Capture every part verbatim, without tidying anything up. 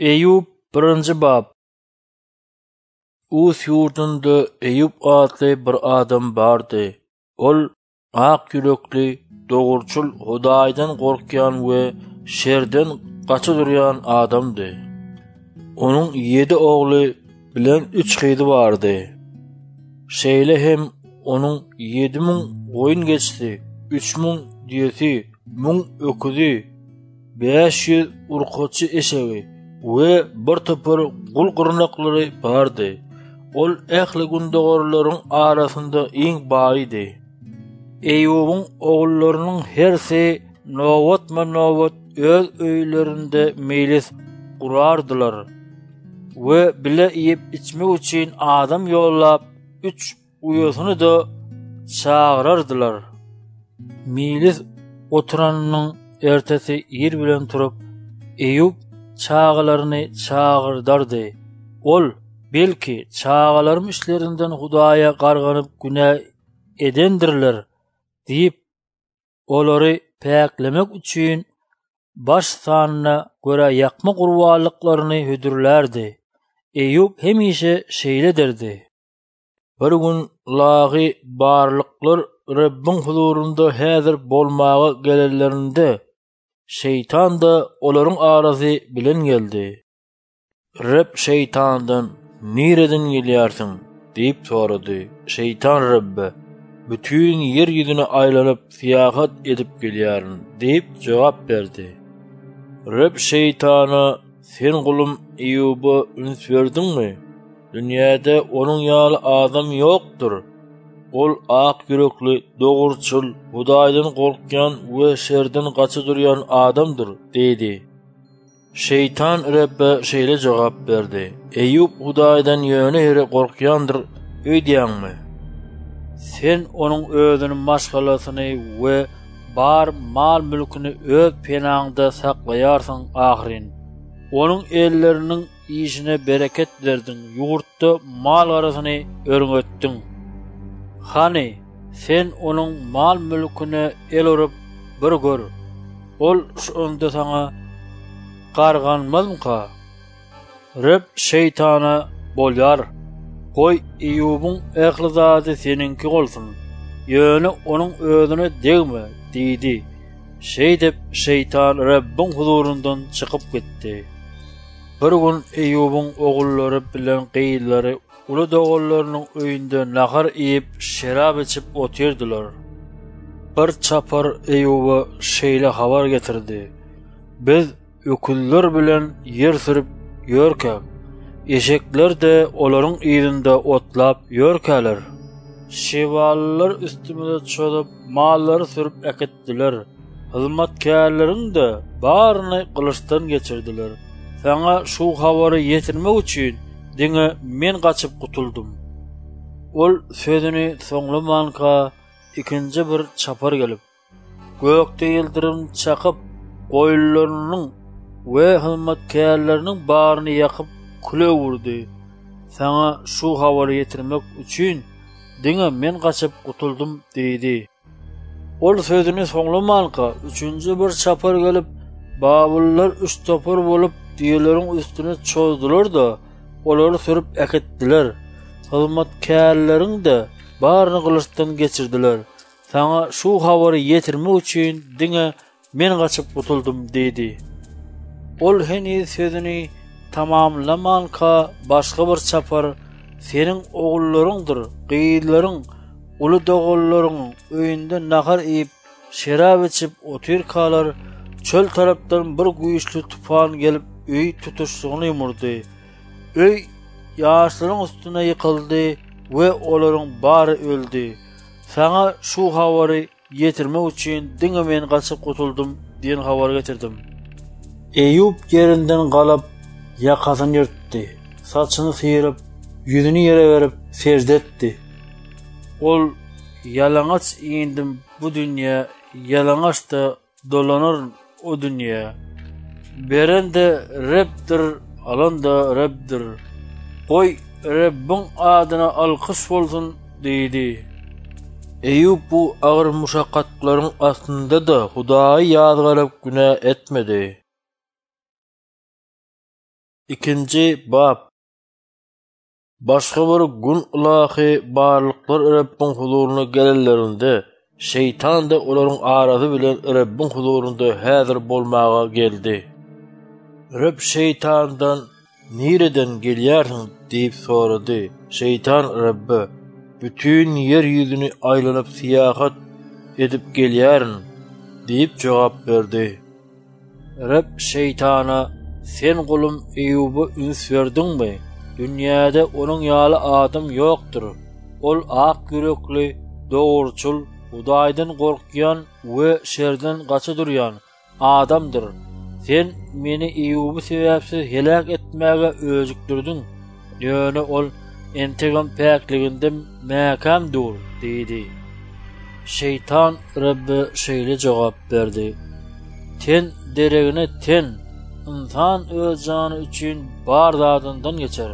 Eyüp birinci bab. Us yurdunda Eyüp adlı bir adam bardı. Ol ak yürekli, doğurçul, Hudaýdan gorkýan we şerden gaça durýan adamdy. Onuň ýedi ogly bilen üç gyzy bardy. Şeýle hem onuň ýedi müň goýun geçdi, üç müň diýeti, müň öküzi, beş ýüz urkoçy eşegi we bir topar gul gyrnaklary bardy. Ol ähli gündogorlaryň arasynda iň baýdy. Eýübiň oğullarynyň hersi nowatma nowat öz öýlerinde mejlis gurardylar we bile ýep içmek üçin adam ýollap üç uýasyny da çağırardylar. Mejlis oturanynyň ertesi ýer bilen turup Eyüp çağalaryny çağırdardy. Ol belki çağalarym işlerinden Hudaýa garganyp günä edendirler diýip olary päklemek üçin baş sanyna görä ýakma gurbanlyklaryny hödürlerdi. Eyüp hemişe şeýle derdi. Bir gün lagy barlyklar Rabbiň huzurunda häzir bolmagy gelenlerinde şeytan da olaryň arasy bilen geldi. Rab şeytandan "Nireden gelýärsiň?" diýip sorady. Şeytan Rabbe "Bütün yer ýüzüne aýlanyp siýahat edip gelýärin" diýip jogap berdi. Rab şeytana "Sen gulum Eyüp'e üns berdiňmi? Dünýäde onuň ýaly adam ýokdur. Ol ak yürekli, dogurçul, Hudaýdan gorkýan we şerden gaça durýan adamdyr" dedi. Şeytan Rabbe şeýle jogap berdi. Eyüp Hudaýdan ýöne ýere gorkýandyr öýdýäňmi? Sen onuň özüni maşgalasyny we bar mal mülkini öz penaňda saklaýarsyň ahyrin. Onuň elleriniň işine bereket berdiň, ýurtda mal garasyny örňetdiň. Hani sen onuň mal mülkini el urup bir gör. Ol şonda saňa garganmazmyka? Rab şeytana bolýar. Goý Eyübiň ähli zady seninki bolsun. Ýöne onuň özüne degme diýdi. Şeý dep şeytan Rabbiň huzurundan çykyp gitdi. Bir gün Eyübiň ogullary bilen gyýlary uly dogurlarynyň öýünde nahar iýip şerap içip otyrdylar. Bir çapar Eyübe şeýle habar getirdi. Biz öküller bilen yer sürüp ýörkäk. Eşekler de olaryň ýerinde otlap ýörkäler. Şewalylar üstümizde çöldüp mallary sürüp eketdiler. Hyzmatkärleriň de baryny gylyçdan geçirdiler. Saňa şu habary ýetirmek üçin diňe men gaçyp gutuldum. Ol sözüni soňlamanka ikinji bir çapar gelip gökde ýyldyrum çakyp goýullarynyň we hyzmatkärleriniň baryny ýakyp kule wurdy. Saňa şu habary ýetirmek üçin diňe men gaçyp gutuldum diýdi. Ol sözüni soňlamanka üçünji bir çapar gelip babullar üç topar bolup diýerleriň üstüne çözdiler da olary sürüp eketdiler. Hyzmatkärleriň de baryny gylyçdan geçirdiler. Saňa şu habary ýetirmek üçin diňe men gaçyp gutuldum diýdi. Ol heni sözüni tamamlamanka başga bir çapar "Seniň ogullaryňdyr, gyýlaryň, uly dogurlaryň öýünde nahar iýip şerap içip otyrkalar, çöl tarapdan bir güýçli tufan gelip öý tutuşsygyny ýumurdy. Öý ýaşlaryň üstüne ýykyldy we olaryň bary öldü. Saňa şu habary ýetirmek üçin diňe men gaçyp gutuldum diýen habar getirdim. Eyüp yerinden galap yakasyny ýırtdy. Saçyny sıyırıp, ýüzüni ýere berip secde etdi. Ol ýalaňaç iýindim bu dünýä, ýalaňaç da dolanır o dünýä. Beren de Rabdir, alan da Rabdir. Goý Rabbiň adyna alkys bolsun diýdi. Eyüp bu agyr muşakkatlaryň astynda da Hudaýy ýazgaryp günä etmedi. İkinci bab. Başga bir gün ilahi barlyklar Rabbin huzuruna gelellerinde şeytan da olaryň arasy bilen Rabbin huzurunda häzir bolmaga geldi. Rabb şeytandan "Nireden gelýärsiň?" diýip sorady. Şeytan Rabbi "Bütün yer ýüzüni aýlanyp siýahat edip gelýärin" diýip jogap berdi. Rabb şeytana "Sen gulum Eýuba üns berdiňmi? Dünýäde onuň ýaly adam ýokdur. Ol ak yürekli, dogurçul, Hudaýdan gorkýan we şerden gaça durýan adamdyr. Sen meni Eýuby sebäpsiz helak etmäge özükdirdiň. Ýöne ol entegam päkliginden mäkam dur" diýdi. Şeytan Rabbi şeýle jogap berdi: "Ten deregine ten, insan öz jany üçin bar zadyndan geçer.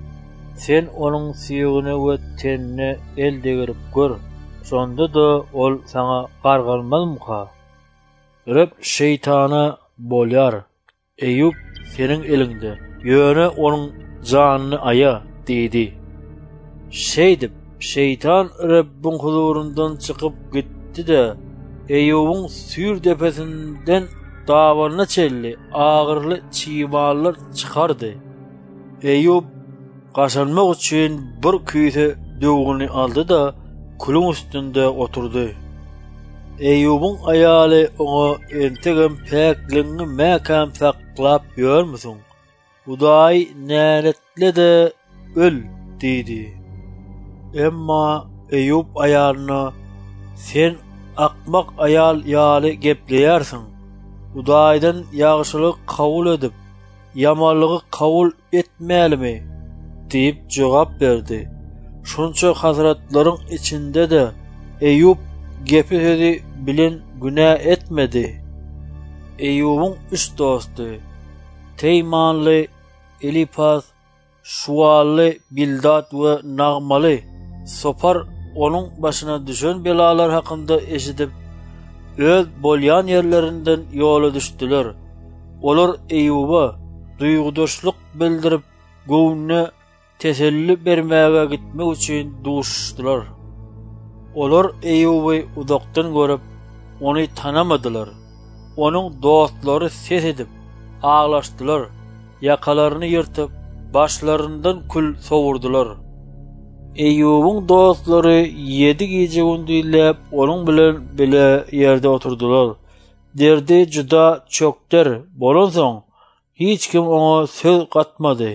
Sen onuň süýegine we tenine el degirip gör. Şonda da ol sana gargalmazmyka?" Rab şeytana "Bolýar. Eýub seniň elinde. Ýöne onuň janyny aýa" diýdi. Şeýdip şeytan Rabbin huzurundan çykyp gitdi-de Eýubyň sür depesinden dawanyna çelli agyrly çiýmallar çykardy. Eýub gaşanmak üçin bir küýse döwgüni aldy-da kulun üstünde oturdy. Eýubyň aýaly oňa entegem päkligiňi mäkam saklap ýörmüsiň? Hudaý näletle de öl diýdi. Emma Eýub aýalyna "Sen akmak aýal ýaly gepleýärsiň. Hudaýdan ýagşylyk kabul edip, ýamanlygy kabul etmälimi?" diýip jogap berdi. Şunça hazratlaryň içinde de Eýub gepi sözi bilen günä etmedi. Eýubyň üç dosty, Teýmanly, Elifaz, Şuwally, Bildad we Nagmaly Sopar onuň başyna düşen belalar hakynda eşidip öz bolýan ýerlerinden ýola düşdiler. Olar Eýuba duýgudaşlyk bildirip göwnüne teselli bermäge gitmek üçin duşdylar. Olar Eýuby uzakdan görüp ony tanamadylar. Onuň dostlary ses edip aglaşdylar. Ýakalaryny ýyrtyp başlaryndan kül sowurdular. Eýubyň dostlary ýedi gece gündüzläp onuň bilen bile ýerde oturdular. Derdi juda çökder bolansoň hiç kim oňa söz gatmady.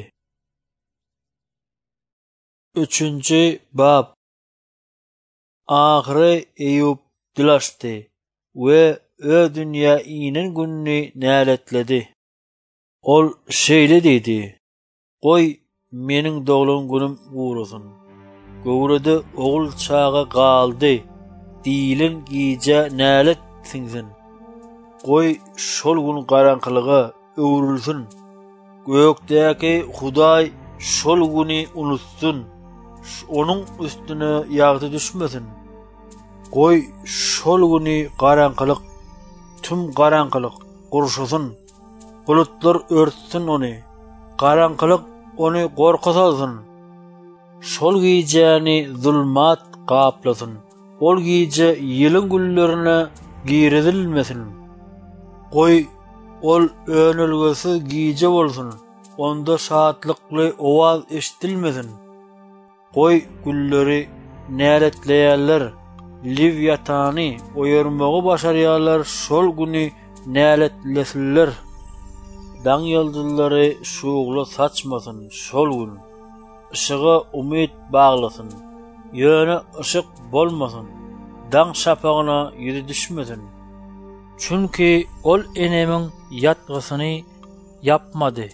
Üçüncü bab. Ahyry Eýub dilaşdy we ö dünýä inen günni näletledi. Ol şeýle diýdi: "Goý meniň doglan günüm gurulsun. Gowrady ogul çaga galdy. Diýilen giýje nälet siňsin. Goý şol gün garaňkylyga öwrülsün. Gökdäki Hudaý şol güni unutsun. Onuň üstüne ýagdy düşmesin. Goý şol güni garaňkylyk, tüm garaňkylyk gurşasyn. Bulutlar örtsin ony. Garaňkylyk ony gorka salsyn. Şol giýjäni zulmat gaplasyn. Ol giýje ýylyň güllerine giýredilmesin. Goý ol önülgesi giýje bolsun. Onda şatlykly owaz eşdilmesin. Goý gülleri näletleýärler, Livyatany oýarmagy başarýarlar, şol güni näletlesinler. Daň ýyldızlary şugla saçmasyn şol gün. Işıga umid baglasyn. Ýöne ışık bolmasyn. Daň şapagyna ýüzi düşmesin. Çünki ol enemiň ýatgysyny yapmady.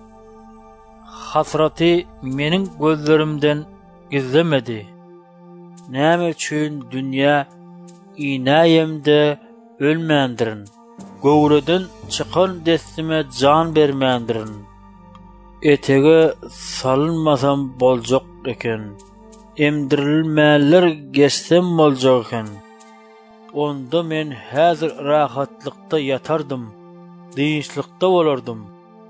Hasraty meniň gözlerimden gizlemedi. Näme üçin dünýä inäýemde ölmändirin. Gowradan çykan destime jan bermändirin. Etege salınmasam boljak eken. Emdirilmäler geçsem boljak eken. Onda men häzir rahatlykda ýatardym, dinçlikde bolardım.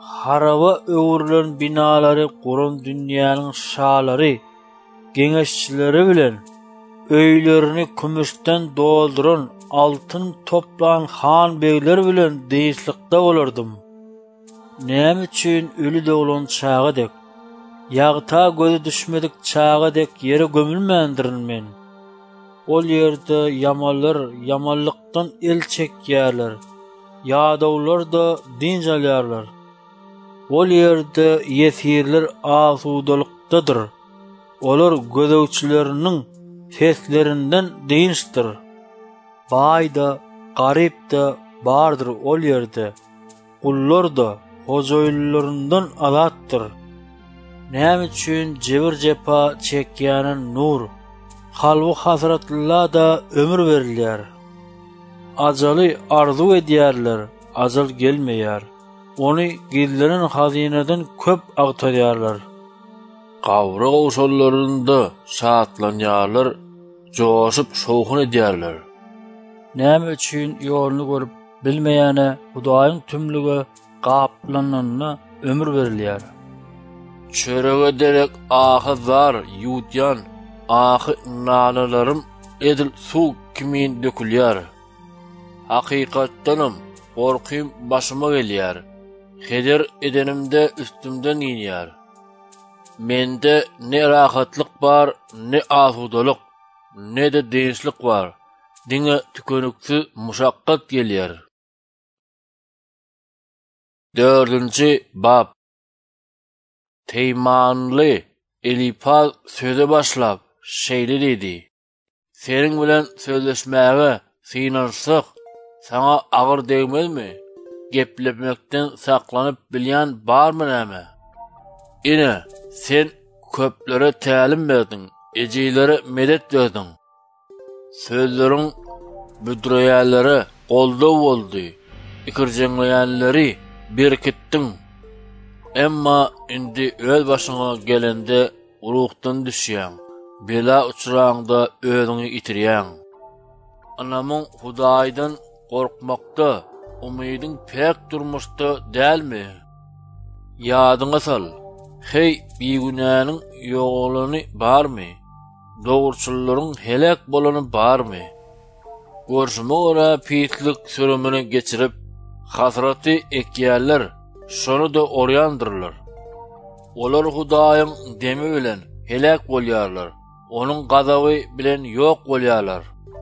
haraba öwürlen binalary guran dünýäniň şahlary, geňeşçileri bilen öýlerini kümüşden dolduran altyn toplan han beýler bilen deýişlikde bolardym. Näme üçin ölü doglan çagadek, ýagta gözi düşmedik çagadek ýere gömülmändirin men. Ol ýerde yamallar yamanlykdan el çekýärler, ýadawlar da dinjelýärler. Ol ýerde ýesirler asudalykdadyr. Olar gözewçileriniň seslerinden dinçdir. Baýda, garyp da bardyr ol ýerde. Gullar da hojaýyllaryndan azatdyr. Näme üçin jebir jepa çekýänen nur, halwy hasratlyla da ömür berilýär. Ajaly arzu edýärler, ajal gelmeýär. Ony gizlenen hazineden köp agtarýarlar. Gawra gowşalarynda şatlanýarlar, joşup şowhun edýärler. Näme üçin ýoluny görüp bilmeýäne Hudaýyň tümlüge gaplanyna ömür berilýär. Çörege derek ahy zar ýutýan, ahy nalalarym edil suw kimin dökülýär. Hakykatdanam gorkym başyma gelýär. Heder edenimde üstümden ýenýär. Mende ne rahatlyk bar, ne asudalyk, ne de dinçlik bar. Diňe tükönükçi muşakkat gelýär. Dördünçi bab. Teýmanly Elipal söze başlap şeýle dedi. Seniň bilen sözleşmäge synarsyk saňa agyr degmezmi? Geplepmekden saklanyp bilýän barmy näme? Ine sen köplere tälim berdiň, ejilere medet berdiň. Sözleriň büdreýärleri golda boldy, ikirjenleýänleri berkitdiň. Emma indi öz başyňa gelende urukdan düşýän, bela uçurağında özüňi itirýän. Anamyň Hudaýdan gorkmakda, umydyň pek durmuşda dälmi? Ýadyňa sal. Hey bigunanyň ýoğluny barmy? Dogurçylaryň helak bolany barmy? Görşüme ora pitlik sürümini geçirip hasraty ekýärler, şonu da orýandyrlar. Olar Hudaýyň demi bilen helak bolýarlar, onuň gazaby bilen ýok bolýarlar.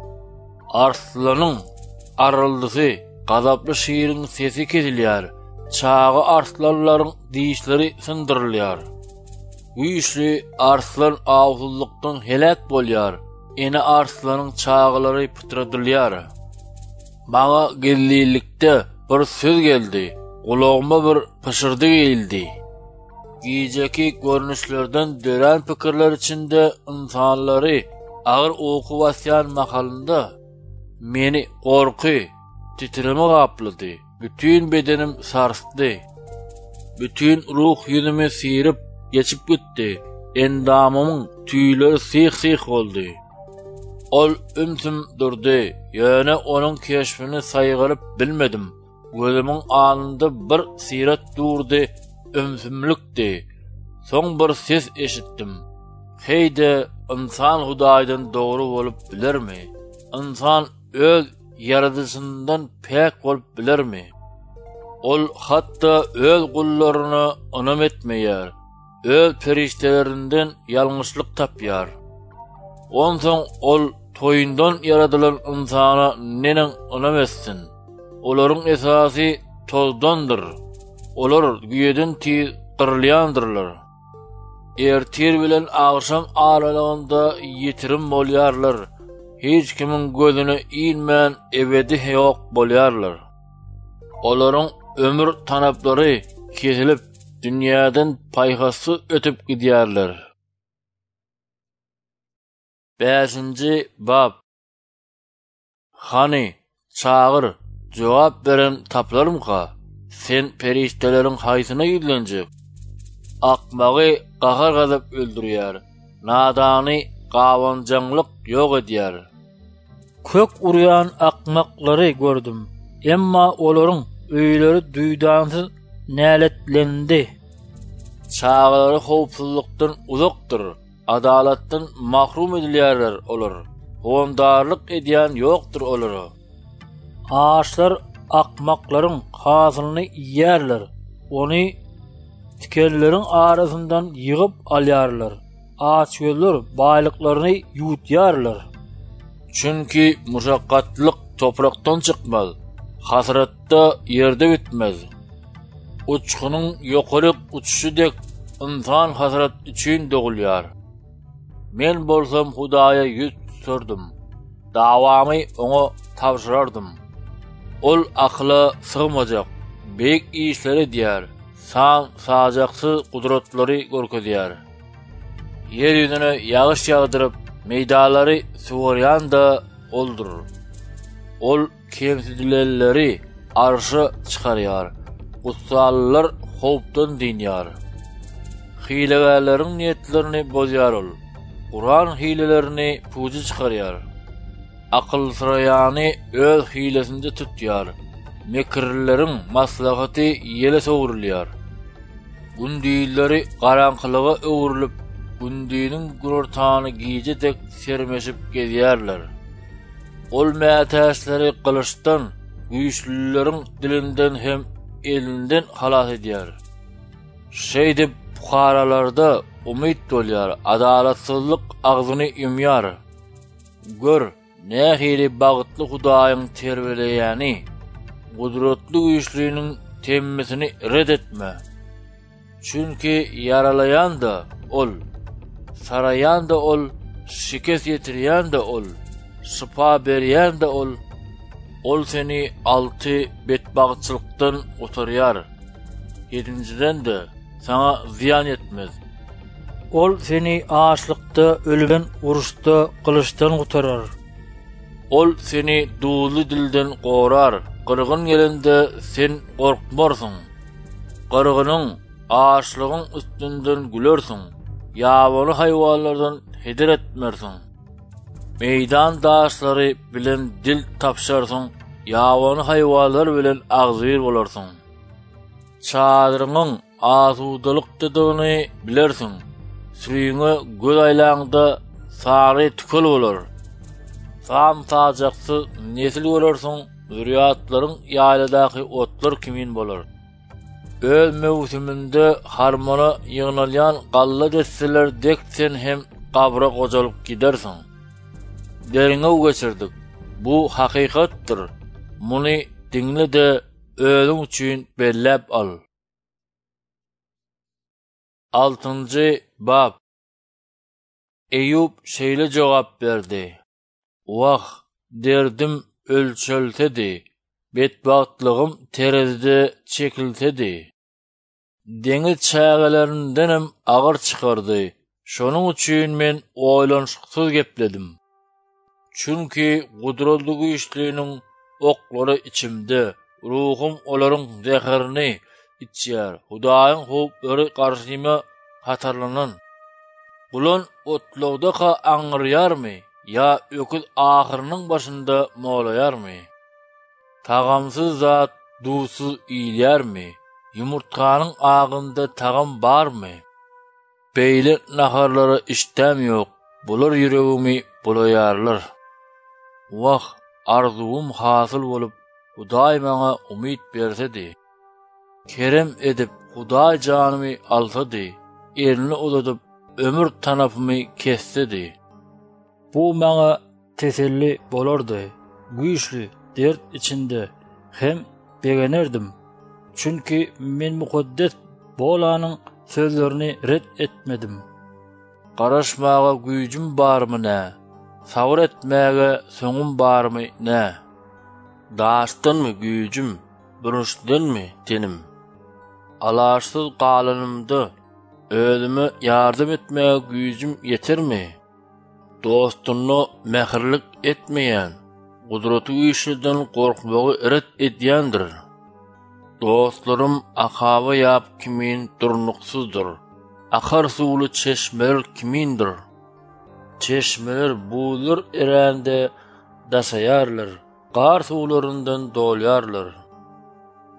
Arslanyň aryldyzy, gazaply şiiriň sesi kesilýär. Çağı arslanlaryň diýişleri syndyrylýar. Güýçli arslan awsuzlukdan helak bolýar. Ene arslanyň çağlary pytradylýar. Maňa gellilikde bir söz geldi. Gulagıma bir pışırdı geldi. Giyeceki görünüşlerden dören pikirler içinde insanları ağır oku basyan makalında meni korku, titreme kapladı. Bütün bedenim sarstı. Bütün ruh yüzüme sıyırıp geçip gitti. Endamımın tüyleri sıyık sıyık oldu. Ol ümtüm durdu. Yani onun keşfini saygılıp bilmedim. Gözümün anında bir sirat durdu. Ümtümlükti. Son bir ses eşittim. Heyde insan Hudaýdan doğru olup bilir mi? İnsan öz yaradısından pek olup bilir mi? Ol hatta öz kullaryny onam etmeýär. Öz periştelerinden yalňyşlyk tapýar. Onsoň ol toýundan yaradylan insana nenen onam etsin? Olaryň esasy tozdandyr. Olar güýeden tiz qyrylýandyrlar. Ertir bilen agşam aralygynda ýetirim bolýarlar. Hiç kimin gözüne ilmän ebedi ýok bolýarlar. Olaryň ömür tanaplary kesilip dünýäden paýhasy ötüp gidýärler. beşinci bab. Hani çağır, jogap beren taplarymka? Sen perişteleriň haýsyna ýüzlenjek. Akmagy gahar gazap öldürýär. Nadany gawanjaňlyk ýok edýär. Kök urýan akmaklary gördüm. Emma olaryň öýleri duýdansyz näletlendi. Çağları howpsuzlukdan uzakdyr, adalatdan mahrum edilýärler olar. Hondarlyk edýän ýokdur olary. Ağaçlar akmaklaryň hasylyny ýerler. Ony tikenleriň arasyndan ýygyp alýarlar. Ağaçgöller baýlyklaryny ýutýarlar. Çünki muşakkatlyk toprakdan çykmaz. Hasratda ýerde bitmez. Uçkunyň ýokaryk uçuşydek insan hasrat üçin dogulýar. Men bolsam Hudaýa ýüz tutardym. Dawamy oňa tapşyrardym. Ol akla sığmajak, beýik işleri diýär, san sajaksız gudratlary görkezýär. Yer ýüzüne ýagyş ýagdyryp, meýdalary suwarýan da oldur. Ol kemsidilenleri arşa çykarýar, gussallar howpdan dinýär. Hilegerleriň niýetlerini bozýar ol. Kur'an hilelerini puji çykarýar. Akıl sıraýany öz hilesinde tutýar. Mekirleriň maslahaty ýele sowurulýar. Gündüýleri garaňkylyga öwürilip, gündüýiniň gururtany giýjedek sermeşip gezýärler. Ol mätäşleri kılıçdan, güýçlüleriň dilinden hem elinden halas edýär. Şeýdip puharalarda umyt bolýar, adalatsyzlyk agzyny ýumýar. Gör, nähili bagtly Hudaýyň terbileýäni, gudratly güýçlüğiniň temmesini red etme. Çünki yaralayan da ol, sarayan da ol, şikes ýetirýän da ol, şifa berýän da ol. Ol seni altı betbagtçylykdan otarýar. Yedinciden de sana ziyan etmez. Ol seni ağaçlykda, ölüben uruşda, kılıçdan gutarar. Ol seni duýly dilden gorar, gyrgyn gelende sen gorkmarsyň. Gyrgynyň, ağaçlygyň üstünden gülersiň, ýabaly haýwanlardan heder etmersiň. Meydan daşlary bilen dil tapşarsyň, ýabaly haýwanlar bilen agzyr bolarsyň. Çadyryňyň azudalyk dediğini bilersiň. Süýüňe göz aýlagynda sary tükül bolar. Sam tajaksy nesil bolarsyň, zürriýatlaryň ýaýladaky otlar kimin bolar. Öz mewsiminde harmona ýygnalýan galla desseler deksen hem gabra gojalyp gidersiň. Deriňe geçirdik. Bu hakykatdyr. Muny diňle de özüň üçin bellep al. altıncı bab. Eyüp şeýle jogap berdi. Wah, derdim ölçöltedi. Betbagtlygym terezide çekiltedi. Deňiz çägelerindenem agyr çykardy. Şonuň üçin men oýlanşyksyz gepledim. Çünki gudratly güýçlüğiniň oklary içimde, ruhum olaryň zeherini içýär. Hudaýyň howpları garşyma hatarlanan. Bulan otlawda aňyrýarmy, ýa öküz ahyrynyň başynda molaýarmy? Tagamsyz zat duwsuz iýilýärmi? Ýumurtkanyň agynda tagam barmy? Beýle naharlara işdäm ýok, bular ýüregimi bulaýarlar. Wah, arzuwum hasyl bolup, Hudaý maňa umyt bersedi. Kerem edip Hudaý janymy alsady, elini uzadyp ömür tanapymy kessedi. Bu maňa teselli bolardy. Güýçli dert içinde hem begenerdim. Çünki men mukaddes bolanyň sözlerini red etmedim. Garaşmaga güýjüm barmy nä? Sabr etmäge soňum barmy nä? Daşdanmy güýjüm, bürüşdenmi tenim? Alaşsyz galanymda özüme ýardym etmäge güýjüm ýetirmi? Dostuny mehirlik etmeýän, gudraty güýçlüden gorkmagy eret edýändir. Dostlarym akaba ýap kimin durnuksuzdur. Akar suwly çeşmeler kimindir? Çeşmeler buýlar erände daşaýarlar, gar suwlaryndan dolýarlar.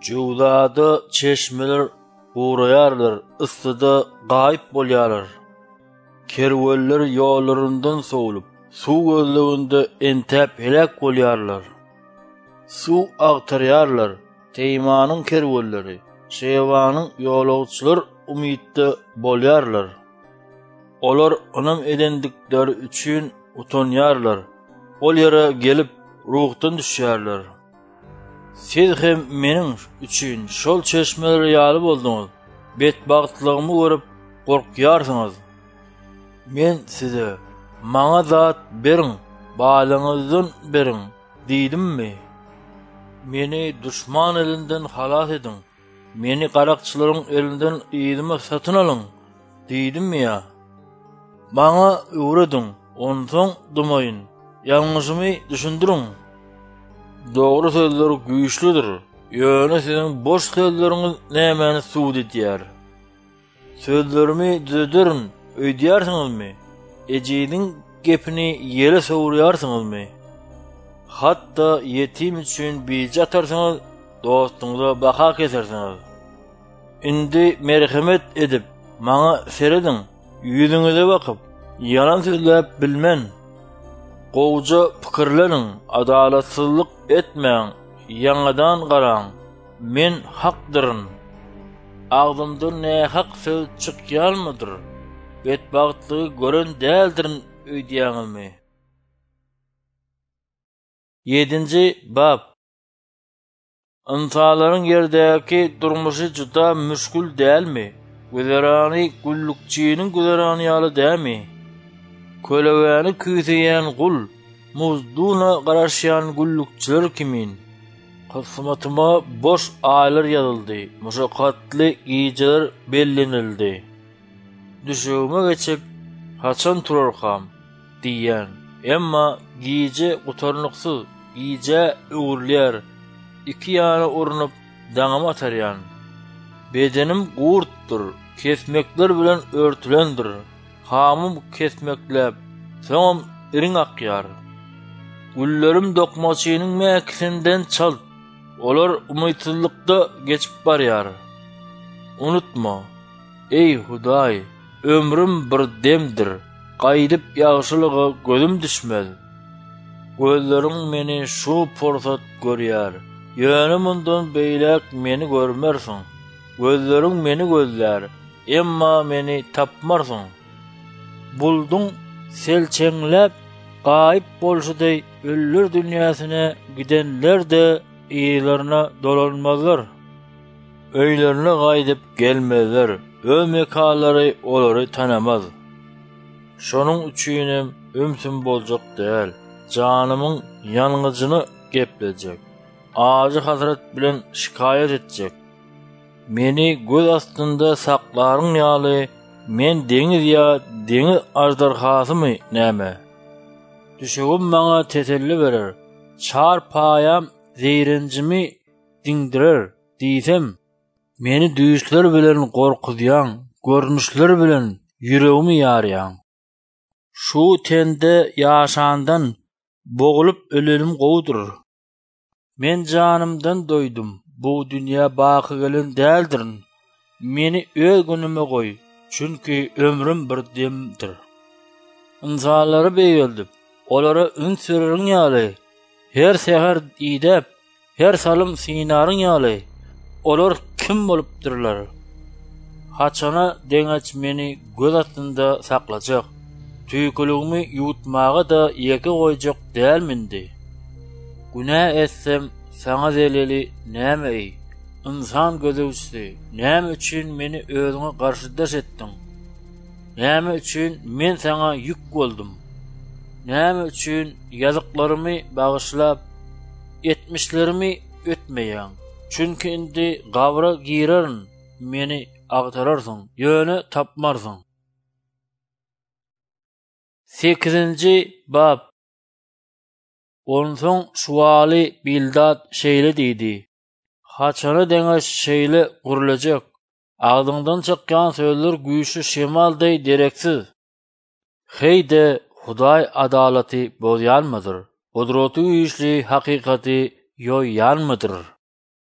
Cüwdada çeşmeler uğrayarlar, ıssyda gaýyp bolýarlar. Kerweller ýollaryndan sowlup, suw gözleginde entäp helak bolýarlar. Suw agtarýarlar, teýmanyň kerwelleri, şeýwanyň ýolagçylar umytda bolýarlar. Olar onam edendikleri üçin utanýarlar. Ol ýere gelip ruhdan düşýärler. Siz hem meniň üçin şol çeşmelere ýaly boldyňyz. Betbagtlygymy görüp gorkýarsyňyz. Men size maňa zat beriň, balyňyzdan beriň diýdimmi? Meni düşman elinden halas edin. Meni garakçylaryň elinden ýylyma satyn alyň diýdimmi ýa? Maňa öwredin, onsoň dumaýyn. Ýalňyşymy düşündirin. Dogry sözler güýçlidir. Ýöne sizin boş sözleriňiz nämäni suwd edýär. Sözlerimi düzedirin, öýdýärsiňizmi? Ejidin gepini ýere sowurýarsyňyzmy? Hatda ýetim üçin bije atarsyňyz, dostuňyza baha kesersiňiz. Indi merhemet edip maňa seredin, ýüzüňize bakyp, ýalan sözläp bilmen. Gowja pikirleriň, adalatsyzlyk etmeň, ýangadan garaň. Men hakdyryn. Agdymdan ne hak söz çykýarmydyr? Betbagtlygy gören däldirin öýdýäňizmi? Yedinci bab. Insanlaryň ýerdäki durmuşy juda müşkül dälmi? Gülerany gullukçynyň gülerany ýaly dälmi? Kölewäni küýseýän gul, muzduna garaşýan gullukçylar kimin? Kısmatyma boş aýlar ýazyldy, muşakkatly giýjeler bellenildi. Düşegime geçip, haçan turarkam, diýen. Emma giýje gutarnyksyz, giýje öwürlýär, iki ýana urunup daňyma atarýan. Bedenim gurtdur, kesmekler bilen örtülendir. Hamım kesmekläp, soňam iriň akýar. Gullerim dokmaçynyň mäkisinden çal. Olar umytsızlykda geçip barýar. Unutma, ey Hudaý, ömrüm bir demdir. Gaýdyp ýagşylyga gözüm düşmez. Gözleriň meni şu porsat görýär. Ýöne mundan beýlek meni görmersiň. Gözleriň meni gözlär, emma meni tapmarsyň. Buldun selçeňläp gaýyp bolşuday öllür dünýäsine gidenler de ýylaryna dolanmazlar. Öýlerine gaýdyp gelmezler. Öz mekalary olary tanamaz. Şonuň üçinem ömsüm boljak däl. Janymyň ýangyjyny geplejek. Ajy hasret bilen şikaýet etjek. Meni göz astynda saklaryň ýaly, men deňiz ýa deňiz ajdarhasymy näme? Düşegim maňa teselli berer. Çar paýam zeyrencimi diňdirer diýsem, meni düýüşler bilen gorkudýan, görnüşler bilen ýüregimi ýarýan. Şu tende ýaşandan boğulup ölelim gowdur. Men janymdan doýdum. Bu dünýä baky gelen däldirin. Meni öz günüme goý. Çünki ömrüm bir demdir. İnsanlary beýeldip, olara ün süreriň ýaly, her seher iýdep, her salym sinaryň ýaly, olar kim bolupdyrlar? Haçana deňeç meni göz astynda saklajak, tüýkülügimi ýutmaga da ýeke goýjak dälmindi. Günä etsem saňa zeleli näme ey? İnsan gözewçisi, näme üçin meni özüňe garşydaş etdiň? Näme üçin men saňa ýük boldum? Näme üçin ýazyklarymy bagyşlap, etmişlerimi ötmeýän? Çünki indi gawra girerin, meni agtararsyň, ýöne tapmarsyň. sekizinci bab. Onsoň şuwaly Bildad şeýle diýdi: Haçana deňeş şeýle gurulajak. Agdyňdan çykýan sözler güýçli şemalday dereksiz. Heýde Hudaý adalaty bozýanmydyr? Gudraty güýçli hakykaty ýoýýanmydyr?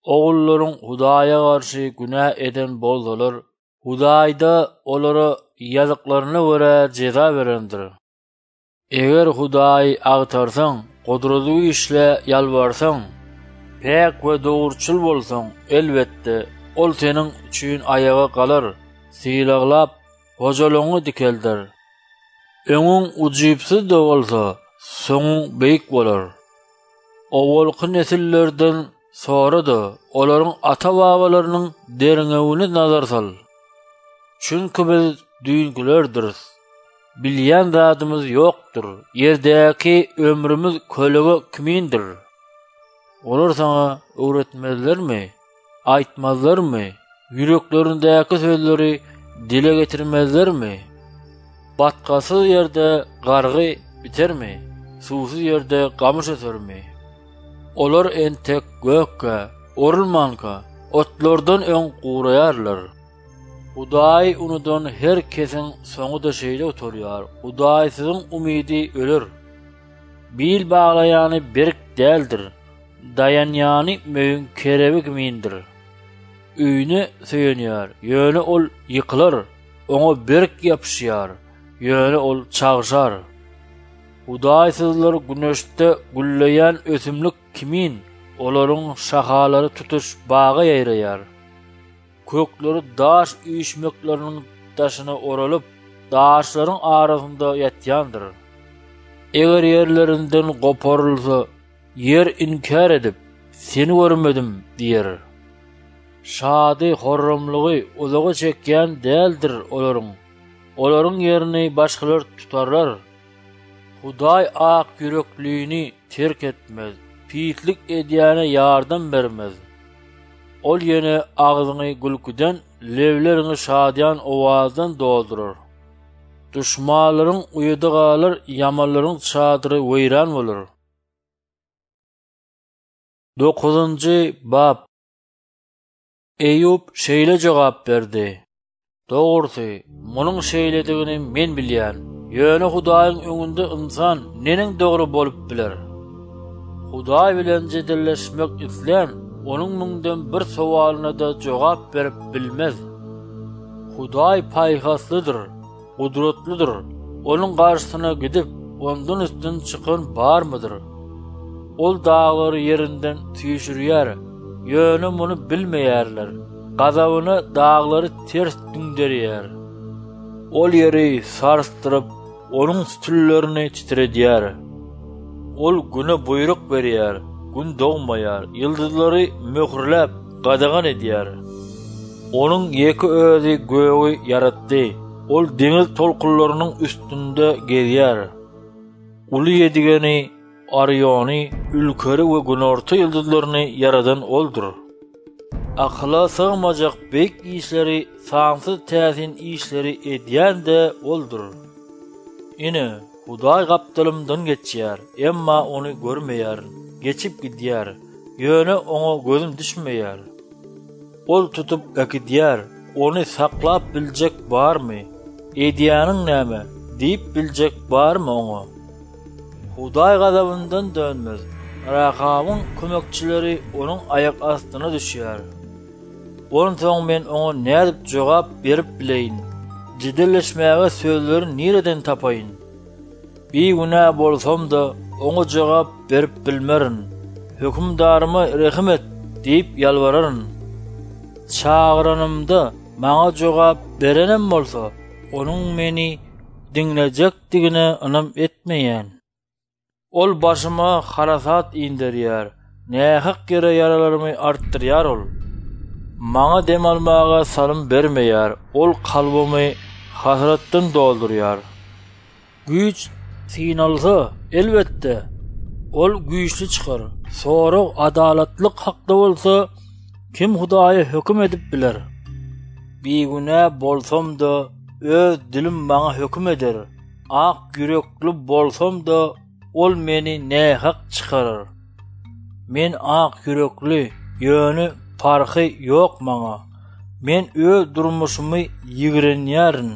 Oğulların Hudaýa garşy günah eden bolsalar, Hudaýda olara ýazıklaryna görä jeza berendir. Eger Hudaý agtarsaň, gudratly işle ýalbarsaň, pek we dogurçul bolsaň, elbetde ol seniň üçin ayaga galar, sylaglap, hojalagyňy dikeldir. Öňüň ujypsyz da bolsa, soňuň beýik bolar. Owalky nesillerden sonra da olaryň ata-babalarynyň deriňegine nazar sal. Çünki biz düýünkilerdir. Bilýän zatymyz ýokdur. Ýerdäki ömrümiz kölege kimindir? Olar sana öwretmezlermi? Aýtmazlarmy? Yüreklerindäki sözleri dile getirmezlermi? Batkasyz ýerde gargy bitermi? Suwsuz ýerde gamyş esermi? Olar entek gökkä, orulmanka, otlardan öň guraýarlar. Hudaý unudan her kesiň soňu da şeýle oturýar. Hudaýsyzyň umydy öler. Bil baglaýany berk däldir. Dayanýany möýün kerebi kimindir. Üýüne söýenýär, ýöne ol ýykylar, oňa berk ýapyşýar, ýöne ol çagşar. Hudaýsyzlar güneşde gülleýän ösümlik kimin? Olaryň şahalary tutuş baga ýaýraýar. Kökleri daş üýşmekleriniň taşyna oralyp, daşlaryň arasynda ýatýandyr. Eger ýerlerinden goparylsa, yer inkar edip, seni görmedim diýer. Şady, horramlygy uzaga çekýän däldir olaryň. Olaryň ýerini başgalar tutarlar. Hudaý ak yürekliğini terk etmez, pitlik edýäne ýardam bermez. Ol ýene agzyny gülküden, lewlerini şadyan owazdan doldurar. Düşmanlaryň uýady galar, ýamanlaryň çadyry weýran bolar. dokuzunçy bab. Eýüp şeýle jogap berdi. Dogurdy, munyň şeýledigini men bilýän. Ýöne Hudaýyň öňünde insan neniň dogry bolup biler? Hudaý bilen jedilleşmek isleýän, onuň müňden bir sowalyna da jogap berip bilmez. Hudaý paýhaslydyr, gudratlydyr. Onuň garşysyna gidip, ondan üstün çykan barmydyr? Ol dağları yerinden tüýşürýär, ýöne muny bilmeýärler. Gazabyna dağları ters düňderýär. Ol ýeri sarstyryp, onuň stüllerini titredýär. Ol güne buyruk berýär, gün dogmaýar, ýyldyzlary möhürläp, gadagan edýär. Onuň ýeki özi göğü yaratdy. Ol deňiz tolkunlarynyň üstünde gezýär. Uly ýedigeni, Oriony, ülkeri we günorta ýyldyzlaryny yaradan oldur. Akla sığmajak beýik işleri, saňsyz täsin işleri edýän-de oldur. Ine Hudaý gapdalymdan geçýär, emma ony görmeýär, geçip gidýär, ýöne oňa gözüm düşmeýär. Ol tutup akidýär, ony saklap biljek barmy? Edýäniň näme? Diýip biljek barmy oňa? Hudaý gazabyndan dönmez. Rakamyň kömekçileri onuň ayak astyna düşýär. Onun soň men oňa nädip jogap berip bileýin? Jidilleşmäge sözleri nireden tapaýyn? Bir günä bolsam da oňa jogap berip bilmerin. Hökümdaryma rahim et diýip ýalbararyn. Çağıranymda maňa jogap berenem bolsa, onuň meni dinlejekdigine anam etmeýän. Ol başyma harasat indirýär, nähak gere yaralarmy artdyrýar ol. Maňa dem almaga salym bermeýär, ol kalbymy hasratdan doldurýar. Güýç sinalsa, elbetde, ol güýçli çykar. Sonra adalatlyk hakda bolsa, kim Hudaýa höküm edip biler? Bir günä bolsam da, öz dilim maňa höküm eder. Ak yürekli bolsam da, ol meni nähak çykarar. Men ak yürekli, ýöne farky ýok maňa. Men öz durmuşymy ýigrenýärin.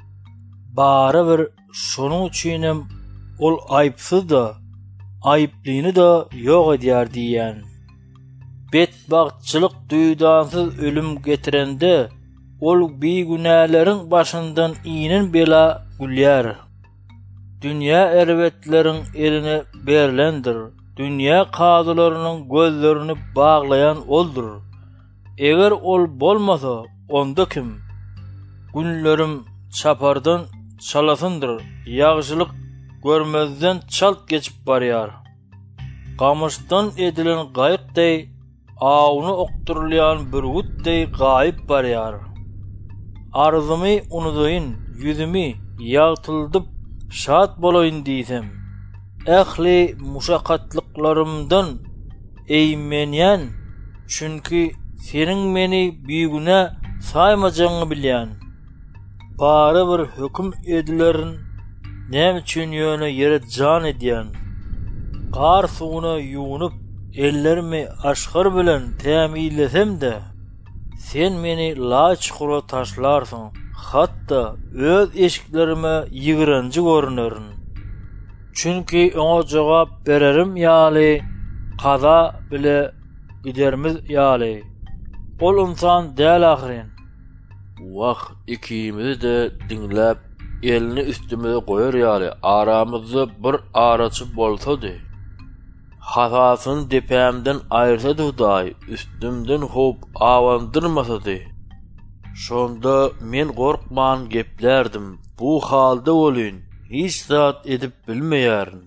Bara bir şonuň üçinem ol aýpsyz da, aýplyny da ýok edýär diýen. betbagtçylyk duýdansız ölüm getirende ol beýgünäleriň başyndan inen bela gülýär. Dünýä erwetleriň eline berilendir. Dünýä kazylarynyň gözlerini baglayan oldur. Eger ol bolmasa, onda kim? Günlerim çapardan çalasındır. Ýagşylyk görmezden çalt geçip barýar. Gamışdan edilen gaýykday, awyny okturlayan bir gutday gaýyp barýar. Arzumy unudaýyn, ýüzümi ýagtyldyp şat bolaýyn diýsem, ähli muşakkatlyklarimdan eýmenýän, çünki seniň meni büýüne saýmajagyňy bilýän. Bara bir höküm edilerin näme üçin ýöne ýere jan edýän. Gar suwuna ýuwunyp ellerimi aşgar bilen tämiýlesem-de, sen meni laçykura taşlarsyň. Hatda öz eşiklerime ýygyranjy görünerin. Çünki oňa jogap bererim ýaly, kaza bile gidermiz ýaly. Ol insan däl ahyrin. Wagt ikimizi de diňläp elini üstüme goýar ýaly, aramyzda bir araçy bolsady. Hatasyny depämden aýyrsady Hudaý, üstümden hop awandyrmasady. Şonda men gorkman geplerdim. Bu halda bolýyn, hiç zat edip bilmeýärin.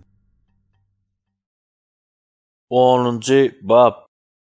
onunji bab.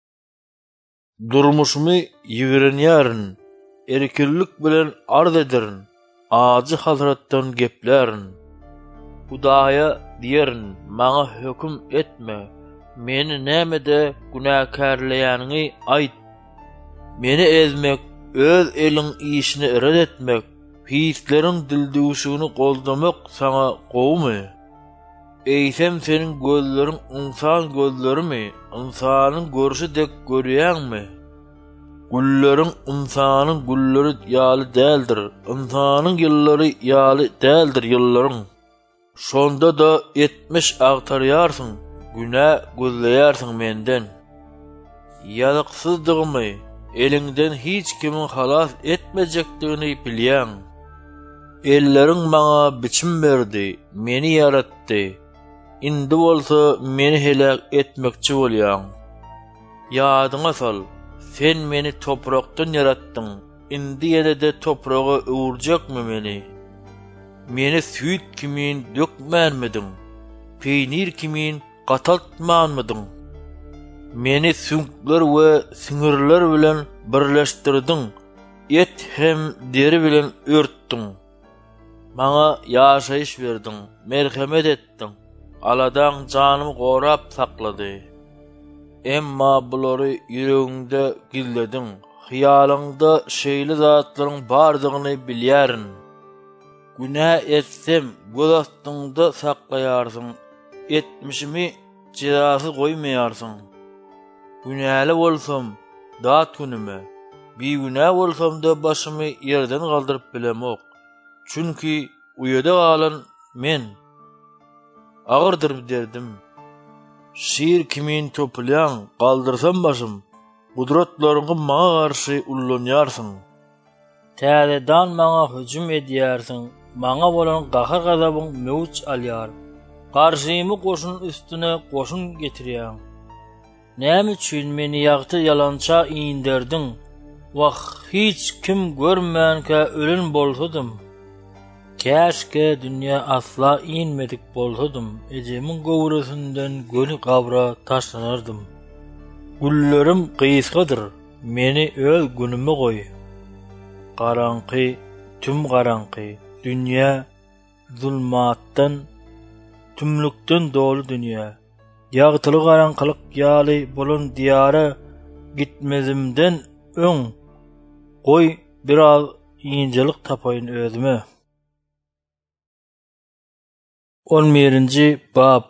Durmuşmy ýigrenýärin, erkirlik bilen arz ederin, ajy hazratdan geplerin. Hudaýa diýerin, maňa höküm etme, meni nämede günäkärleýäniňi aýt. Meni ezmek, öz eliň işini eret etmek, pisleriň dildüýüşini goldamak sana gowmy? Eýsem senin gözleriň insan gözlerimi, insanyň görüşidek görýärmi? Gülleriň insanyň gülleri ýaly däldir, insanyň ýyllary ýaly däldir ýyllaryň. Şonda da yetmiş agtarýarsyň, günä gözleýärsiň menden. Ýalyksızdygymy, eliňden hiç kimin halas etmejekdigini bilýän. Elleriň maňa biçim berdi, meni ýaratdy. Indi bolsa meni helak etmekçi bolýan. Ýadyňa sal, sen meni toprakdan yaratdyň. Indi ýene de topraga öwürjekmi meni? Meni süýt kimin dökmänmidiň? Peýnir kimin gataltmanmydyň? Meni süňkler we siňirler bilen birleşdirdiň. Et hem deri bilen örtdiň. Maňa ýaşaýyş berdiň, merhemet etdiň. Aladan janymy gorap saklady. Emma bulary ýüregiňde gillediň. Hyýalyňda şeýle zatlaryň bardygyny bilýärin. Günä etsem, göz astyňda saklaýarsyň. Etmişimi jazasy goýmaýarsyň. Günäli bolsam, dat günüme, beýgünä bolsam da başymy ýerden galdyryp bilemok. Çünki uýada galan men. Agyrdyr derdim. Şiir kimin topulyan, galdyrsam başym, gudratlaryňy maňa garşy ullanýarsyň. Täzedan maňa hüjüm edýärsiň, maňa bolan gahar gazabyň mewç alýar. Garşymy goşun üstüne goşun getirýär. Näme üçin meni ýagty yalança iýindirdiň? Wah hiç kim görmänkä ölen bolsadym. Käşke dünýä asla inmedik bolsadym, ejemin gowrasyndan gönü gabra taşlanardym. Güllerim gysgadyr, meni öl günüme goý. Garanky, tüm garanky, dünýä zulmatdan, tümlükden dolu dünýä. Ýagtyly garankylyk ýaly bolan diýara gitmezimden öň goý biraz ýyňjylyk tapaýyn özüme. on birinji bab.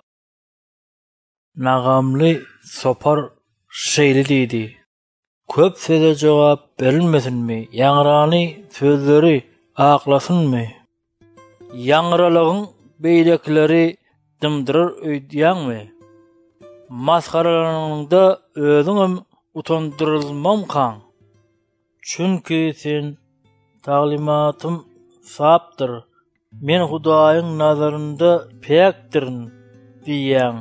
Nagamly sopar şeýle diýdi. Köp söze jogap berilmesinmi? Ýaňrany sözleri aklasynmy? Ýaňralygyň beýlekleri dymdyrar öýdýänmi? Maskaralanyňda özüňem utandırılmam kan. Çünkü sen talimatım saptır. Men Hudaýyň nazarynda pekdirin diýen.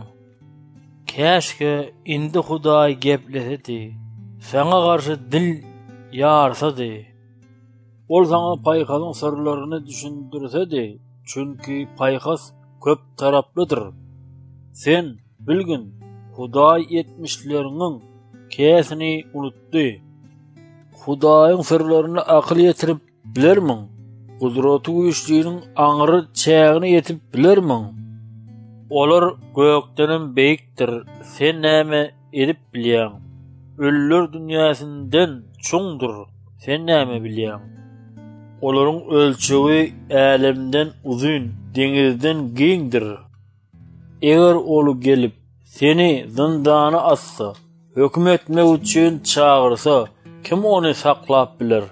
Käşke indi Hudaý geplesedi. Sana garşy dil ýarsady. Ol sana paýhasyň sırlaryny düşündirsedi. Çünkü paýhas köp taraplydyr. Sen bilgin Hudaý etmişleriniň käsini unutdy. Hudaýyň sırlaryny akyl ýetirip bilermiň? Gudraty güýçlüğiniň aňyry çägine ýetip bilermiň? Olar gökdenem beýikdir. Sen näme edip bilýän? Ölüler dünýäsinden çoňdur. Sen näme bilýän? Olaryň ölçegi älemden uzun, deňizden giňdir. Eger olu gelip seni zindana atsa, höküm etmek üçin çağırsa, kim onu saklap biler?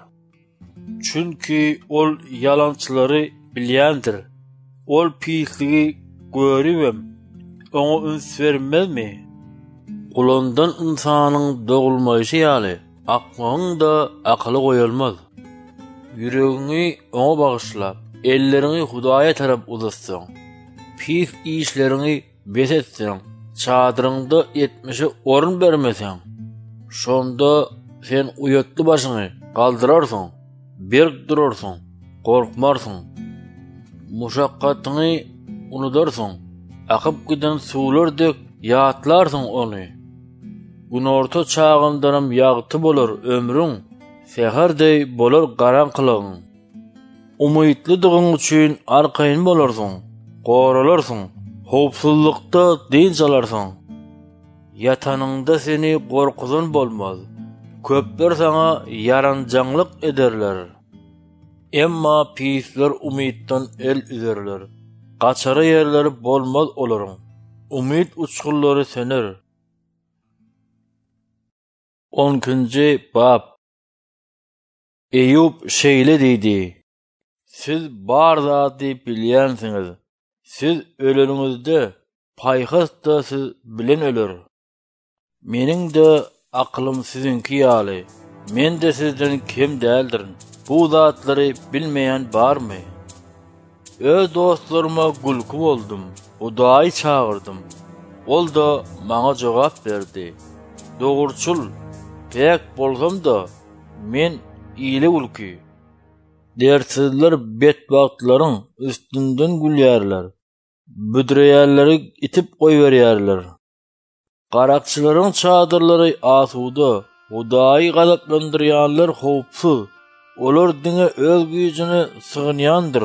Çünkü ol yalançylary bilýändir. Ol pisligi görüwem, oňa üns vermezmi? Kulondan insanyň dogulmaýşy ýaly, akmagyň da akyly goýulmaz. Yüregiňi oňa bagyşlap, ellerini Hudaýa tarap uzatsaň, pis işlerini besetseň, çadyryňda yetmişe orun bermeseň, şonda sen uyatly başyny galdyrarsyň, berk durarsyň, gorkmarsyň. Muşakkatyny unudarsyň, akyp giden suwlardek ýatlarsyň ony. Gün orta çağındanam ýagty bolar ömrüň, seherdey bolar garanqylygyň. Umytlydygyň üçin arkaýyn bolarsyň, goralarsyň, howpsuzlykda dinç alarsyň. Ýatanyňda seni gorkuzun bolmaz. Köpler sana yaranjaňlyk ederler. Emma pisler umytdan el üzerler. Gaçary ýerleri bolmaz olaryň. Umyt uçgullary söner. onuncu bab. Eyüp şeýle diýdi: Siz bar zady bilýänsiňiz. Siz öleniňizde paýhas da siz bilen öler. Meniň de aklym sizinki ýaly. Men de sizden kim däldirin. Bu zatlary bilmeýän barmy? Öz dostlaryma gulky boldum. Hudaýy çağırdym. Ol da maňa jogap berdi. Dogurçul pek bolsam da men iyili gulky. Dersizler betbagtlaryň üstünden gülýärler. Büdreýärleri itip goýberýärler. Garakçylaryň çadyrlary asuda, Hudaýy gazaplandyrýanlar howpsuz. Olar diňe öz güýjüne sygynýandyr.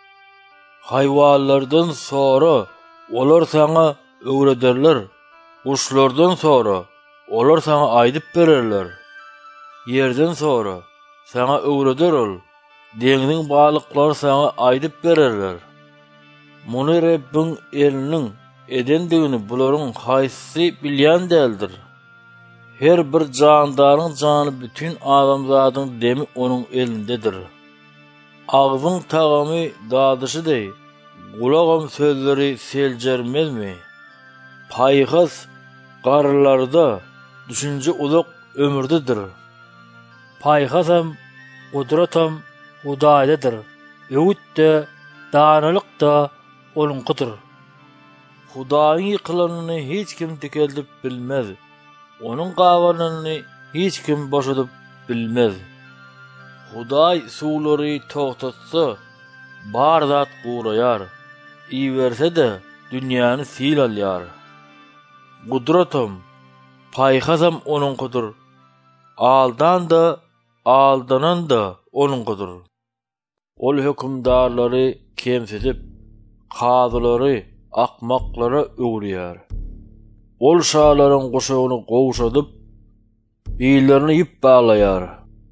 Haýwanlardan sonra olar sana öwrederler. Kuşlardan sonra olar sana aýdyp bererler. Ýerden sonra sana öwreder ol. Deňiň balyklary sana aýdyp bererler. Muny Rabbiň eliniň edendigini bularyň haýsy bilýän däldir. Her bir jandaryň jany bütün adamzadyň demi onuň elindedir. Agzyň tagamy dadyşydy. Gulagam sözleri seljermezmi? Paýhas garlarda düşünje uzak ömürdedir. Paýhasam, gudratam Hudaýdadyr. Öwüt de, danalyk da olunkydyr. Hudaýyň ýyklanyny hiç kim tekeldip bilmez. Onuň gawanyny hiç kim boşadyp bilmez. Hudaý suwlary togtatsa, bar zat guraýar. Iýberse de dünýäni sil alýar. Gudratam, paýhasam onunkydyr. Aldan da, aldanan da onunkydyr. Ol hökümdarlary kemsizip, kadylary akmaklara öwrýär. Ol şahlaryň goşagyny gowşadyp, ýyllaryny ýyp baglaýar.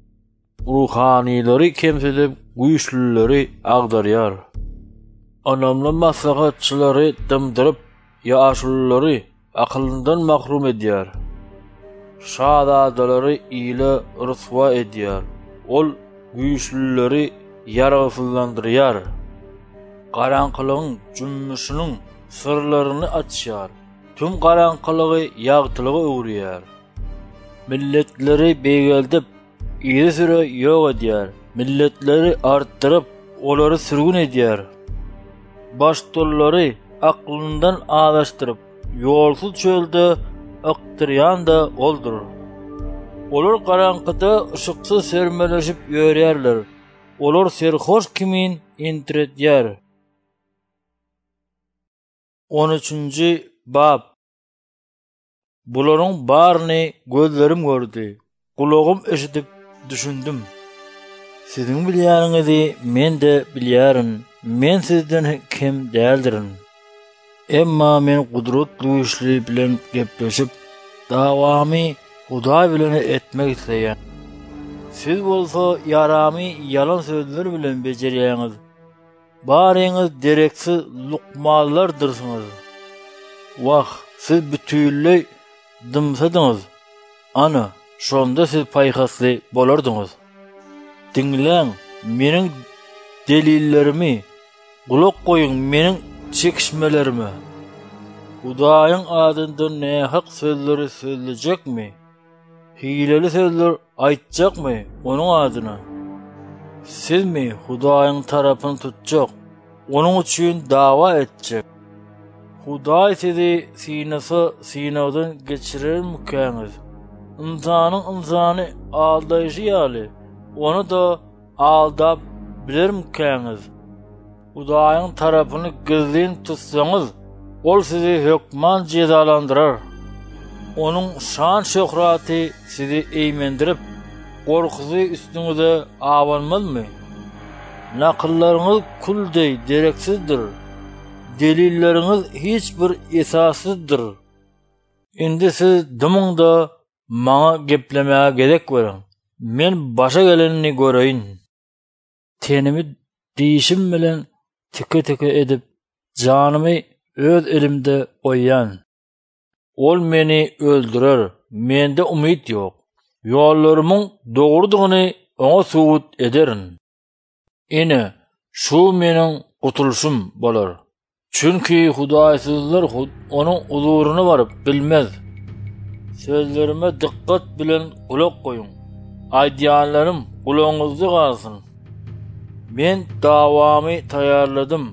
Ruhanilary kemsizip, güýçlüleri agdarýar. Anamly maslahatçylary dymdyryp, ýaşullary akylyndan mahrum edýär. Şahzadalary ýyla ryswa edýär. Ol güýçlüleri ýaragysyzlandyrýar. Garanqylygyň cümmüşiniň sırlaryny açýar. Tüm garanqylygy ýagtylyga öwrýär. milletleri beýgeldip, iri süre ýok edýär. Milletleri artdyryp, olary sürgün edýär. Başdollary aklyndan adaşdyryp, ýolsuz çölde ıktyrýan da oldur. Olar garaňkyda ışıksız sermeleşip ýörýärler. Olar serhoş kimin intiredýär. on üçünji bab. Bularyň baryny gözlerim gördü. Kulagym eşidip düşündüm. Siziň bilýäniňizi men de bilýärin. Men sizden kim däldirin. Emma men gudratly güýçli bilen gepleşip dawamy Hudaý bilen etmek isleýän. Siz bolsa ýaramy ýalan sözler bilen bejerýäňiz. Baryňyz dereksiz lukmalardyrsınız. Wah, siz bütünlüğ dymsadyňyz. Ana, şonda siz paýhasly bolardyňyz. Dinleň, meniň delillerimi, gulak goýuň meniň çekişmelerimi. Hudaýyň adyndan nähak sözleri sözlejekmi? Hileli sözler aýtjakmy onuň adyna? Sizmi Hudaýyň tarapyny tutjak, onuň üçin dawa etjek? Hudaý sizi sinasy sinawdan geçirirmikäňiz? İnsanyň insany aldaýjy ýaly, onu da aldap bilermikäňiz? Hudaýyň tarapyny gizlin tutsaňyz, ol sizi hökman cezalandyrar. Onuň şan şöhraty sizi eýmendirip, gorkuzy üstüňize awanmazmy? Nakyllaryňyz kuldey dereksizdir. Delilleriňiz hiç bir esassyzdyr. Indi siz dymyňda maňa geplemäge gerek beriň. Men başa gelenini göreýin. Tenimi diýişim bilen tike tike edip, janymy öz elimde goýan. Ol meni öldürer, mende umyt ýok. Ýollarymyň dogrudygyny oňa subut ederin. Ine şu meniň gutulşym bolar. Çünki Hudaýsyzlar onuň uzuruny baryp bilmez. Sözlerime dikkat bilen kulak goýun. Aýdýanlarym gulagyňyzda galsyn. Men dawamy taýýarladym.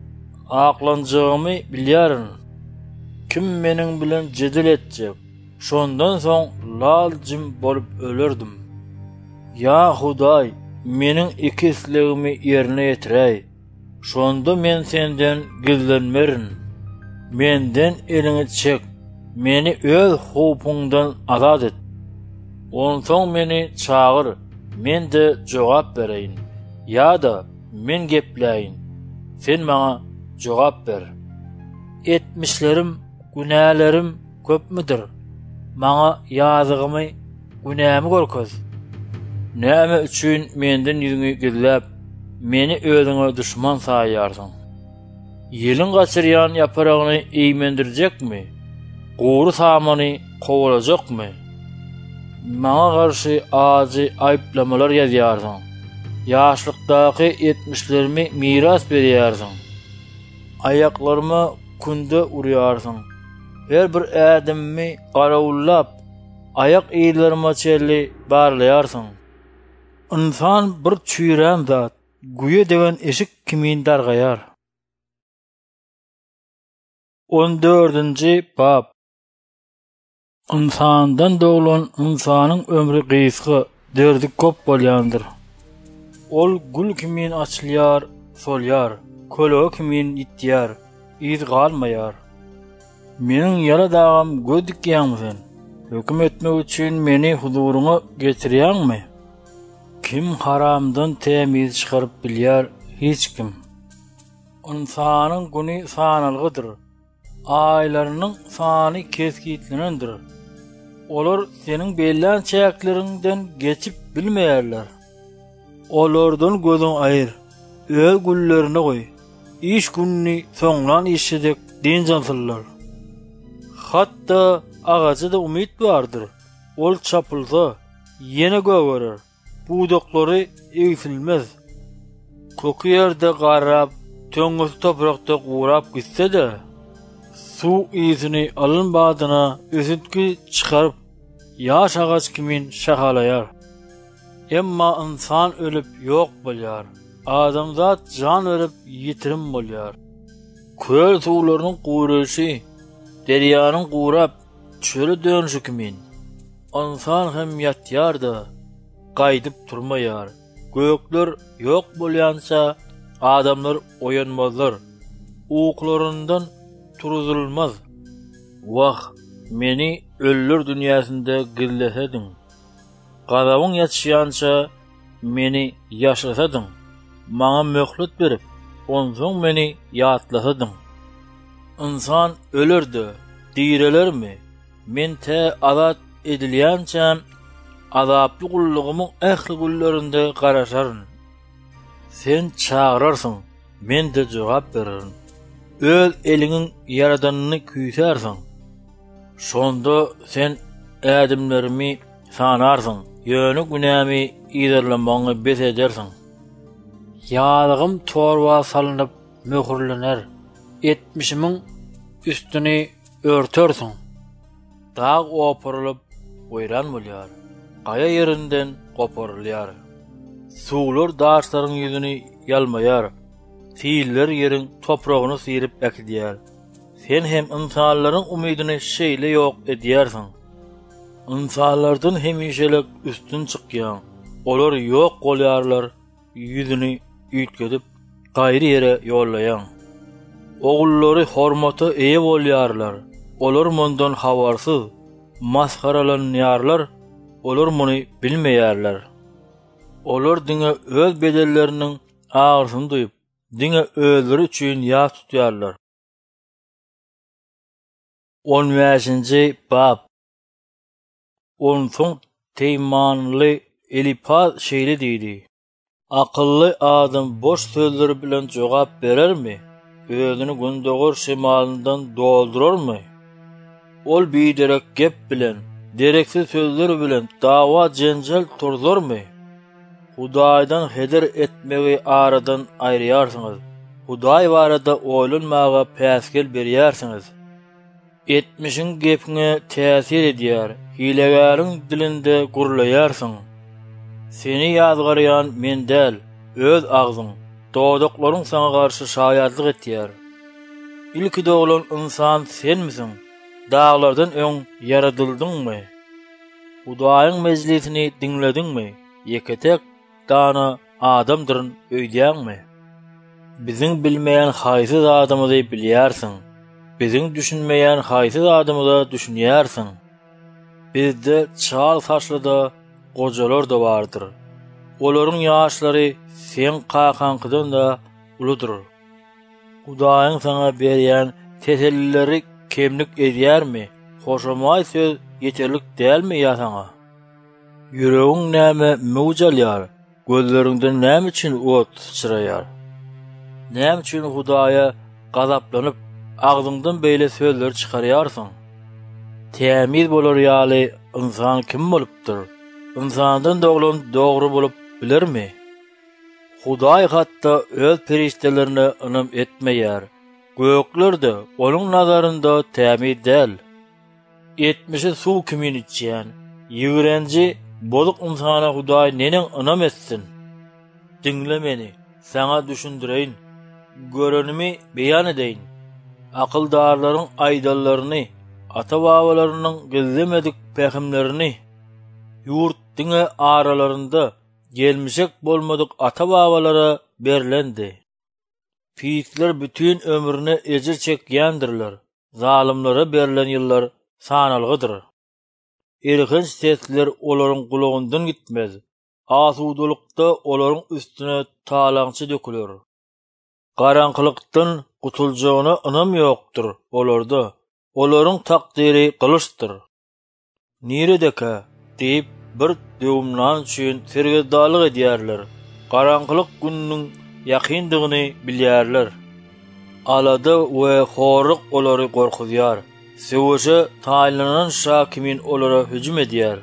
Aklanjağımı bilýärin. Kim meniň bilen jedil etjek? Şondan soň lal jim bolup ölerdim. Ya Hudaý, meniň iki islegimi ýerine ýetiräý. Şonda men senden gizlenmerin. Menden eliňi çek. Meni öz hupyňdan azat et. Onsoň meni çagyr, men de jogap bereýin. Ýa-da men gepläýin. Sen maňa jogap ber. Etmişlerim, günälerim köpmüdir? Maňa ýazygymy, günämi görkez? Näme üçin menden ýüzüňi gizläp, meni özüňe düşman saýarsyň? Ýeliň gaçyrýan ýapragyny eýmendirjekmi? Gowy samany gowalajakmy? Maňa garşy azy aýplamalar ýazýarsyň. Ýaşlykdaky etmişlerimi miras berýärsiň. Ayaklarıma kunde urýarsyň. Her bir ädimmi garawullap, ayak eýlerime çelli barlaýarsyň. İnsan bir çüýren zat, güýe degen eşik kimin dargaýar. on dördünji bab. İnsandan doglan insanyň ömrü gysga, derdi köp bolýandyr. Ol gül kimin açylýar, solýar, köle kimin ýitýär, iz galmaýar. Meniň ýara dagam göz dikýänmisin? Höküm etmek üçin meni huzuruňa getirýänmi? Kim haramdan temiz çykaryp bilýär? Hiç kim. İnsanyň güni sanalgydyr. Aýlarynyň sany keskitlenendir. Olar seniň belän çäkleriňden geçip bilmeýärler. Olardan gözüň aýyr, öz güllerini goý. İş günni soňlan işedek denjansyllar. Hatda agajyda umyt bardyr. Ol çapylsa, ýene göwerer. Budaklary eýsilmez. Köki ýerde garap, töňüsi toprakda gurap gitse-de, su ýyzyny alınbadyna özüntki çykaryp, yaş ağaç kimin şahalayar. Emma insan ölüp yok bolýar. Adamzat can verip yitirim bolýar. Köl suwlarynyň guruşy, derýanyň gurap çöle dönüşi kimin. İnsan hem ýatýar-da, gaýdyp turmaýar. Gökler yok bolýança adamlar oýanmazlar. Uyklaryndan turulmaz. Wah, meni öllür dünýäsinde gillesedin. Gadawyň ýatşýança meni ýaşasadyň. Maňa möhlet berip, onsoň meni ýatlasadyň. İnsan ölürdi, diýrelermi? Men te azat edilýänçä azaply gullugymyň ähli gullarynda garaşaryn. Sen çağırarsyň, men de jogap bererim. Öz eliňiň yaradanyny küýsärsiň. Şonda sen ädimlerimi sanarsyň, ýöne günämi ýerlemaňy bes edersiň. Ýalygym torba salynıp möhürlener. Etmişimiň üstüni örtersiň. Dağ opurylyp oýran bolýar. Gaýa ýerinden goparylýar. Suwlar daşlaryň ýüzüni ýalmaýar. Fiiller ýeriň topragyny syrip äkidýär. Sen hem insanlaryň umydyny şeýle ýok edýärsiň. İnsanlardan hemişelik üstün çykýan. Olar ýok bolýarlar, ýüzüni üýtgedip gaýry ýere ýollaýan. Ogullary hormata eýe bolýarlar. Olar mundan habarsyz, maskaralanýarlar. Olar muny bilmeýärler. Olar diňe öz bedelleriniň agyryny duýup, diňe özleri üçin ýat tutýarlar. on beşinji bab. Onsoň teýmanly Elipaz şeýle diýdi: Akylly adam boş sözleri bilen jogap berermi? Özüni gündogor şemalyndan doldurarmy? Ol biderek gep bilen, dereksiz sözler bilen dawa jenjal turzarmy? Hudaýdan heder etmegi aradan aýrýarsyňyz. Hudaý barada oýlanmaga päsgel berýärsiňiz. Etmişiň gepine täsir edýär, hilegäriň dilinde gurlaýarsyň. Seni ýazgarýan men däl, öz agzyň, dodaklaryň sana garşy şaýatlyk etýär. Ilki doglan insan sen misin? Dağlardan öň yaradyldyňmy? Hudaýyň mejlisini dinlediňmi? Yeketek dana adamdyryn öýdýänmi? Biziň bilmeýän haýsy adamyzy bilýärsiň. Biziň düşünmeýän haýsy adamyzy düşünýärsiň. Bizde çal saçlyda gojalar da bardyr. Olaryň ýaşlary sen qakankydan da uludur. Hudaýyň sana berýän tesellileri kemlik edýärmi? Hoşamaý söz ýeterlik dälmi ýa-saňa? Yüregiň näme mewjalýar? Gözleriňden näme üçin ot çyraýar? Näme üçin Hudaýa gazaplanyp agzyňdan beýle sözler çykarýarsyň? Tämiz bolar ýaly insan kim bolupdyr? İnsandan doglan dogry bolup bilermi? Hudaý hatda öz periştelerini ynam etmeýär. Göklerde onuň nazarynda tämiz däl. Etmişi suw kimin içýän? Ýigrenji boluq insana Hudaý neniň ynam etsin? Dinle meni, sana düşündireýin. Görenimi beýan edeýin. Akyldarlaryň aýdallaryny, ata-babalarynyň gizlemedik pähimlerini, ýurt diňe aralarynda gelmişek bolmadyk ata-babalara berlendi. Fiýsler bütün ömrüne ejir çekýändirler. Zalimlere berilen ýyllar sanalgydyr. Erkinç sesler olaryň gulagyndan gitmez. Asudulukda olaryň üstüne talaňçy döküler. Garanqylykdan gutuljagyna ynam ýokdur olarda. Olaryň takdiri gylyçdyr. Niredeka diýip bir döwümlan üçin sergezdalyk edýärler. Garanqylyk günniň ýakyndygyny bilýärler. Alada we horuk olary gorkudýar. Sewşe taýlanan şakimin olara hüjüm edýär.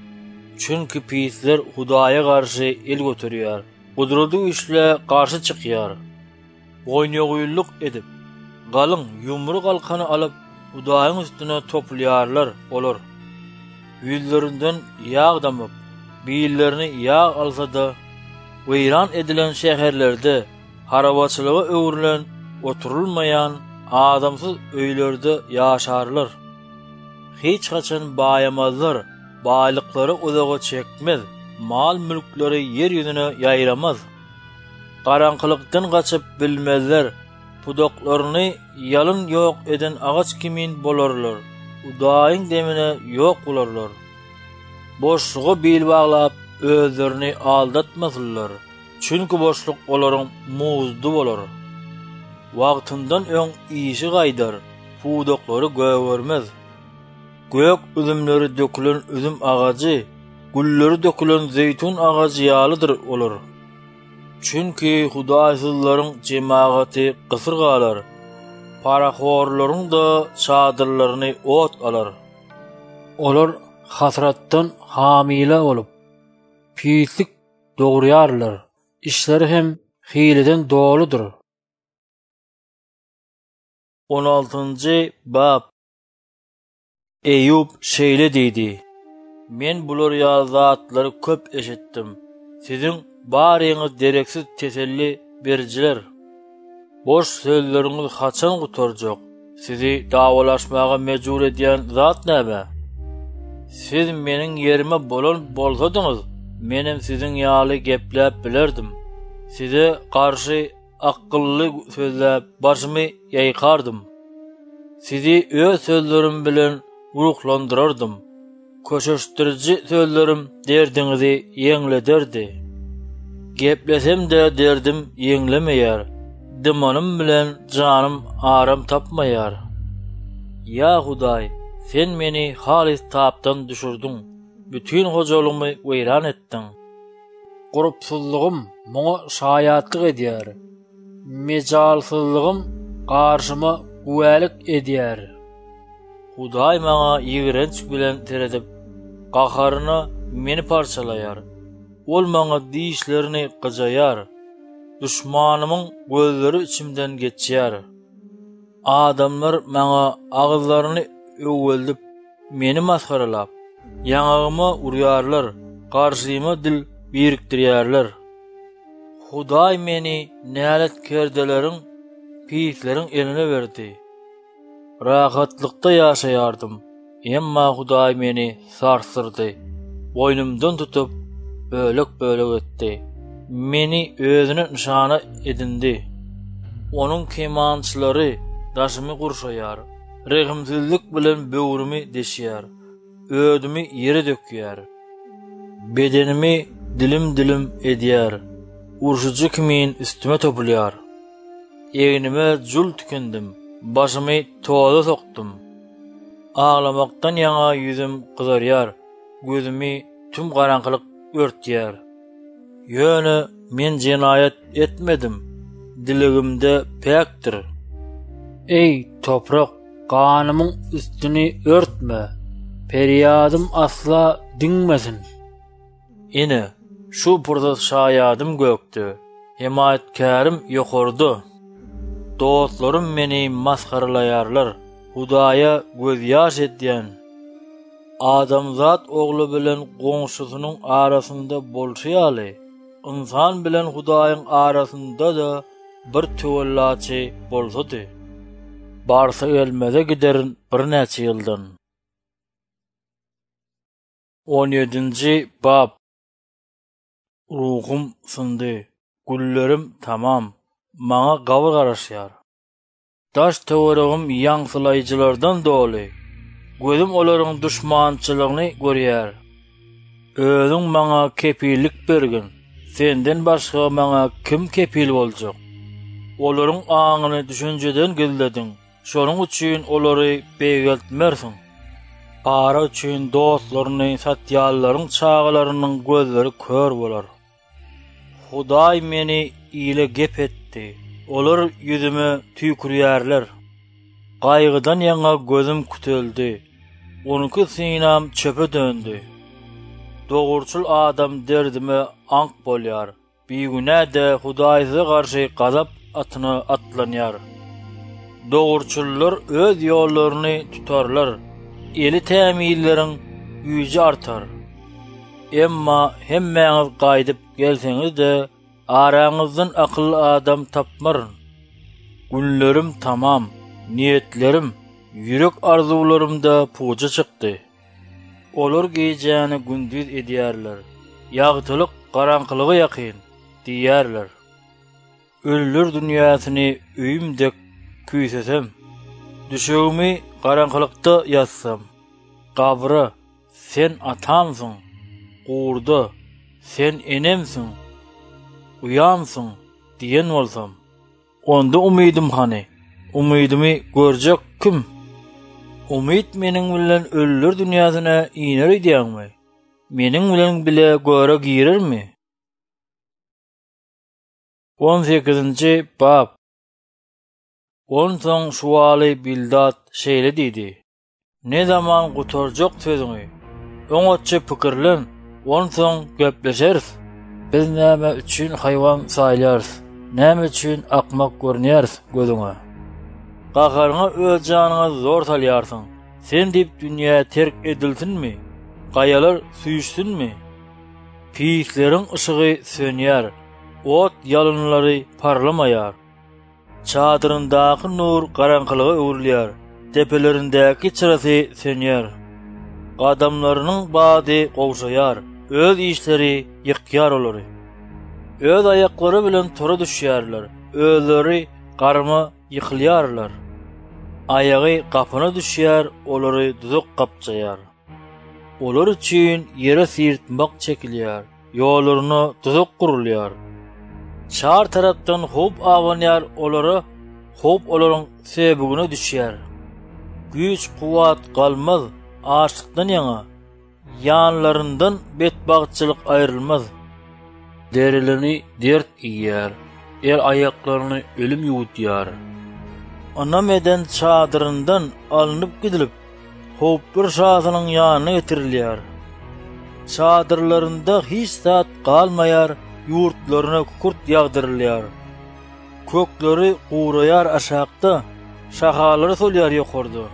Çünki pisler Hudaýa garşy el götürýär. Gudurdy işle garşy çykýar. Boýnýagylyk edip, galyň ýumry galkany alyp Hudaýyň üstüne topulýarlar olar. yüzlerinden yağ damıp, biyillerini yağ alsa da, veyran edilen şehirlerde, harabaçılığa öwrülen, oturulmayan, adamsız öýlerde yaşarlar. Hiç kaçan bayamazlar, baýlykları uzağa çekmez, mal mülkleri yer yüzüne ýaýramaz. Garaňkylykdan gaçyp bilmezler, pudoklarını yalın ýok eden agaç kimin bolarlar, udaýyň demine ýok bolarlar. Boşluğu bil baglap, özlerini aldatmasınlar, çünkü boşluk olaryň muzdu bolar. Wagtyndan öň işi gaýdar, pudoklary göwermez. Gök üzümleri dökülen üzüm ağacı, gülleri dökülen zeytun ağacı ýalydyr olar. Çünkü hudaýsyzlaryň jemaaty gysyrgalar, paraxorlaryň da çadırlaryny ot alar. Olar hasratdan hamile olup, pislik dogurýarlar, işleri hem hileden doludur. on altıncı bab. Eyüp şeýle diýdi: Men bular ýazatlary köp eşitdim. Sizin baryňyz dereksiz teselli berjiler. Boş sözleriňiz haçan gutarjak? Sizi dawalaşmaga mejbur edýän zat näme? Siz meniň ýerime bolan bolsadyňyz, menem sizin ýaly gepläp bilerdim. Size garşy akylly sözläp başymy ýaýkardım. Sizi öz sözlerim bilen uruklandırardım. Köşeştiriji sözlerim derdiňizi ýeňlederdi. Geplesem de derdim ýeňlemeýär. Dymanym bilen janym aram tapmaýar. Ya Hudaý, sen meni halis tapdan düşürdin. Bütün hojalygymy weýran etdiň. Gurupsuzlugym muňa şaýatlyk edýär. Mejalsyzlygym garşyma güwälik edýär. Hudaý maňa ýigrenç bilen teredip, gaharyna meni parçalaýar. Ol maňa diýişlerini gyjaýar. Düşmanymyň gözleri içimden geçýär. Adamlar maňa agyzlaryny öwgeldip, meni maskaralap, ýangyma urýarlar, garşyma dil birikdirýärler. Hudaý meni nälet kerdeleriň, pisleriň eline berdi. Rahatlykda ýaşaýardım. Emma Hudaý meni sarsyrdy. Boynumdan tutup bölek-bölek etdi. Meni özüne nişana edindi. Onun kemançylary daşymy gurşaýar. Rehimsizlik bilen böwrümi deşýär. Ödümi ýere dökýär. Bedenimi dilim-dilim edýär. Urşuju kimin üstüme topulýar. Egnime jul tükendim. Başymy toza sokdum. Ağlamaktan ýaňa ýüzüm gyzarýar. Gözümi tüm garaňkylyk örtýär. Ýöne men jinayet etmedim. Diligimde pekdir. Ey toprak, kanymyň üstüni örtme. Periyadym asla diňmesin. Ine şu purda şaýadym gökdi. Himayetkarim ýokardy. Dostlarym meni maskaralaýarlar. Hudaýa göz ýaş edýän. Adamzat ogly bilen goňşusynyň arasynda bolşýaly, insan bilen Hudaýyň arasynda da bir töwellaçy bolsady. Barsa gelmeze giderin bir näçe ýyldan. on ýedinji bab. Ruhum syndy, güllerim tamam, maňa gawr garaşýar. Daş töweregim ýaňsylaýjylardan doly. Gözüm olaryň düşmançylygyny görýär. Özüň maňa kepillik bergin. Senden başga maňa kim kepil boljak? Olaryň aňyny düşünjeden gizledin. Şonuň üçin olary beýeltmersiň. Para üçin dostlaryny satýarlaryň çağalarynyň gözleri kör bolar. Hudaý meni ýyle gep etdi. Olar ýüzüme tüýkürýärler. Gaýgydan ýaňa gözüm kütüldi. Onunki sinam çöpe döndü. Dogurçul adam derdime ank bolýar. Biýgünäde Hudaýyza garşy gazap atyny atlanýar. Dogurçullar öz ýollaryny tutarlar. Eli tämilleriň güýji artar. Emma hemmeňiz gaýdyp gelseňiz de araňyzdan akylly adam tapmaryn. Günlerim tamam, niyetlerim, ýürek arzuwlarymda puja çykdy. Olar gejäni gündüz edýärler. Ýagtylyk garaňkylygy ýakyn diýärler. Ölüler dünýäsyny öýümdek küýsesem, düşegimi garaňkylykda ýatsam, gabry sen atamsyň, gurda sen enemsiň, uýamsyň diýen bolsam, onda umydym hany, umydymy görjek kim? Umyt meniň bilen ölüler dünýäsyna iner edýärmi? Meniň bilen bile göre girermi? on sekizinji bab. Onsoň şuwaly Bildat şeýle diýdi: Ne zaman gutarjak sözüňi? Oňatça pikirlen, onsoň gepleşeriz. Biz näme üçin haýwan saýlarys, näme üçin akmak görnýäris gözüňe? Gagaryňa öz janyňa zor salýarsyň. Sen diýip dünýä terk edilsinmi? Gaýalar süýüşsinmi? Piýikleriň ışıgy sönýär, ot ýalynlary parlamaýar. Çadyryndaky nur garaňkylyga öwürlýär, tepelerindäki çyrasy sönýär. Adamlarynyň bady gowşaýar, öz işleri ýykýar olary. Öz aýaklary bilen tora düşýärler, özleri garmy ýykylýarlar. Aýagy gapyna düşýär, olary duzak gapjaýar. Olar üçin ýere sirtmak çekilýär, ýollaryny duzak gurulýar. Çar tarapdan hop awanýar, olary hop olaryň sebegine düşýär. Güýç kuwat galmaz, açlykdan ýaňa, ýanlaryndan betbagçylyk aýrylmaz. Derilerini dert iýýär, er aýaklaryny ölüm ýutýar. Anam eden çadyryndan alınıp gidilip, hop bir şahynyň ýanyna getirilýär. Çadyrlarynda hiç zat galmaýar, ýurtlaryna kurt ýagdyrylýar. Kökleri guraýar aşakda, şahalary solýar ýokarda.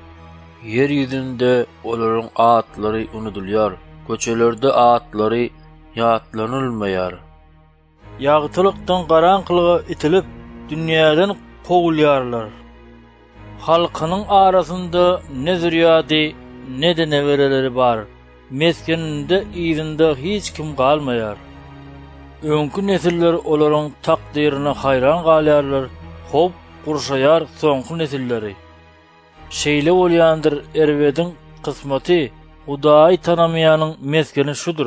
Yer ýüzünde olaryň atlary unutulýar, köçelerde atlary ýatlanylmaýar. Ýagtylykdan garaňkylyga itilip, dünýäden kowulýarlar. Halkynyň arasynda ne zürýady, ne de newereleri bar. Meskeninde ýerinde hiç kim galmaýar. Öňkü nesiller olaryň takdyryna hayran galýarlar, hop gurşaýar soňky nesilleri. Şeýle bolýandyr erwediň kysmaty, Hudaý tanamaýanyň meskeni şudur.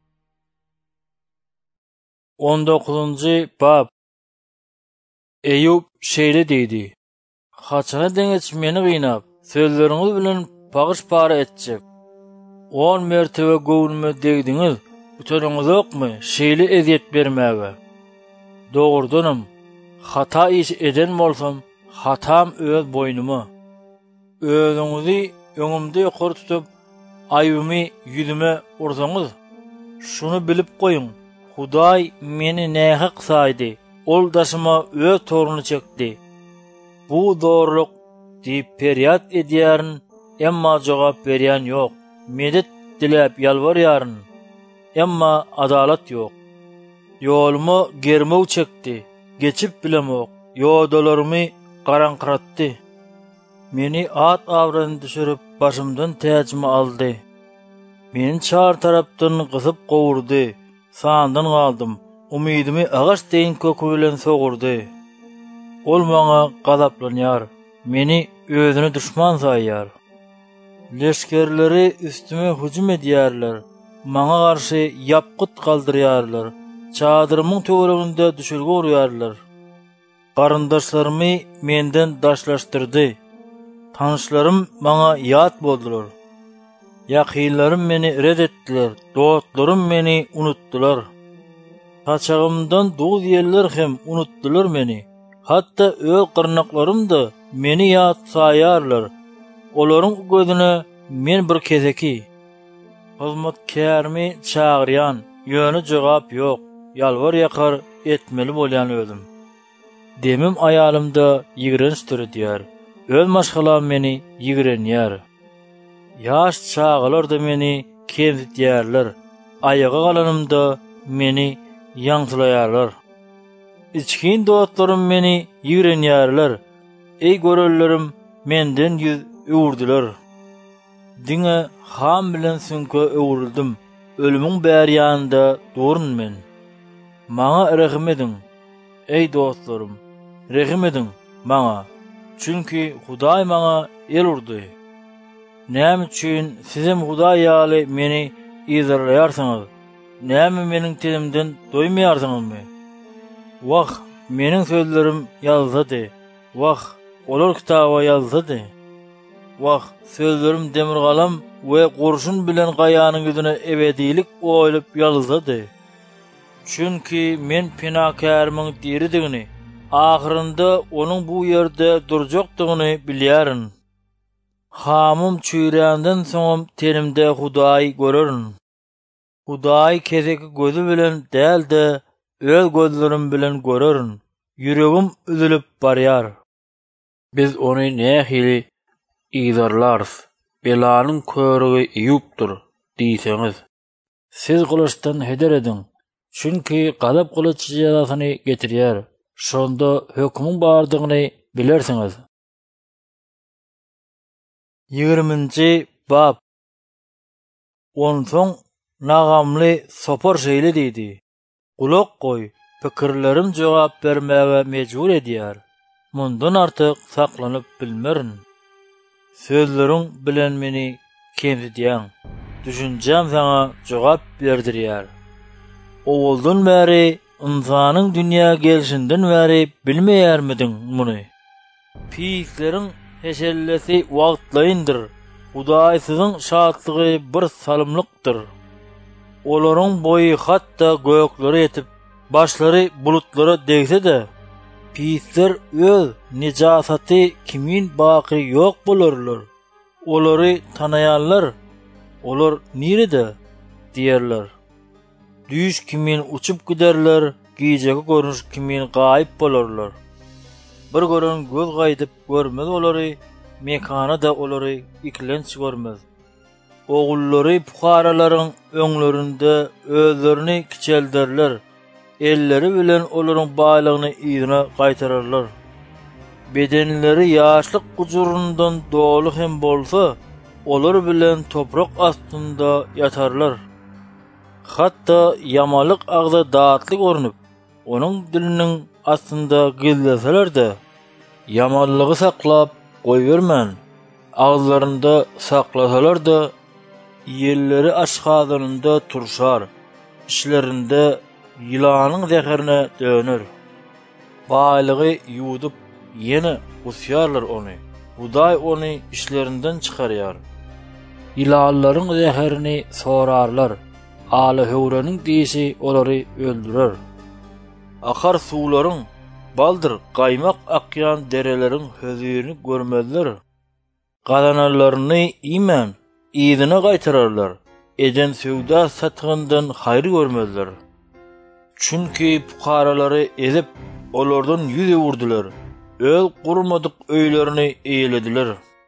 on dokuzunji bab. Eýüp şeýle diýdi: Haçana deňeç meni gynap, sözleriňiz bilen pagyş para etjek. on mertebe göwnüme degdiňiz, üteniňiz okmy şeýle eziýet bermäge? Dogurdanam, hata iş eden bolsam, hatam öz boynuma. Özüňizi öňümde ýokary tutup, aýbymy ýüzüme ursaňyz, şunu bilip goýun, Hudaý meni nähä saýdy, ol daşyma öz toruny çekdi. Bu doğruluk diýip peryat edýärin, emma jogap berýän ýok. Medet diläp ýalbarýaryn, emma adalat ýok. Ýolumy germew çekdi, geçip bilemok, ýodalarymy garaňkyratdy. Meni at awrany düşürüp başymdan täjimi aldy. Men çar tarapdan gysyp gowurdy, sandan galdym. Umydymy agaç deýin kökü bilen sogurdy. Ol maňa gazaplanýar, meni özüne düşman saýýar. Leşkerleri üstüme hücum edýärler, maňa garşy ýapgyt galdyrýarlar, çadyrymyň töwereginde düşürge urýarlar. Garyndaşlarymy menden daşlaşdyrdy. Tanışlarym maňa ýat boldular. Ýakynlarym meni red etdiler, dostlarym meni unutdular. Paçagymdan duz ýerler hem unutdular meni. Hatta öz gyrnaklarym da meni ýat saýarlar. Olaryň gözüne men bir kezeki. Hyzmatkärmi çagyrýan, ýöne jogap ýok, ýalvar ýakar etmeli bolýan özüm. Demim aýalymda ýigrenç türedýär, öz maşgalam meni ýigrenýär. Yaş çağalar da meni kemsitýärler. Ayaga galanymda meni ýaňsylaýarlar. İçkin dostlarym meni ýigrenýärler. Ey görellerim menden ýüz öwürdiler. Diňe ham bilen süňke öwürildim. Ölümüň bäri ýanynda durun men. Maňa rahim ediň. Ey dostlarym, rahim ediň maňa. Çünki Hudaý maňa el urdy. Näme üçin sizem Hudaý ýaly meni izlerlersiňiz? Näme meniň dilimden doýmaýarsyňyzmy? Wah, meniň sözlerim ýazdy. Wah, olar kitaba ýazdy. Wah, sözlerim demir galam we gurşun bilen gaýanyň ýüzüne ebedilik oýup ýazdy. Çünki men pinakärimiň diridigini, ahyrynda onuň bu ýerde durjakdygyny bilýärin. Hamym çüýränden soňam tenimde Hudaý görerin. Hudaý kezeki gözü bilen dälde öz gözlerim bilen görerin. Yüregim üzülüp barýar. Biz ony nähili ýazarlarys. Belanyň körügi ýupdyr diýseňiz. Siz gylışdan heder ediň. Çünki gadap kılıç jazasyny getirýär. Şonda hökmüň bardygyny bilersiňiz. ýygrimiňji bab. Onsoň nagamly sopar şeýle diýdi. Gulak goý, pikirlerim jogap bermäge mejbur edýär. Mundan artyk saklanyp bilmerin. Sözleriň bilen meni kemsitýäň. Düşünjem saňa jogap berdirýär. Owuldan bäri insanyň dünýä gelişinden bäri bilmeýärmidiň muny? Pisleriň heşellesi wagtlaýyndyr. Hudaýsyzyň şatlygy bir salymlykdyr. Olaryň boýy hatda göklere ýetip, başlary bulutlara degse-de, pisler öz nijasaty kimin baqy ýok bolarlar. Olary tanaýarlar. Olar nirede diýerler. Düýüş kimin uçup giderler, gijegi görünüş kimin gaýyp bolarlar. Bir gören göz gaýdyp görmez olary, mekana da olary iklenç görmez. Ogullary puharalaryň öňlerinde özlerini kiçelderler. Elleri bilen olaryň baýlygyny ýygyna gaýtararlar. Bedenleri ýaşlyk gujurundan dolu hem bolsa, olar bilen toprak astynda ýatarlar. Hatda yamalyk agza datly görünüp, onuň diliniň astynda gizleseler-de, yamallygy saklap goýbermän. Agzlarynda saklasalar-da, ýelleri aşgazynda turşar, işlerinde ýylanyň zeherine döner. Baýlygy ýudup ýene usýarlar ony. Hudaý ony işlerinden çykarýar. Ýylanlaryň zeherini sorarlar. Aly höwreniň diýişi olary öldürer. Akar suwlaryň baldyr gaýmak akýan dereleriň hözirini görmezler. Galanalaryny iýmen ýygyna gaýtararlar. Eden söwda satgyndan haýry görmezler. Çünki pukaralary ezip olardan ýüz öwürdiler. Öl gurmadyk öýlerini eýlediler.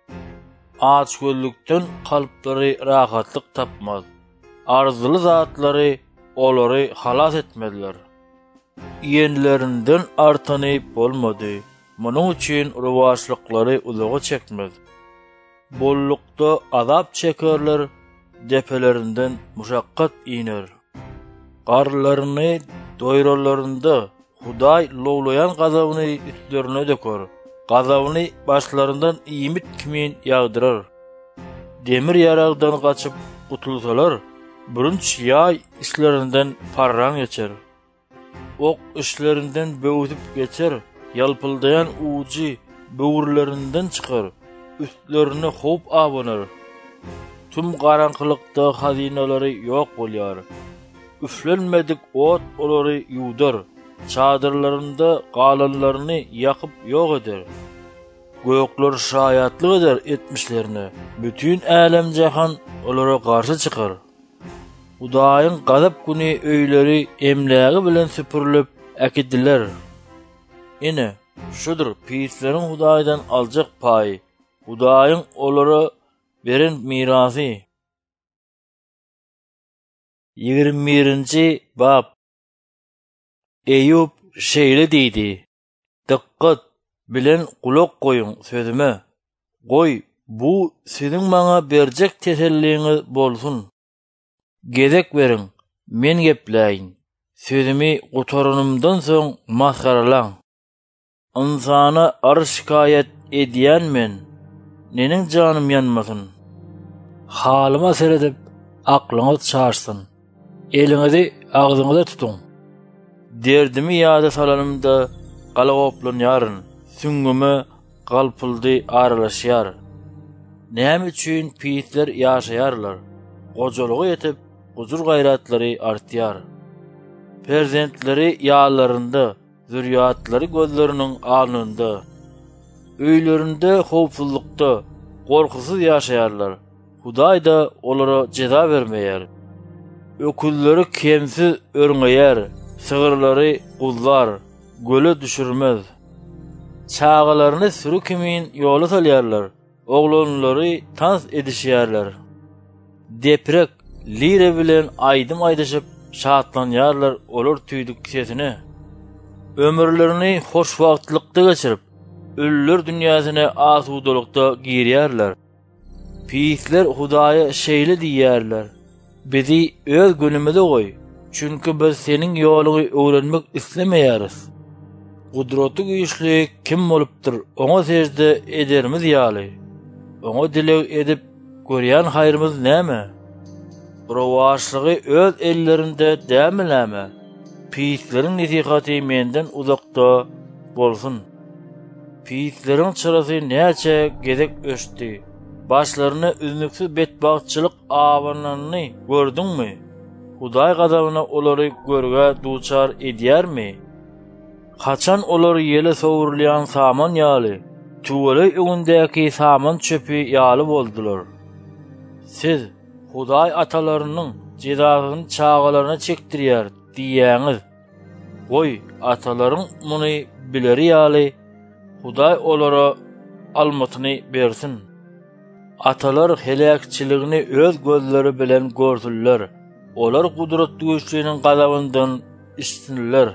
Aç gözlükden kalpleri rahatlyk tapmaz. Arzuly zatlary olary halas etmediler. Ýenlerinden artany bolmady. Munyň üçin ruwaşlyklary uzaga çekmez. Bollukda azap çekerler, depelerinden muşakkat iner. Garlaryny doýralarynda Hudaý lowlayan gazabyny üstlerine döker. Gazabyny başlarından iýmit kimin ýagdyrar. Demir ýaragdan gaçyp gutulsalar, birinç ýay işlerinden parran geçer. Ok işlerinden böwütüp geçer, ýalpyldayan uji böwürlerinden çykar, üstlerine hop abonar. Tüm garanqylykda hazinalary ýok bolýar. Üflenmedik ot olary ýudar. Çadırlarında galanlaryny ýakyp ýok eder. Gökler şaýatlyk eder etmişlerini. Bütün älem jahan olara garşy çykar. Hudaýyň gazap güni öýleri emlägi bilen süpürilip äkidiler. Ine şudur pisleriň Hudaýdan aljak paý. Hudaýyň olara beren mirasy. ýigirme birinji bab. Eýüp şeýle diýdi: "Dikkat bilen kulak goýuň sözüme. Goý, bu siziň maňa berjek teselliňiz bolsun. Gezek beriň, men gepläýin. Sözümi gutarynymdan soň masgaralaň. Insana ar şikayet edýän men, neniň janym ýanmasyn? Halyma seredip aklyňyz çaşsyn. Eliňizi agzyňyza tutuň. Derdimi ýada salanymda galagoplanýaryn, süňgüme galpyldy aralaşýar. Näme üçin pisler ýaşaýarlar? Gojalygy ýetip, gujur gaýratlary artýar. Perzentleri ýalarynda, zürriýatlary gözleriniň alnynda. Öýlerinde howpsuzlukda, gorkusyz ýaşaýarlar. Hudaý da olara jeza bermeýär. Ökülleri kemsiz örňeýär, sygyrlary gullar, göle düşürmez. Çağalaryny sürü kimin ýola salýarlar, oglanlary tans edişýärler. Deprek, lire bilen aýdym aýdaşyp şatlanýarlar olar tüýdük sesine. Ömürlerini hoş wagtlykda geçirip, ölüler dünýäsine asudalykda girýärler. Pisler Hudaýa şeýle diýýärler: "Bizi öz günümizde goý, çünki biz seniň ýolyny öwrenmek islemeýäris. Gudraty güýçli kim bolupdyr, oňa sejde edermiz ýaly. Oňa dilek edip görýän haýrymyz näme? Rowaşlygy öz ellerinde dämiläme? Pisleriň nesihaty menden uzakda bolsun. Pisleriň çyrasy näçe gezek öşdi. Başlaryny üznüksiz betbagçylyk awanyny gördüňmi? Hudaý gazabyna olary görge duçar edýärmi? Haçan olary ýele sowurlayan saman ýaly, tuwalay öňündäki saman çöpi ýaly boldular. Siz Hudaý atalarynyň jezasyny çağalaryna çekdirýär diýýäňiz. Goý, atalaryň muny bileri ýaly, Hudaý olara almatyny bersin. Atalar helakçiligini öz gözleri bilen gördüler. Olar gudratly güýçliniň gazabyndan işsinler.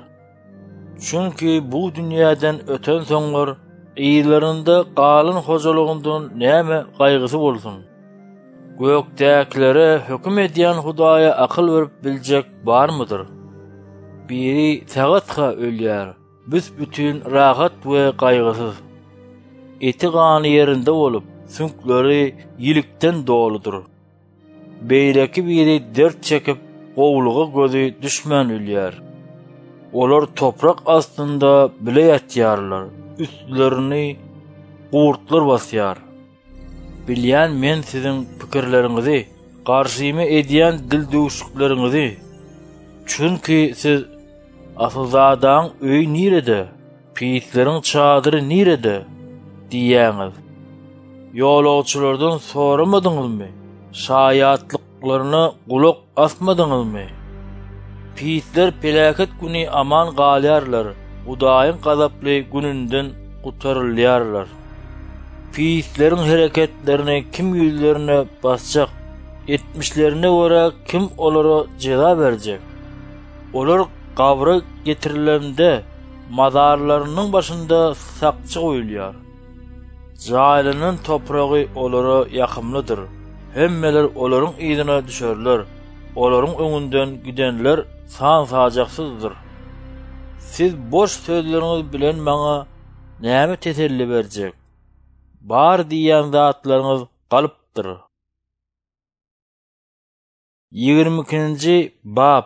Çünki bu dünýäden öten soňlar iýlerinde galyn hojalygyndan näme gaýgysy bolsun? Gökdäklere höküm edýän Hudaýa akyl berip biljek barmydyr? Biri tagatga ölýär, büsbütün rahat we gaýgysyz. Eti gany ýerinde bolup, sünkleri ýilikden doludur. Beýleki biri dert çekip, gowluga gözü düşmän ölýär. Olar toprak astynda bile ýatýarlar, üstlerini gurtlar basýar. Bilýän men siziň pikirleriňizi, garşymy edýän dil döwüşlikleriňizi. Çünki siz asylzadaň öýi nirede, pisleriň çadyry nirede diýýäňiz. Ýolagçylardan soramadyňyzmy? Şaýatlyklaryna gulak asmadyňyzmy? Pisler pelaket güni aman galýarlar, Hudaýyň gazaply gününden gutarylýarlar. Pisleriň hereketlerini kim ýüzlerine basjak, etmişlerine göre kim olara jeza berjek? Olar gabra getirilende mazarlarynyň başynda sakçy goýulýar. Jaýlynyň topragy olara ýakymlydyr. Hemmeler olaryň ýygyna düşerler. Olaryň öňünden gidenler san sajaksyzdyr. Siz boş sözleriňiz bilen maňa näme teselli berjek? Bar diýen zatlaryňyz galypdyr. ýigirme ikinji bab.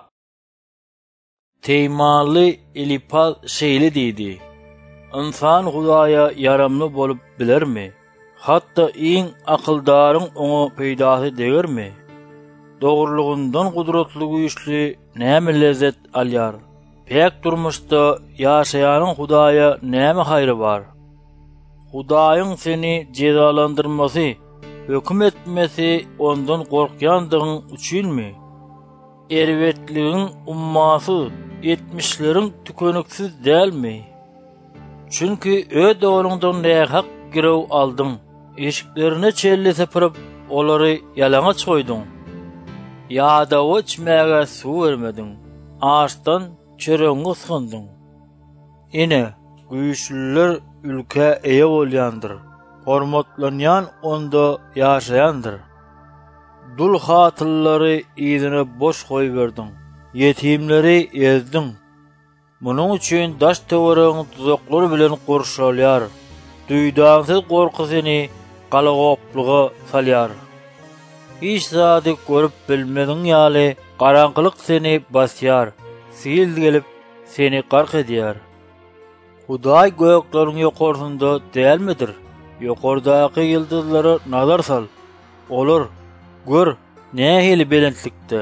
Teýmaly Elipaz şeýle diýdi: "İnsan Hudaýa yaramly bolup bilermi? Hatda iň akyldaryň oňa peýdasy degirmi? Dogrulygyndan gudratly güýçli näme lezzet alýar? Pek durmuşda ýaşaýanyň Hudaýa näme haýry bar? Hudaýyň seni jezalandyrmasy, höküm etmesi ondan gorkýandygyň üçinmi? Erwetligiň ummasy, etmişleriň tükönüksiz dälmi? Çünki öz oğlundan nähak girew aldyň, eşiklerine çelle sepirip olary ýalaňaç goýduň. Ýa-da içmäge suw bermediň. Açdan çöreňi ısgyndyň. Ine güýçlüler ülke eýe bolýandyr. Hormatlanýan onda ýaşaýandyr. Dul hatyllary ýygyny boş goýberdiň. Ýetimleri ezdiň. Munuň üçin daş töwereň tuzaklary bilen gorşalýar. Duýdansyz gorky seni galagoplyga salýar. Hiç zady görüp bilmediň ýaly garaňkylyk seni basýar. Sil gelip seni gark edýär. Hudaý göklerin ýokarysynda dälmidir? Ýokardaky ýyldızlary nazar sal. Olur, gör, nähili belentlikde.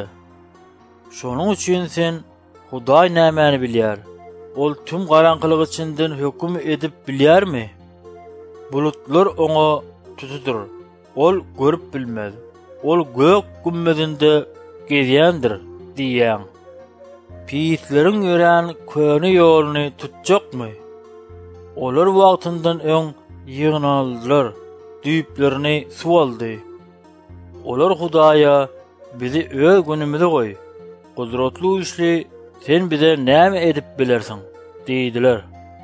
Şonuň üçin sen Hudaý nämäni bilýär? Ol tüm garaňkylyk içinden höküm edip bilýärmi? Bulutlar oňa tutudur. Ol görüp bilmez. Ol gök gümmezinde gezýändir diýýän. Piýitleriň ýören köni ýoluny tutjakmy? Olar wagtyndan öň ýygnaldylar, düýplerini suwaldy. Olar Hudaýa bizi öz günümizde goý. Gudratly işli sen bize näme edip bilersiň diýdiler.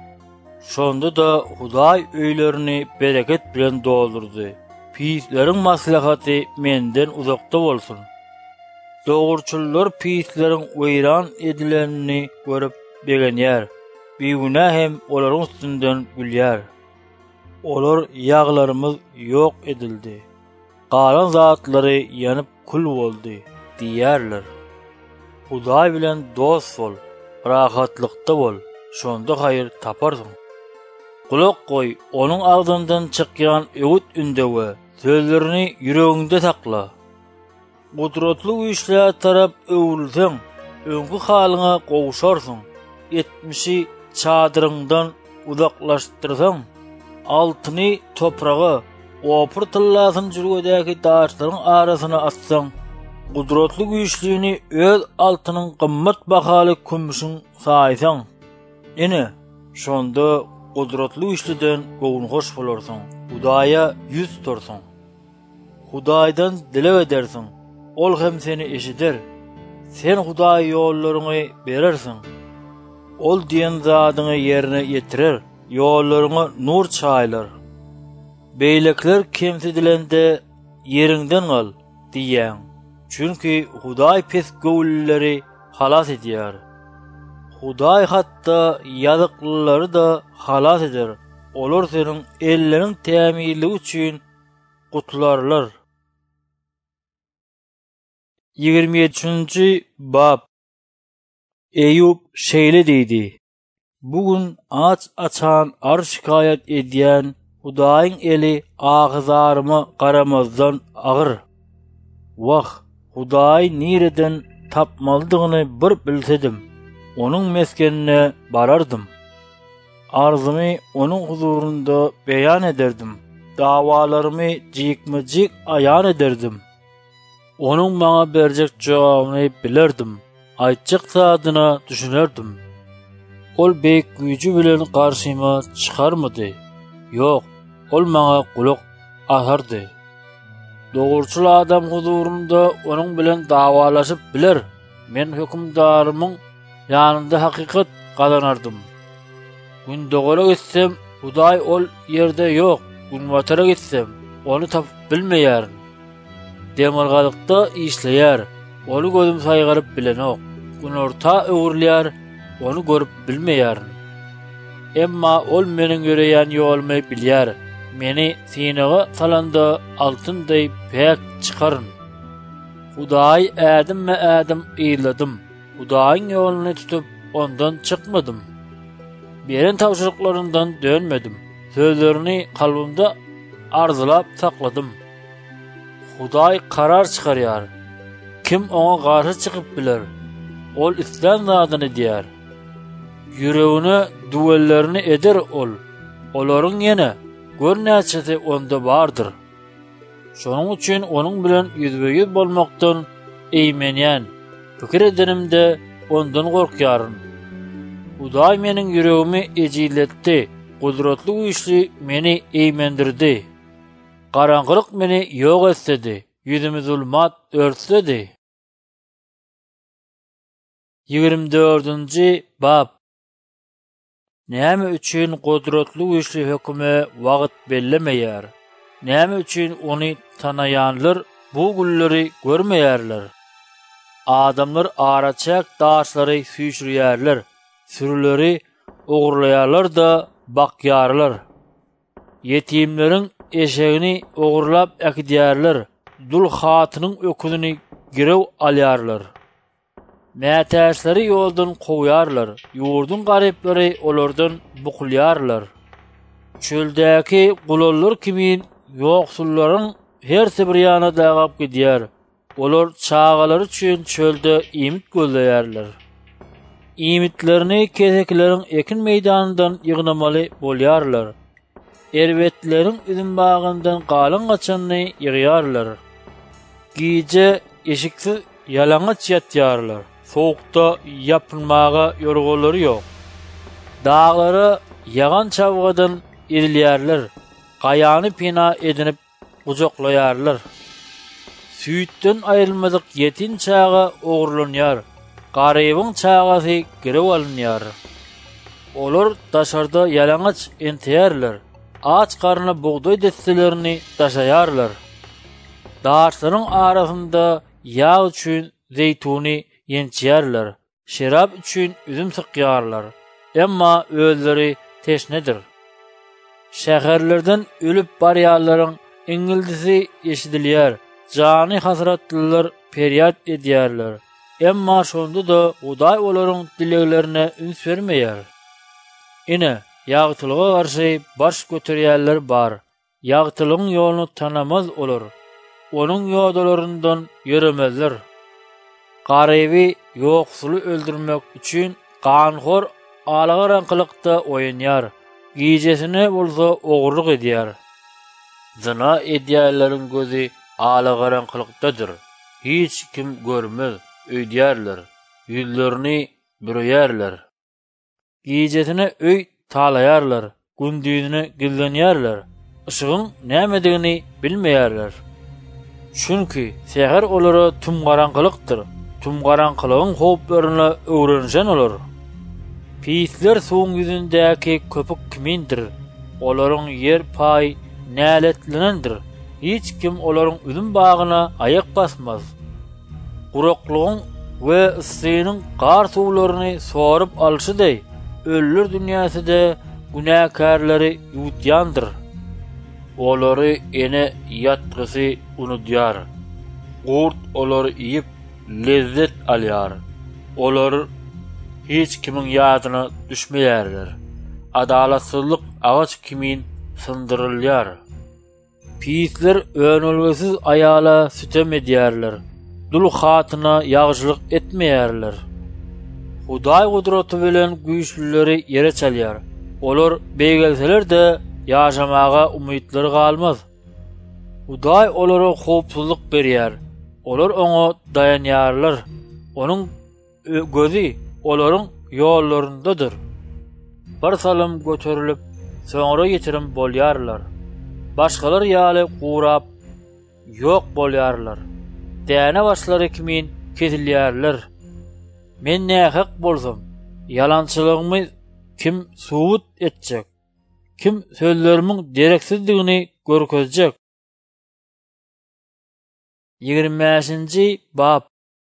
Şonda da Hudaý öýlerini bereket bilen doldurdy. Piýitleriň maslahaty menden uzakda bolsun. Dogurçullar piýitleriň weýran edilenini görüp begenýär. Biýguna hem olaryň üstünden gülýär. Olar ýaglarymyz ýok edildi. Galan zatlary ýanyp kul boldy diýerler. Hudaý bilen dost bol, rahatlykda bol, şonda haýyr taparsyň. Kulak goý, onuň agdyndan çykýan öwüt ündewe, sözlerini ýüregiňde sakla. Gudratly güýçler tarap öwülseň, öňkü halyňa gowuşarsyň. Etmişi çadyryňdan uzaklaşdyrsaň, altyny topraga, opur tıllasyn jürgedäki daşlaryň arasyna atsaň, gudratly güýçlüğini öz altynyň gymmat bahaly kümüşiň saýsaň, ine şonda gudratly güýçlüden gowungoş bolarsyň. Hudaýa ýüz tutarsyň. Hudaýdan dilek edersiň. Ol hem seni eşider. Sen Hudaý ýollaryny berersiň. Ol diýen zadyny ýerine ýetirer, ýollaryňa nur çaýlar. Beýlekler kemsidilende ýeriňden gal diýýän. Çünki Hudaý pes göwülleri halas edýär. Hudaý hatda ýazyklylary da halas eder. Olar seniň elleriň tämirligi üçin gutlarlar. ýigirme ýedinçi bab. Eýub şeýle diýdi: Bugün aç açan ar şikayet edýän Hudaýyň eli agyzarymy garamazdan agyr. Wah, Hudaý nireden tapmaldygyny bir bilsedim, onuň meskenine barardım. Arzymy onuň huzurunda beýan ederdim. Dawalarymy jikmejik aýan ederdim. Onuň maňa berjek jogabyny bilerdim. Aýtjak sadyna düşünerdim. Ol beýik güýji bilen garşyma çykarmady? Ýok, ol maňa gulak atardy. Dogurçul adam huzurunda onuň bilen dawalaşyp biler. Men hökümdarymyň ýanynda hakykat gazanardım. Gündogora gitsem, Hudaý ol ýerde ýok. Günwatara gitsem, onu tapyp bilmeýärin. Demirgalykda işleýär. Onu gözüm saýgaryp bilenok. Günorta öwürleýär, onu görüp bilmeýärin. Emma ol meniň göreýän ýolumy bilýär. Meni sinege salanda altynday pek çykaryn. Hudaý ädim me ädim ýyladym. Hudaýyň ýoluny tutup ondan çykmadym. Beren tawşyryklaryndan dönmedim. Sözlerini kalbimde arzulap sakladym. Hudaý karar çykarýar. Kim oňa garşy çykyp biler? Ol islen zadyny diýär. Yüreğine duvellerini eder ol. Olaryň ýene görnäçesi onda bardyr. Şonuň üçin onuň bilen ýüzbeýüz bolmakdan eýmenýän. Pikir edenimde ondan gorkýaryn. Hudaý meniň yüregimi ejiletdi. Gudratly güýçli meni eýmendirdi. Qaranqylyk meni ýok etsedi, ýüzümi zulmat örtsedi. ýigirmi dördünji bab. Näme üçin gudratly güýçli höküme wagt bellemeýär? Näme üçin ony tanaýanlar bu gülleri görmeýärler? Adamlar araçak daşlary süýşürýärler, sürüleri ogurlaýarlar da bakýarlar. Yetimleriň eşegini ogurlap äkidýärler, dul hatynyň öküzini girew alýarlar. Mätäşleri ýoldan goýarlar, ýurdun garyplary olardan bukulýarlar. Çöldäki gulollar kimin ýoksullaryň hersi bir ýana dagap gidýär. Olar çağalar üçin çölde imit gözleýärler. İmitlerini kesekleriň ekin meýdanyndan ýygnamaly bolýarlar. Erwetlerin üzüm bagyndan galan gaçanny ýygýarlar. Giýje eşiksiz ýalaňaç ýatýarlar. Soğukda yapılmağa yorgolary ýok. Dağları yagan çavgadan edilýärler. Gaýany pina edinip gujaklaýarlar. Süýtden aýrylmadyk yetin çağa ogurlanýar. Garybyň çagasy girew alynýar. Olar daşarda ýalaňaç enteýärler. Aç garna buğday destelerini daşaýarlar. Daşlaryň arasynda ýağ üçin zeytuni ýençýärler. Şerap üçin üzüm sykýarlar. Emma özleri teşnedir. Şäherlerden ölüp barýarlaryň eňildisi eşidilýär. Jany hasratlylar peryat edýärler. Emma şonda da Hudaý olaryň dileglerine üns bermeýär. Ine ýagtylyga garşy baş göterýärler bar. Ýagtylyň ýoluny tanamaz olar. Onuň ýodalaryndan ýöremezler. Garyby ýoksuly öldürmek üçin ganhor alagarankylykda oýanýar. Giýjesine bolsa ogurluk edýär. Zina edýärleriň gözi alagarankylykdadyr. Hiç kim görmez, öýdýärler. Ýüzlerini bürüýärler. Giýjesine öý talaýarlar. Gündüzüne gizlenýärler. Işıgyň nämedigini bilmeýärler. Çünki seher olara tüm garankylykdyr. Tüm garankylygyň howplaryna öwrenjen olar. Pisler suwuň ýüzündäki köpük kimindir? Olaryň ýer paý näletlenendir. Hiç kim olaryň üzüm bagyna ayak basmaz. Guraklygyň we ıssynyň gar suwlaryny sorup alşydy. Öllür dünýäsinde günäkärleri ýutýandyr. Olary ene ýatgysy unudýar. Gurt olary ýyp lezzet alýar. Olar hiç kimin ýadyna düşmeýärler. Adalatsızlyk agaç kimin syndyrylýar. Pisler önülgesiz ayala sütem edýärler. Dul hatyna ýagşylyk etmeýärler. Hudaý gudraty bilen güýçlileri ýere çalýar. Olar beýgelseler de ýaşamaga umytlary galmaz. Hudaý olara howpsuzlyk berýär. Olar oňa dayanýarlar. Onuň gözi olaryň ýollaryndadyr. Bir salym göterilip, soňra ýetirim bolýarlar. Başgalar ýaly gurap ýok bolýarlar. Däne başlary kimin kesilýärler. Men nähak bolsam, ýalançylygymy kim subut etjek? Kim sözlerimiň dereksizdigini görkezjek? ýigirmi beşinji bab.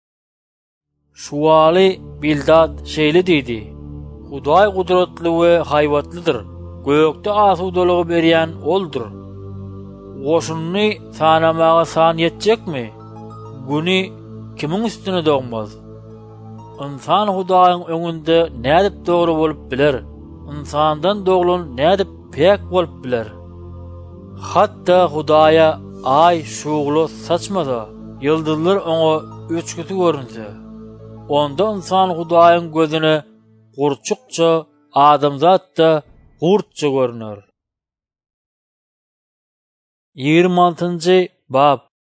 Şuwaly Bildad şeýle diýdi: Hudaý gudratly we haýwatlydyr. Gökde asudalygy berýän oldur. Goşuny sanamaga san ýetjekmi? Güni kimiň üstüne dogmaz? İnsan Hudaýyň öňünde nädip dogry bolup biler? İnsandan doglan nädip pek bolup biler? Hatda Hudaýa ay şugly saçmasa, ýyldyzlar oňa öçküsi görünse, onda insan Hudaýyň gözüne gurçukça, adamzat da gurtça görünür. ýigirmi altynjy bab.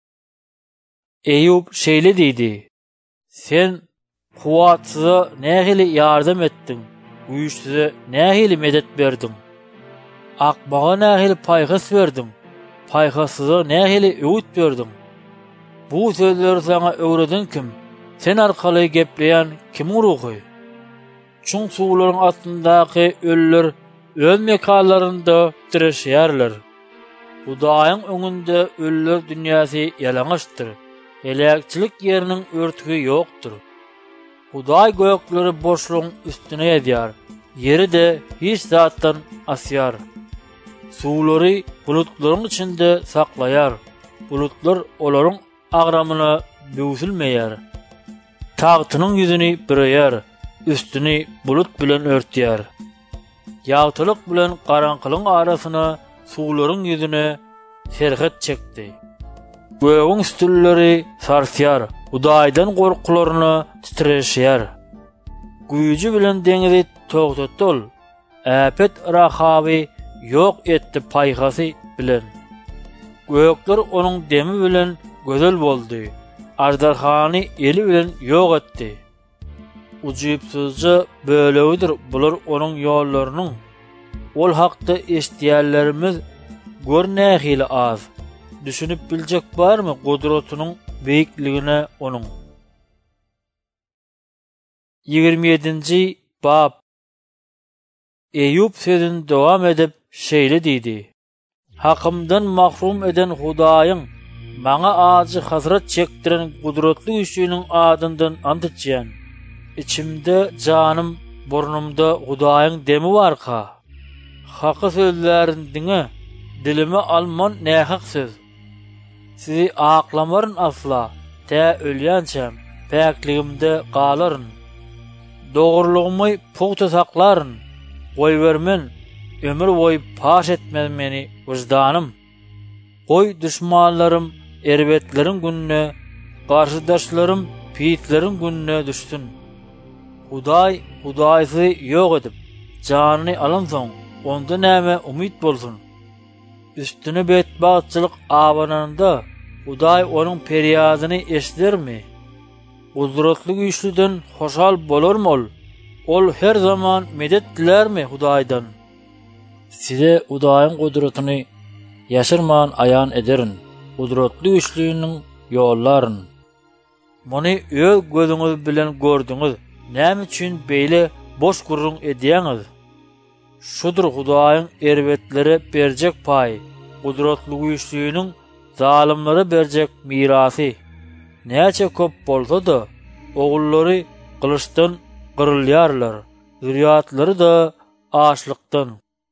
Eýub şeýle diýdi: Sen kuwatsyza nähili ýardam etdiň, güýçsize nähili medet berdiň. Akmaga nähili paýgas berdiň, paýhassyza nähili öwüt berdiň? Bu sözleri sana öwreden kim? Sen arkaly gepleýän kimiň ruhy? Çuň suwlaryň altyndaky ölüler öz mekanlarynda tirişýärler. Hudaýyň öňünde ölüler dünýäsi ýalaňaçdyr. Helakçylyk ýeriniň örtügi ýokdur. Hudaý gökleri boşlugyň üstüne ýetýär. Yeri de hiç zatdan asýar. Suwlary bulutlaryň içinde saklaýar. Bulutlar olaryň agramyna büwsülmeýär. Tagtynyň ýüzüni büreýär, üstüni bulut bilen örtýär. Ýagtylyk bilen garaňkylyň arasyna suwlaryň ýüzüne serhet çekdi. Göğün üstülleri sarsýar, Hudaýdan gorkularyny titreşýär. Güýji bilen deňizi togtatdyl, äpet rahaby ýok etdi paýhasy bilen. Gökler onuň demi bilen gözel boldy. Ajdarhany eli bilen ýok etdi. Ujypsyzja bölegidir bular onuň ýollarynyň. Ol hakda eşdiýärlerimiz görnähili az. Düşünüp biljek barmy gudratynyň beýikligine onuň? ýigirme ýedinji bab. Eýüp sözüni dowam edip şeýle diýdi: Hakymdan mahrum eden Hudaýyň maňa ajy hasrat çekdiren gudratly güýçlüğiniň adyndan ant içýän. İçimde janym, burnumda Hudaýyň demi barka. Haky sözlärni diňe, dilime alman nähak söz. Sizi aklamaryn asla, tä ölýänçem, päkligimde galaryn. Dogrulygymy puhta saklaryn, goý bermen, ömür boýy paş etmez meni wyjdanym. Goý düşmanlarym erbetleriň gününe, garşydaşlarym piýitleriň gününe düşsün. Hudaý, Hudaýsy ýok edip, janyny alansoň, onda näme umyt bolsun? Üstüne betbagçylyk awananda Hudaý onuň perýadyny eşidirmi? Gudratly güýçlüden hoşal bolarmy ol? Ol her zaman medet dilermi Hudaýdan? Size Hudaýyň gudratyny ýaşyrman aýan ederin. Gudratly güýçlüğiniň ýollaryny. Muny öz gözüňiz bilen gördüňiz. Näme üçin beýle boş gurrun edýäňiz? Şudur Hudaýyň erbetleri berjek paý, gudratly güýçlüğiniň zalimlere berjek mirasy. Näçe köp bolsa-da, ogullary kılıçdan gyrylýarlar, zürriýatlary da açlykdan.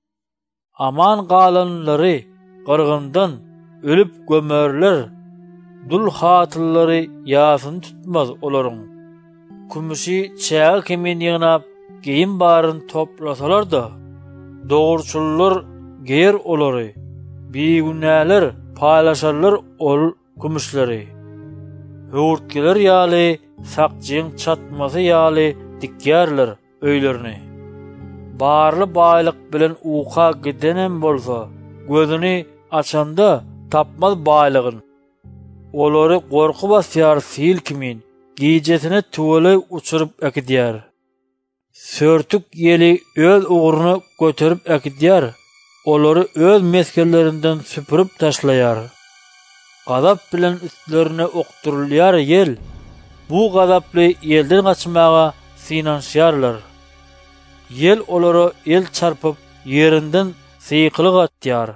Aman galanlary gyrgyndan ölüp gömerler, dul hatyllary ýasyny tutmaz olaryň. Kümüşi çäge kimin ýygnap geýin baryn toplasalar da, dogurçullar geýer olary, biýgunäler paýlaşarlar ol kümüşleri. Howurtkeler ýaly sakjyň çatmasy ýaly dikýärler öýlerini. Barly baýlyk bilen uka gidenem bolsa, gözüni açanda tapmaz baýlygyn. Olary gorku basýar sil kimin, giýjesine tuwaly uçurup ekidýär. Sörtük ýeli öz uguruny göterip ekidýär, olary öz meskerlerinden süpürüp taşlaýar. Gazap bilen üstlerine okturulýar yel, bu gazaply ýelden gaçmaga synanşýarlar. Yel olary el çarpyp ýerinden syýkylyk atýar.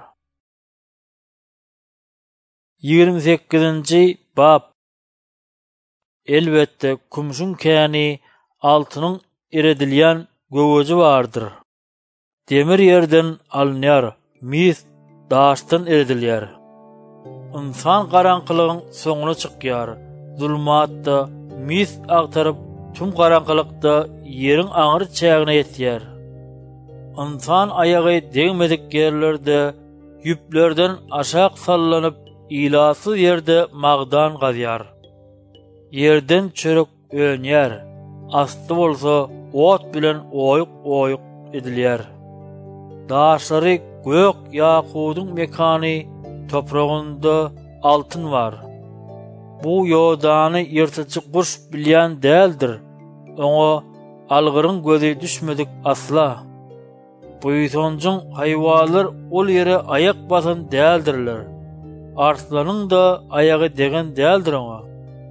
ýigirme sekizinji bab. Elbette kumşun käni altynyň eredilýän göwüji bardyr. Demir ýerden alınýar, mis daşdan eredilýär. İnsan garaňkylygyň soňuna çykýar, zulmatda mis agtaryp tüm garaňkylykda ýeriň aňyr çägine ýetýär. İnsan aýagy deňmedik ýerlerde ýüplerden aşak sallanyp ilasyz ýerde magdan gazýar. Ýerden çörek öňýär, asty bolsa ot bilen oýuk-oýuk edilýär. Daşlary gök ýakudyň mekany, topragynda altyn var. Bu ýodany ýyrtyjy guş bilýän däldir. Oňa algyryň gözi düşmedik asla. Buýtonjyň haýwanlar ol ýere ayak basan däldirler. arslanın da ayağı degen däldir oňa.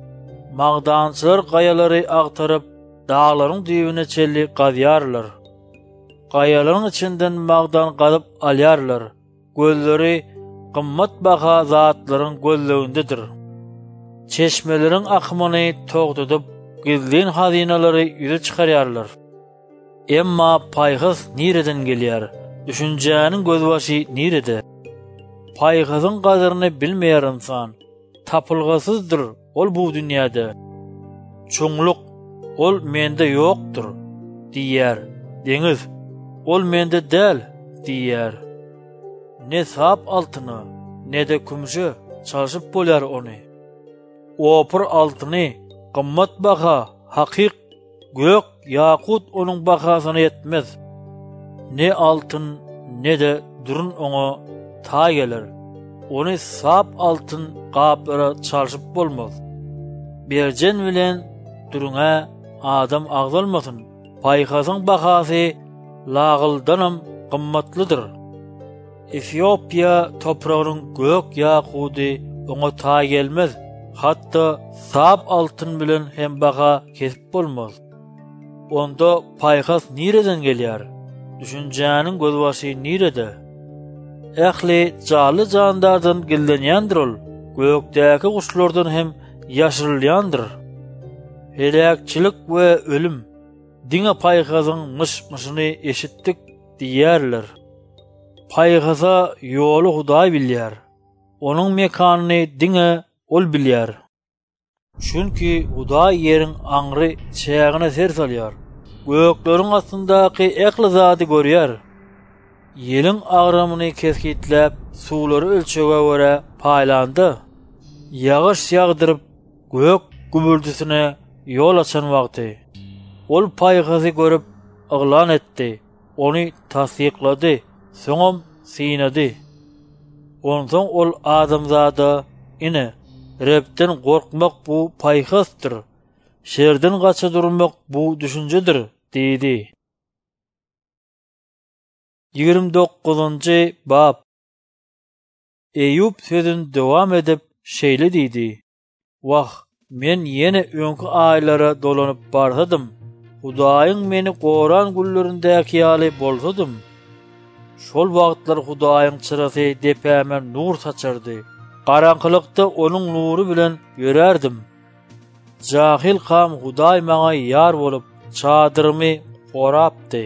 Magdançylar gaýalary agtaryp, dağlaryň düýbüne çelli gazyarlar. Gaýalaryň içinden magdan galyp alýarlar. Gözleri gymmat baha zatlaryň gözlegindedir. Çeşmeleriň akmyny togdudyp, gizlin hazinalary ýüze çykarýarlar. Emma paýhys nireden gelýär? Düşünjäniň gözbaşy nirede? Paýhysyň gadyryny bilmeýär insan tapylgysyzdyr ol bu dünýäde. Çoňluk ol mende ýokdur diýär. Deňiz ol mende däl diýär. Ne sap altyny, ne de kümüşe çalyşyp bolýar ony. Opur altyny, gymmat baha, hakyk, gök, yakut onuň bahasyna yetmez. Ne altyn, ne de durun oňa ta gelir. Ony sap altyn gaplara çalyşyp bolmaz. Berjen bilen duruna adam agdalmasyn. Paýhasyň bahasy lagyldanam gymmatlydyr. Etiopiýa topragynyň gök yakuty oňa ta gelmez. Hatda sap altyn bilen hem baha kesip bolmaz. Onda paýhas nireden gelýär? Düşünjäniň gözbaşy nirede? Ähli jaly jandardan gillenýändir ol. Gökdäki guşlardan hem ýaşyrylýandyr. Helakçylyk we ölüm diňe paýhasyň myş-myşyny eşitdik diýerler. Paýhasa ýoly Hudaý bilýär. Onuň mekanyny diňe ol bilýär. Çünki Hudaý ýeriň aňry çägine ser salýar. Gökleriň astyndaky ähli zady görýär. Ýeliň agramyny keskitlep, suwlary ölçege görä paýlandy. Ýagyş ýagdyryp, gök gümüldüsine ýol açan wagty. Ol paýhasy görüp aglan etdi. Ony tasdiklady, soňam synady. Ondan ol adamzada ine Repden gorkmak bu paýhasdyr. Şerden gaça durmak bu düşünjedir, diýdi. ýigirme dokuzunçy bab. Eýüp sözüni dowam edip şeýle diýdi. Wah, men ýene öňkü aýlara dolanyp barsadım. Hudaýyň meni Goran gullerindäki ýaly bolsadım. Şol wagtlar Hudaýyň çyrasy depäme nur saçardy. Garaňkylykda onuň nury bilen ýörärdim. Jahil kam Hudaý maňa ýar bolup çadyrymy gorapdy.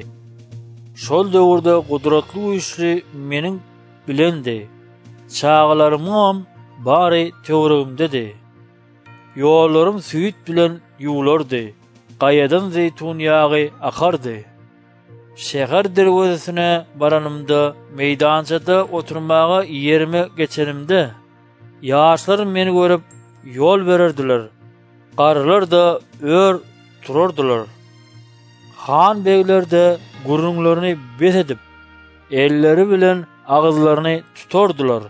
Şol döwürde gudratly güýçli meniň bilendi. Çağlarymam bary töwregimdedi. Ýollarym süýt bilen ýuwlardy. Gaýadan zeytun ýagy akardy. Şäher derwezesine baranymda meýdançada oturmaga ýerime geçenimde ýaşlar meni görüp ýol bererdiler. Garlar da ör turardylar. Han begler de gurrunlaryny bet edip, elleri bilen agyzlaryny tutardylar.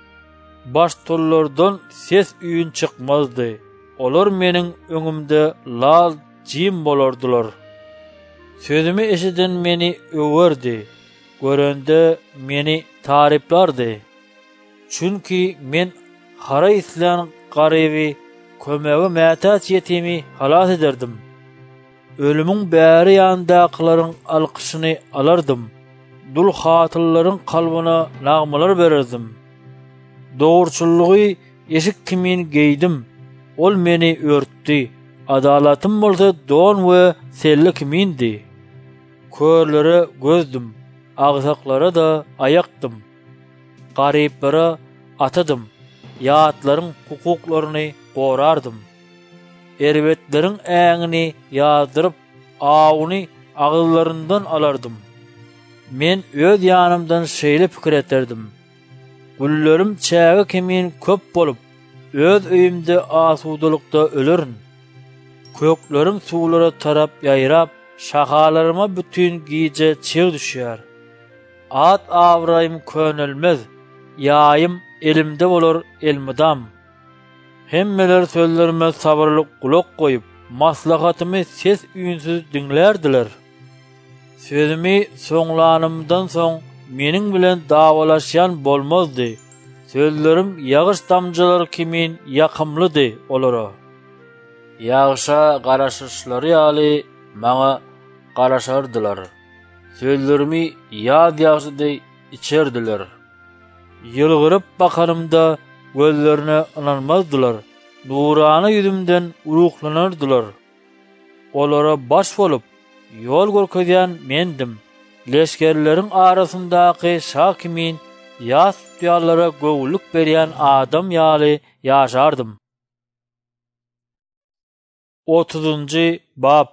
Baş tollardan ses üýün çykmazdy. Olar meniň öňümde lal jim bolardylar. Sözümi eşiden meni öwerdi. Görende meni tariplardy. Çünki men hara islan garyby kömegi mätäç ýetimi halas ederdim. Ölümüň bäri ýandakylaryň alkyşyny alardım. Dul hatyllaryň kalbyna nagmalar bererdim. Dogurçullygy eşik kimin geydim. Ol meni örtdi. Adalatym bolsa don we selli kimindi. Körlere gözdim. Agzaklara da ayakdım. Garyplara atadım. Ýatlaryň hukuklaryny gorardım. Erbetleriň äňini ýazdyryp, awyny agylaryndan alardım. Men öz ýanymdan şeýle pikir eterdim. Gullerim çäge kimin köp bolup, öz öýümde asudalykda ölerin. Köklerim suwlara tarap ýaýrap, şahalaryma bütün giýje çyg düşýär. At awraýym könelmez, ýaýym elimde bolar elmidam. Hemmeler sözlerime sabırlyk kulak koyup, maslahatymy ses üýünsiz diňlerdiler. Sözümi soňlanymdan soň meniň bilen dawalaşýan bolmazdy. Sözlerim yağış damcıları kimin yakımlıdy olara. Yağışa garaşyşlary ýaly maňa garaşardylar. Sözlerimi ýad ýagşydy içerdiler. Ýylgyryp bakarymda gözlerine inanmazdylar. Nurany ýüzümden uruklanardylar. Olara baş bolup ýol görkezýän mendim. Leşkerleriň arasyndaky şakimin ýas tutýarlara gowluk berýän adam ýaly ýaşardym. otuzunçy bab.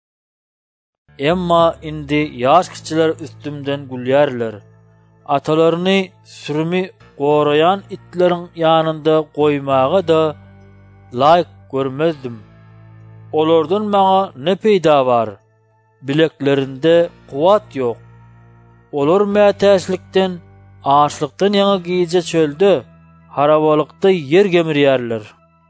Emma indi ýaş kiçiler üstümden gülýärler. Atalaryny sürmi gorayan itleriň ýanynda goýmaga da laýyk görmezdim. Olardan maňa ne peýda bar? Bileklerinde kuwat ýok. Olar mätäçlikden, açlykdan ýaňa giýje çölde, harabalykda yer gemirýärler.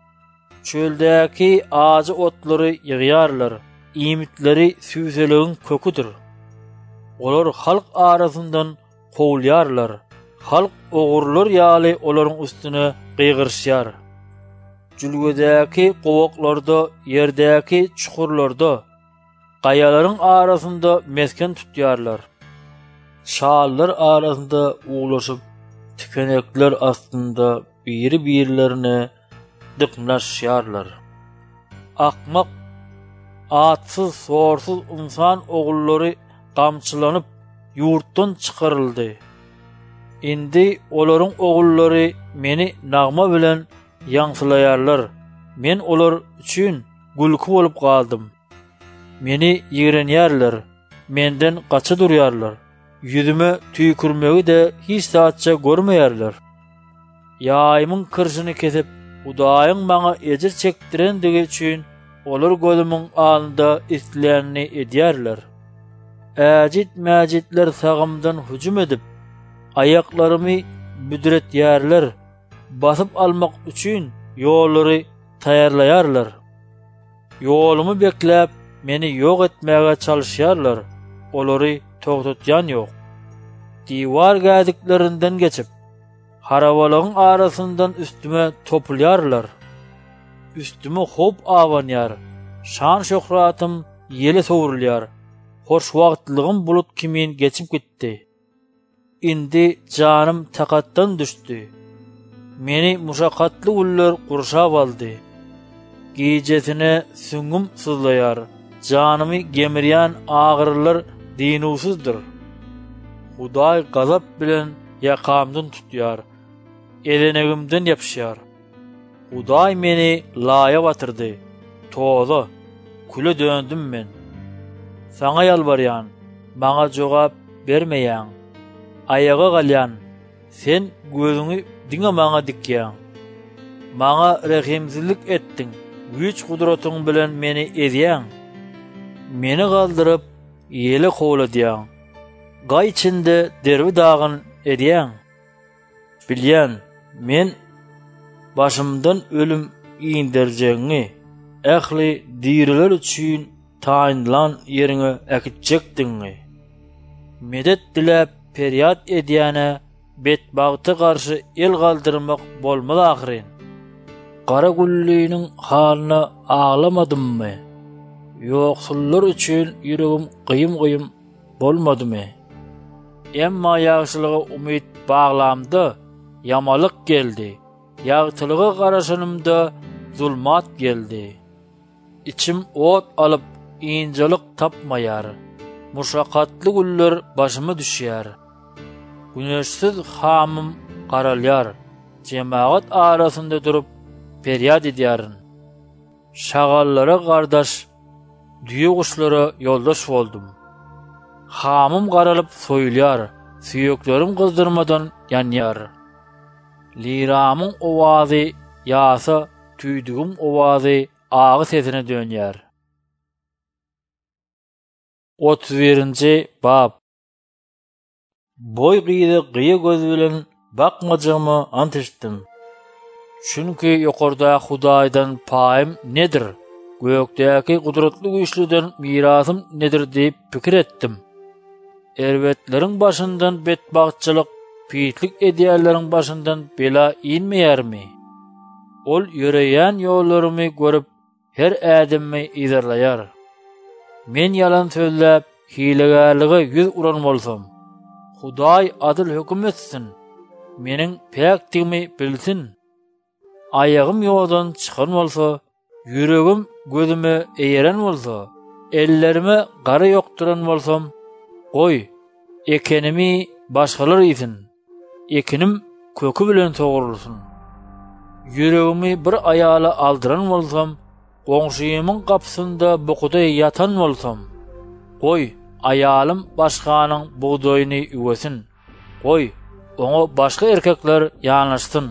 Çöldäki ağacı otlary ýygýarlar. İmitleri süýseligiň köküdür. Olar halk arasyndan kowulýarlar. Halk ogurlar ýaly olaryň üstüne gygyrşýar. Jülgedäki gowaklarda, ýerdäki çukurlarda, gaýalaryň arasynda mesken tutýarlar. Şallar arasynda uglaşyp, tikenekler astynda biri-birlerine dıknaşýarlar. Akmak, atsız, sorsuz insan ogullary gamçylanyp ýurtdan çykaryldy. Indi olaryň ogullary meni nagma bilen ýaňsylaýarlar. Men olar üçin gülki bolup galdym. Meni ýigrenýärler, menden gaça durýarlar. Ýüzüme tüýkürmegi de hiç saatça görmeýärler. Ýaýymyň kyrşyny kesip Hudaýyň maňa ejir çekdirendigi üçin olar gözümiň alynda isleýänini edýärler. Äjit mäjitler sagymdan hüjüm edip, aýaklarymy büdretýärler. Basyp almak üçin ýollary taýarlaýarlar. Ýolumy bekläp meni ýok etmäge çalyşýarlar. Olary togtatýan ýok. Diýwar gädiklerinden geçip harabalygyň arasyndan üstüme topulýarlar. Üstüme hop awanýar. Şan şöhratym ýele sowurulýar. Hoş wagtlygym bulut kimin geçip gitdi. Indi janym takatdan düşdi. Meni muşakatly güller gurşap aldy. Gijesine süngüm sızlaýar. Janymy gemirýän agyrlar dinusuzdyr. Hudaý gazap bilen ýakamdan tutýar. Elenegimden ýapşýar. Hudaý meni laýa batyrdy. Toza, küle döndüm men. Saňa ýalbarýan, maňa jogap bermeýäň. Ayaga galýan, sen gözüňi diňe maňa dikýän. Maňa rahimsizlik etdiň, güýç gudratyň bilen meni edýän. Meni galdyryp ýele kowladýan. Gaý içinde derbi dagyn edýän. Bilýän, men başymdan ölüm iňderjegiňi, ähli diriler üçin taýinlan ýeriňe äkitjekdiňi. Medet diläp peryat edýäne betbagty garşy el galdyrmak bolmaz ahyryn. Gara güllüýiniň halyna aglamadymmy? Ýoksullar üçin ýüregim gyýym-gyýym bolmadymy? Emma ýagşylyga umyt baglamdy, ýamalyk geldi. Ýagtylyga garaşanymda zulmat geldi. İçim ot alyp iňjelik tapmaýar. Muşakatly güller başyma düşýär. Güneşsiz hamym garalýar. Jemaat arasynda durup peryat edýärin. Şagallara gardaş, düýe guşlara ýoldaş boldum. Hamym garalyp soýulýar, süýeklerim gyzdyrmadan ýanýar. Liramyň owazy ýasa tüýdügüm owazy agy sesine dönýär. otuz birinçi bab. Boy gyýdy gyýa göz bilen bakmajymy ant etdim. Çünki ýokarda Hudaýdan paýym nedir? Gökdäki gudratly güýçlüden mirasym nedir diýip pikir etdim. Erbetleriň başyndan betbagtçylyk pitlik edýärleriň başyndan bela inmeýärmi? Ol ýöreýän ýollarymy görüp her ädimmi izarlaýar. Men ýalan sözläp hilegärlige ýüz uran bolsam, Hudaý adyl höküm etsin, meniň päkdigimi bilsin. Ayagym ýoldan çykan bolsa, yüregim gözüme eýeren bolsa, ellerime gary ýokduran bolsam, goý, ekenimi başgalar iýsin, ekinim kökü bilen togurulsun. Yüregimi bir aýala aldyran bolsam, goňşymyň gapsynda bukuday ýatan bolsam, goý, ayalym başganyň buğdoýyny üwesin, goý, oňa başga erkekler ýanaşsyn.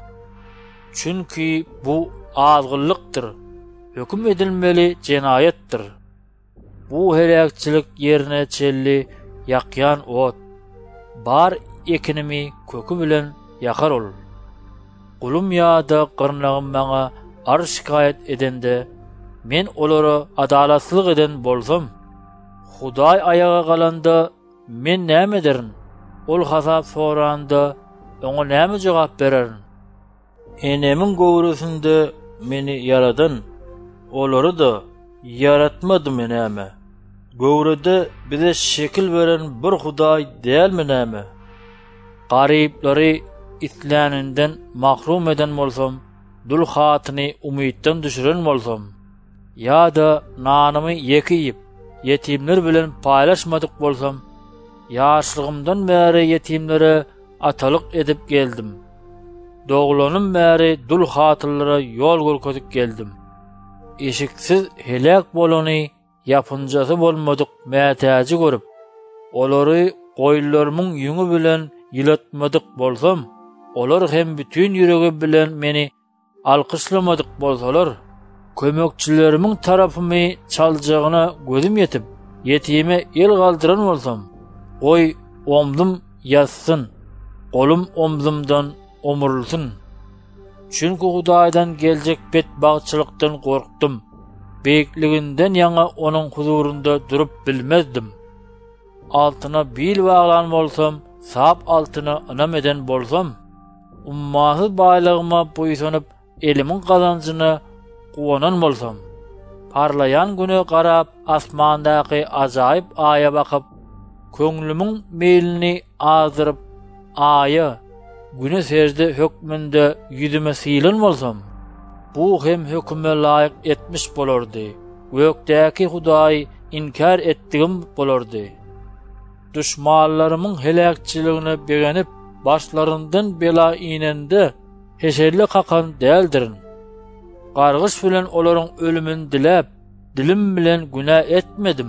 Çünki bu azgynlykdyr, höküm edilmeli jenayetdir. Bu helakçilik ýerine çelli ýakýan ot, bar ekinimi kökü bilen ýakar ol. Gulum ýa-da gyrnagym maňa ar şikayet edende, men olara adalatsyzlyk eden bolsam, Hudaý ayaga galanda men näme ederin? Ol hasap soranda oňa näme jogap bererin? Enemin gowrusynda meni yaradan, olary da yaratmadymy näme? Gowruda bize şekil beren bir Hudaý dälmi näme? Garyplary itlaninden mahrum eden bolsam, dul hatyny umytdan düşüren bolsam, ýa-da nanymy ýekiyip yetimler bilen paýlaşmadyk bolsam, ýaşlygymdan bäri yetimlere atalyk edip geldim. Doglanym bäri dul hatyrlara ýol görkezip geldim. Eşiksiz helak bolany ýapynjasy bolmadyk mätäji görüp, olary goýullarynyň ýüňi bilen ýylatmadyk bolsam, olar hem bütün ýüregi bilen meni alkyşlamadyk bolsalar, kömekçilerimiň tarapymy çaljagyna gözüm ýetip, yetime el galdyran bolsam, goý omdum ýassyn, golum omdumdan omurulsun. Çünki Hudaýdan geljek betbagçylykdan gorkdum. Beýikliginden ýaňa onuň huzurunda durup bilmezdim. Altyna bil baglan bolsam, sap altyna ynam eden bolsam, ummaty baýlygyma boýsanyp elimiň gazanjyna guwanan bolsam, parlayan güne garap asmandaky ajaýyp aýa bakyp, köňlümiň meýlini azyryp aýa güne sejde hökmünde ýüzüme sylan bolsam, bu hem höküme laýyk etmiş bolardy. Gökdäki Hudaý inkar etdigim bolardy. Düşmanlarymyň helakçylygyny begenip başlaryndan bela inende heşerli kakan däldirin. Gargyş bilen olaryň ölümini dilep, dilim bilen günah etmedim.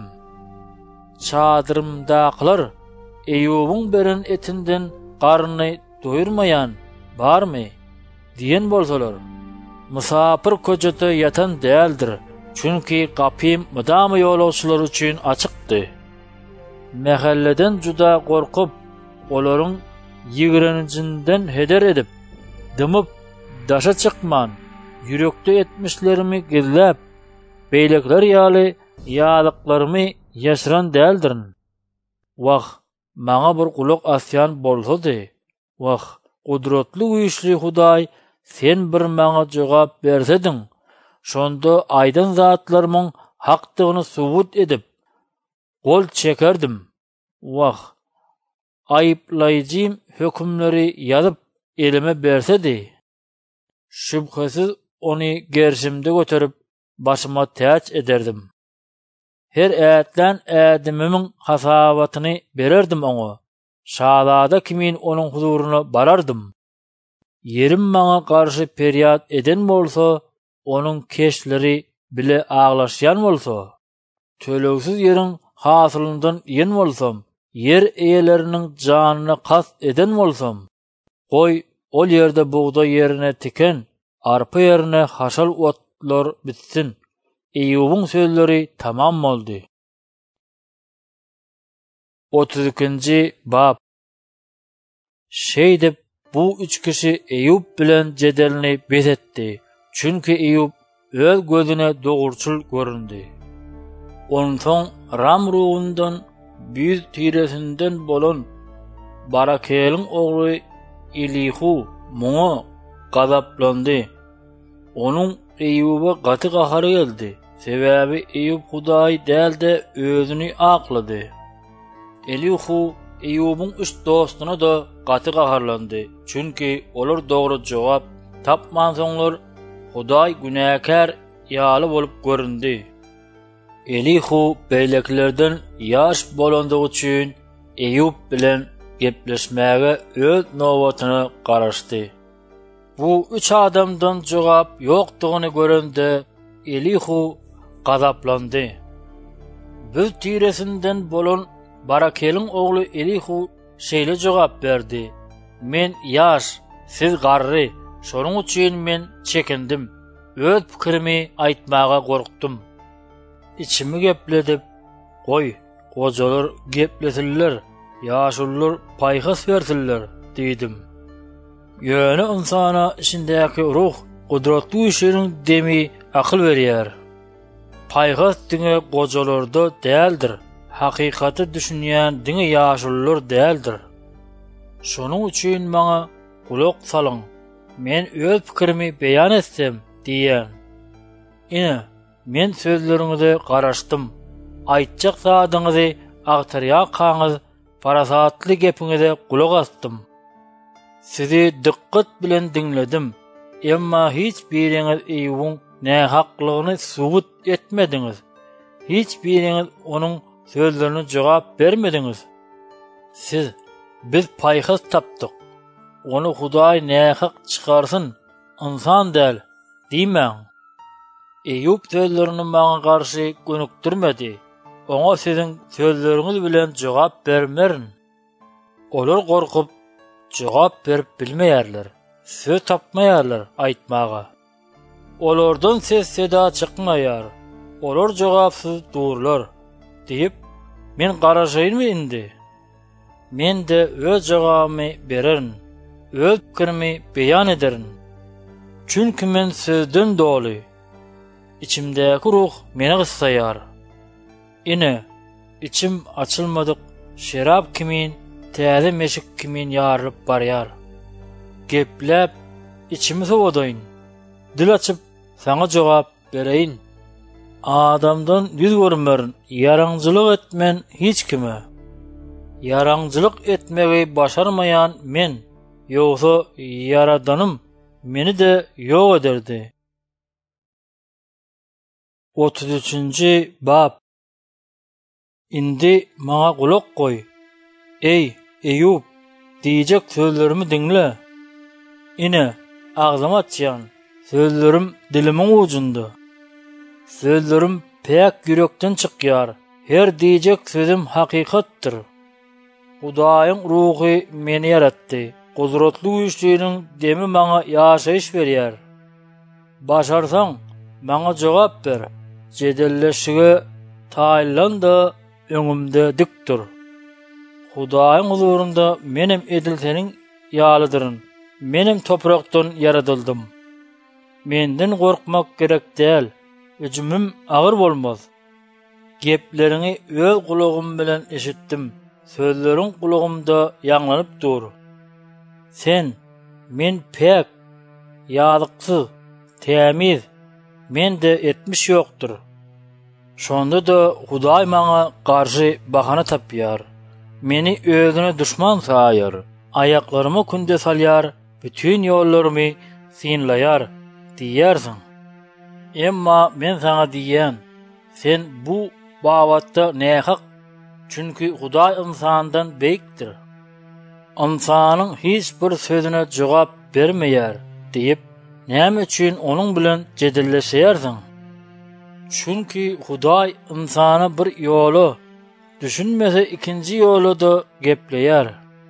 Çadyrymdakylar Eýubyň beren etinden garny doýurmaýan barmy diýen bolsalar, musapir köjete ýatan däldir. Çünki gapym mydamy ýolagçylar üçin açykdy. Mahalleden juda gorkup, olaryň ýigrenjinden heder edip, dymyp daşa çykman, yürekde etmişlerimi gizläp, beýlekler ýaly ýalyklarymy ýaşyran däldirin. Wah, maňa bir kulak asýan bolsady, wah, gudratly güýçli Hudaý, sen bir maňa jogap bersedin, şonda aýdan zatlaryň hakdygyny subut edip, gol çekerdim. Wah, aýyplaýjym hökümleri ýazyp elime bersedi, şübhesiz ony gerşimde göterip başyma täç ederdim. Her ätlen ädimimiň hasabatyny bererdim oňa. Şahzada kimin onuň huzuruna barardım. Yerim maňa garşy peryat eden bolsa, onuň keşleri bile ağlaşýan bolsa, tölegsiz ýeriň hasylyndan ýen bolsam, yer eýeleriniň janyna kas eden bolsam, goý ol ýerde buğda ýerine tiken, arpa ýerine haşal otlar bitsin. Eýubyň sözleri tamam boldy. otuz ikinji bab. Şey dep bu üç kişi Eýub bilen jedelini bezetdi. Çünki Eýub öz gözüne dogurçul göründi. Onun soň Ram ruhundan büyük tiresinden bolan Barakelyň ogly Elihu muňa gazaplandy. Onuň Eýuba gaty gahary geldi. Sebäbi Eýub Hudaý dälde özüni aklady. Elihu Eýubyň üç dostuna da gaty gaharlandy. Çünki olar dogry jogap tapman soňlar Hudaý günäkär ýaly bolup göründi. Elihu beýleklerden ýaş bolandygy üçin Eýub bilen gepleşmäge öz nowatyny garaşdy. Bu üç adamdan jogap ýokdugyny görende Elihu gazaplandy. Biz tiresinden bolan Barakeliň ogly Elihu şeýle jogap berdi. Men ýaş, siz garry, şonuň üçin men çekindim. Öz pikirimi aýtmaga gorkdum. İçimi gepledip, goý, gojalar geplesiller, ýaşullar paýhas bersinler diýdim. Ýöne insana içindäki ruh, gudratly işiniň demi akyl berýär. Paýhas diňe gojalarda däldir, hakykaty düşünýän diňe ýaşullar däldir. Şonuň üçin maňa kulak salyň, men öz pikirimi beýan etsem diýen. Ine, men sözleriňizi garaşdym. Aýtjak sadyňyzy agtarýan kaňyz parasatly gepiňize kulak astym. Sizi dikkat bilen dinledim. Emma hiç biriňiz Eýubyň nähaklygyny subut etmediňiz. Hiç biriňiz onuň sözlerine jogap bermediňiz. Siz, biz paýhas tapdyk. Onu Hudaý nähak çykarsyn, insan däl, diýmäň. Eýub sözlerini maňa garşy gönükdirmedi. Oňa siziň sözleriňiz bilen jogap bermerin. Olar gorkup jogap berip bilmeýärler. Söz tapmaýarlar aýtmaga. Olardan ses seda çykmaýar. Olar jogapsyz durlar diýip men garaşaýynmy indi? Men de öz jogabymy bererin. Öz pikirimi beýan ederin. Çünki men sözden doly. İçimdäki ruh meni gyssaýar. Ine, içim açylmadyk şerap kimin, täze meşik kimin ýarylyp barýar. Geplep, içimi sowadyň. Dil açyp, sana jogap bereýin. Adamdan yüz görmerin, yaraňjylyk etmen hiç kime. Yaraňjylyk etmegi başarmayan men, ýogsa Yaradanım meni de ýok ederdi. otuz üçinji bab. Indi maňa kulak goý. Ey Eýub, diýjek sözlerimi dinle. Ine, agzyma atýan, sözlerim dilimiň ujunda. Sözlerim pek yürekden çykýar. Her diýjek sözüm hakykatdyr. Hudaýyň ruhy meni yaratdy. Gudratly güýçlüğiniň demi maňa ýaşaýyş berýär. Başarsaň, maňa jogap ber. Jedelleşige taýlan da öňümde dikdir. Hudaýyň huzurunda menem edilseniň ýalydyrin. Menem toprakdan yaradyldım. Menden gorkmak gerek däl. Üjümüm agyr bolmaz. Gepleriňi öz kulagym bilen eşitdim. Sözleriň kulagymda ýanglanyp dur. Sen, men pek, ýalyksy, tämiz, men de etmiş ýokdur. Şonda da Hudaý maňa garşy bahana tapýar. Meni özüne düşman saýar. Aýaklarymy kunde salýar, bütün ýollarymy sinlaýar diýersiň. Emma men sana diýen, sen bu babatda nähak? Çünki Hudaý insandan beýikdir. İnsanyň hiç bir sözüne jogap bermeýär diýip, näme üçin onuň bilen jedelleşýärsiň? Çünki Hudaý insana bir ýoly, düşünmese ikinji ýoly da gepleýär.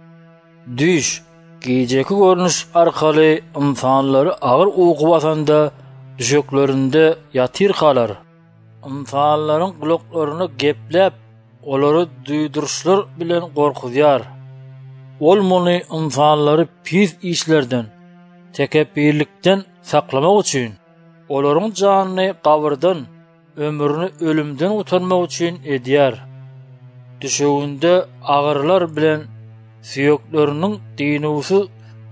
Düş, gejeki görnüş arkaly insanlary agyr ugu basanda düşeklerinde ýatyr kalar. İnsanlaryň gulaklaryny geplep, olary duýduruşlar bilen gorkuzýar. Ol muny insanlary pis işlerden, tekebbirlikden saklamak üçin, olaryň janyny gabyrdan, ömrüni ölümden utanmak üçin edýär. Düşeginde agyrlar bilen süýekleriniň dinusy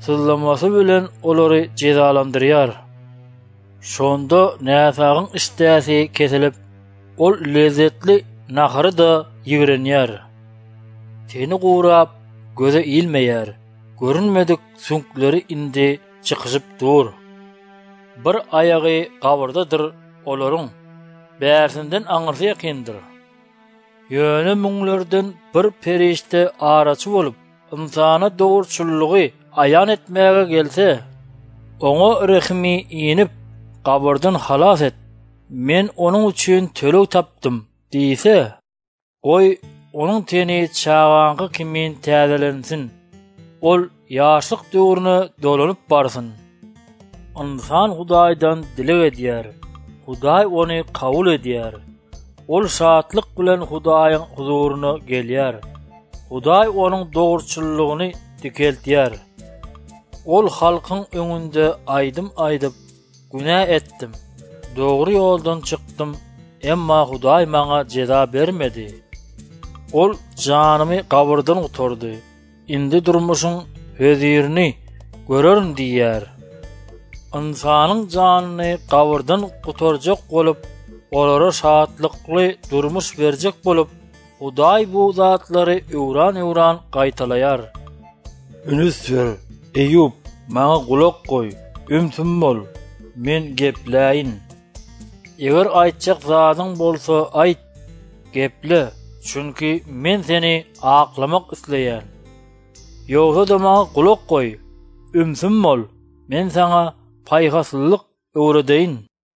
sızlamasy bilen olary jezalandyryar. Şonda näsagyň işdäsi kesilip, ol lezzetli nahary da ýigrenýär. Teni gurap, göze ilmeýär. Görünmedik sünkleri indi çykyşyp dur. Bir ayagy gawrdadyr olaryň. Bärsinden aňyrsy ýakyndyr. Ýöne müňlerden bir perişte araçy bolup, insana dogurçullygy aýan etmäge gelse, oňa rehmi inip, gabrdan halas et. Men onuň üçin tölew tapdym diýse, oy onuň teni çağanky kimin täzelensin. Ol ýaşlyk döwrüne dolanyp barsyn. İnsan Hudaýdan dilek edýär. Hudaý ony kabul edýär. Ol şatlyk bilen Hudaýyň huzuryna gelýär. Hudaý onuň dogurçullygyny dikeltýär. Ol halkyň öňünde aýdym aýdyp, günä etdim. Dogry ýoldan çykdym, emma Hudaý maňa jeza bermedi. Ol janymy gabrdan uturdy. Indi durmuşyň hözirini görerin diýär. İnsanyň janyny gabrdan uturjak bolup, olara şatlykly durmuş berjek bolup, Hudaý bu zatlary öwran-öwran gaýtalaýar. Ünsür, Eýub, maňa gulak goý, ümsüm bol, men gepläýin. Eger aýtjak zadyň bolsa aýt, geple, çünki men seni aklamak isleýän. Ýogsa da maňa gulak goý, ümsüm bol, men sana paýhaslyk öwredeýin.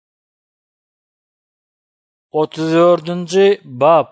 otuz dördünji bab.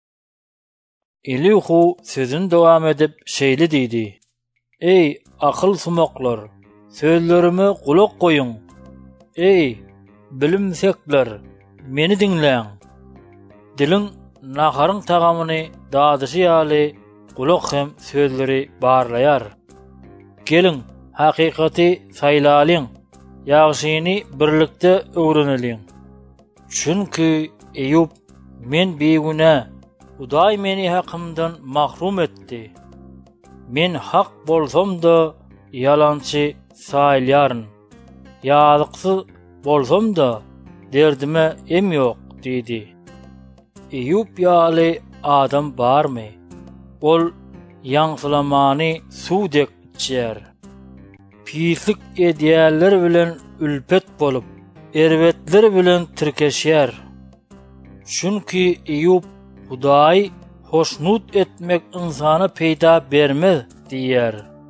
Elihu sözün dowam edip şeýle diýdi: Ey akyl sumaklar, sözlerime gulak goýun. Ey bilimsekler, meni diňläň. Diliň naharyň tagamyny dadyşy ýaly gulak hem sözleri barlaýar. Gelin hakykaty saýlalyň, ýagşyny birlikde öwreneliň. Çünki Eýub, men begüne, Hudaý meni hakymdan mahrum etdi. Men hak bolsam da yalançy saýlaryn. Ýalyksy bolsam da derdime em ýok diýdi. Eýub ýaly adam barmy? Ol ýaňsylamany suwdek içýär. Pislik edýärler bilen ülpet bolup, erwetler bilen tirkeşýär. Çünki Eýub Hudaý hoşnut etmek insana peýda bermez diýär.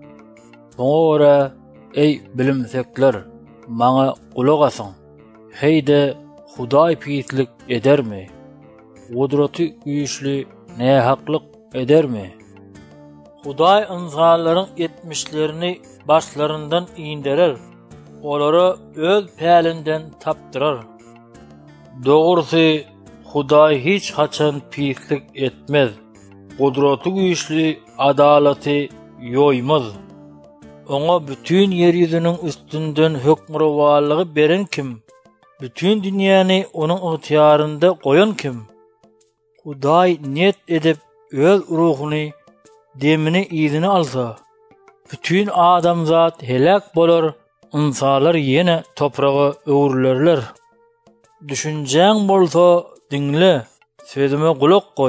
Ora ey bilimsekler, maňa gulak asyň. Heýde Hudaý pislik edermi? Gudraty güýçli nähaklyk edermi? Hudaý insanlaryň etmişlerini başlarından iýinderer. Olara öz pälinden tapdyrar. Dogurusy Hudaý hiç haçan pislik etmez. Gudraty güýçli adalaty ýoýmaz. Oňa bütün yer ýüzüniň üstünden hökmürwalygy beren kim? Bütün dünýäni onuň ygtyýarynda goýan kim? Hudaý net edip öz ruhuny, demini ýyzyny alsa, bütün adamzat helak bolar, insanlar ýene topraga öwürlerler. Düşünjäň bolsa diňle, sözüme gulak goý.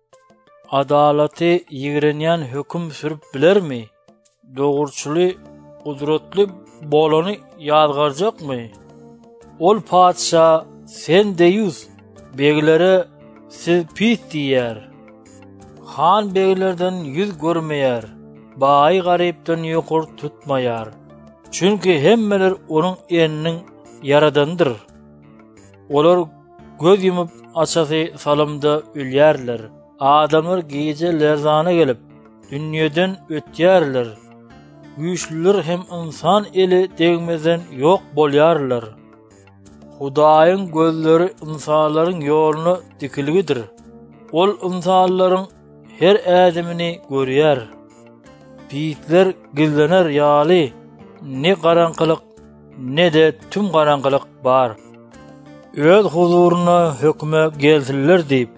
Adalaty ýigrenýän höküm sürüp bilermi? Dogurçuly, gudratly bolany ýadgarjakmy? Ol padşa sen deýüz, beglere siz pis diýär. Han beglerden yüz görmeýär, baý garypdan ýokur tutmaýar. Çünki hemmeler onuň eniniň yaradandyr. Olar göz ýumyp açasy salamda ölýärler. Adamlar gece lerzana gelip dünýeden ötýärler. Güýçliler hem insan eli degmeden ýok bolýarlar. Hudaýyň gözleri insanlaryň ýoluny dikilgidir. Ol insanlaryň her ädemini görýär. Pisler gizlener ýaly, ne garanqylyk ne de tüm garanqylyk bar. Öz huzuruna hökme gelsinler diýip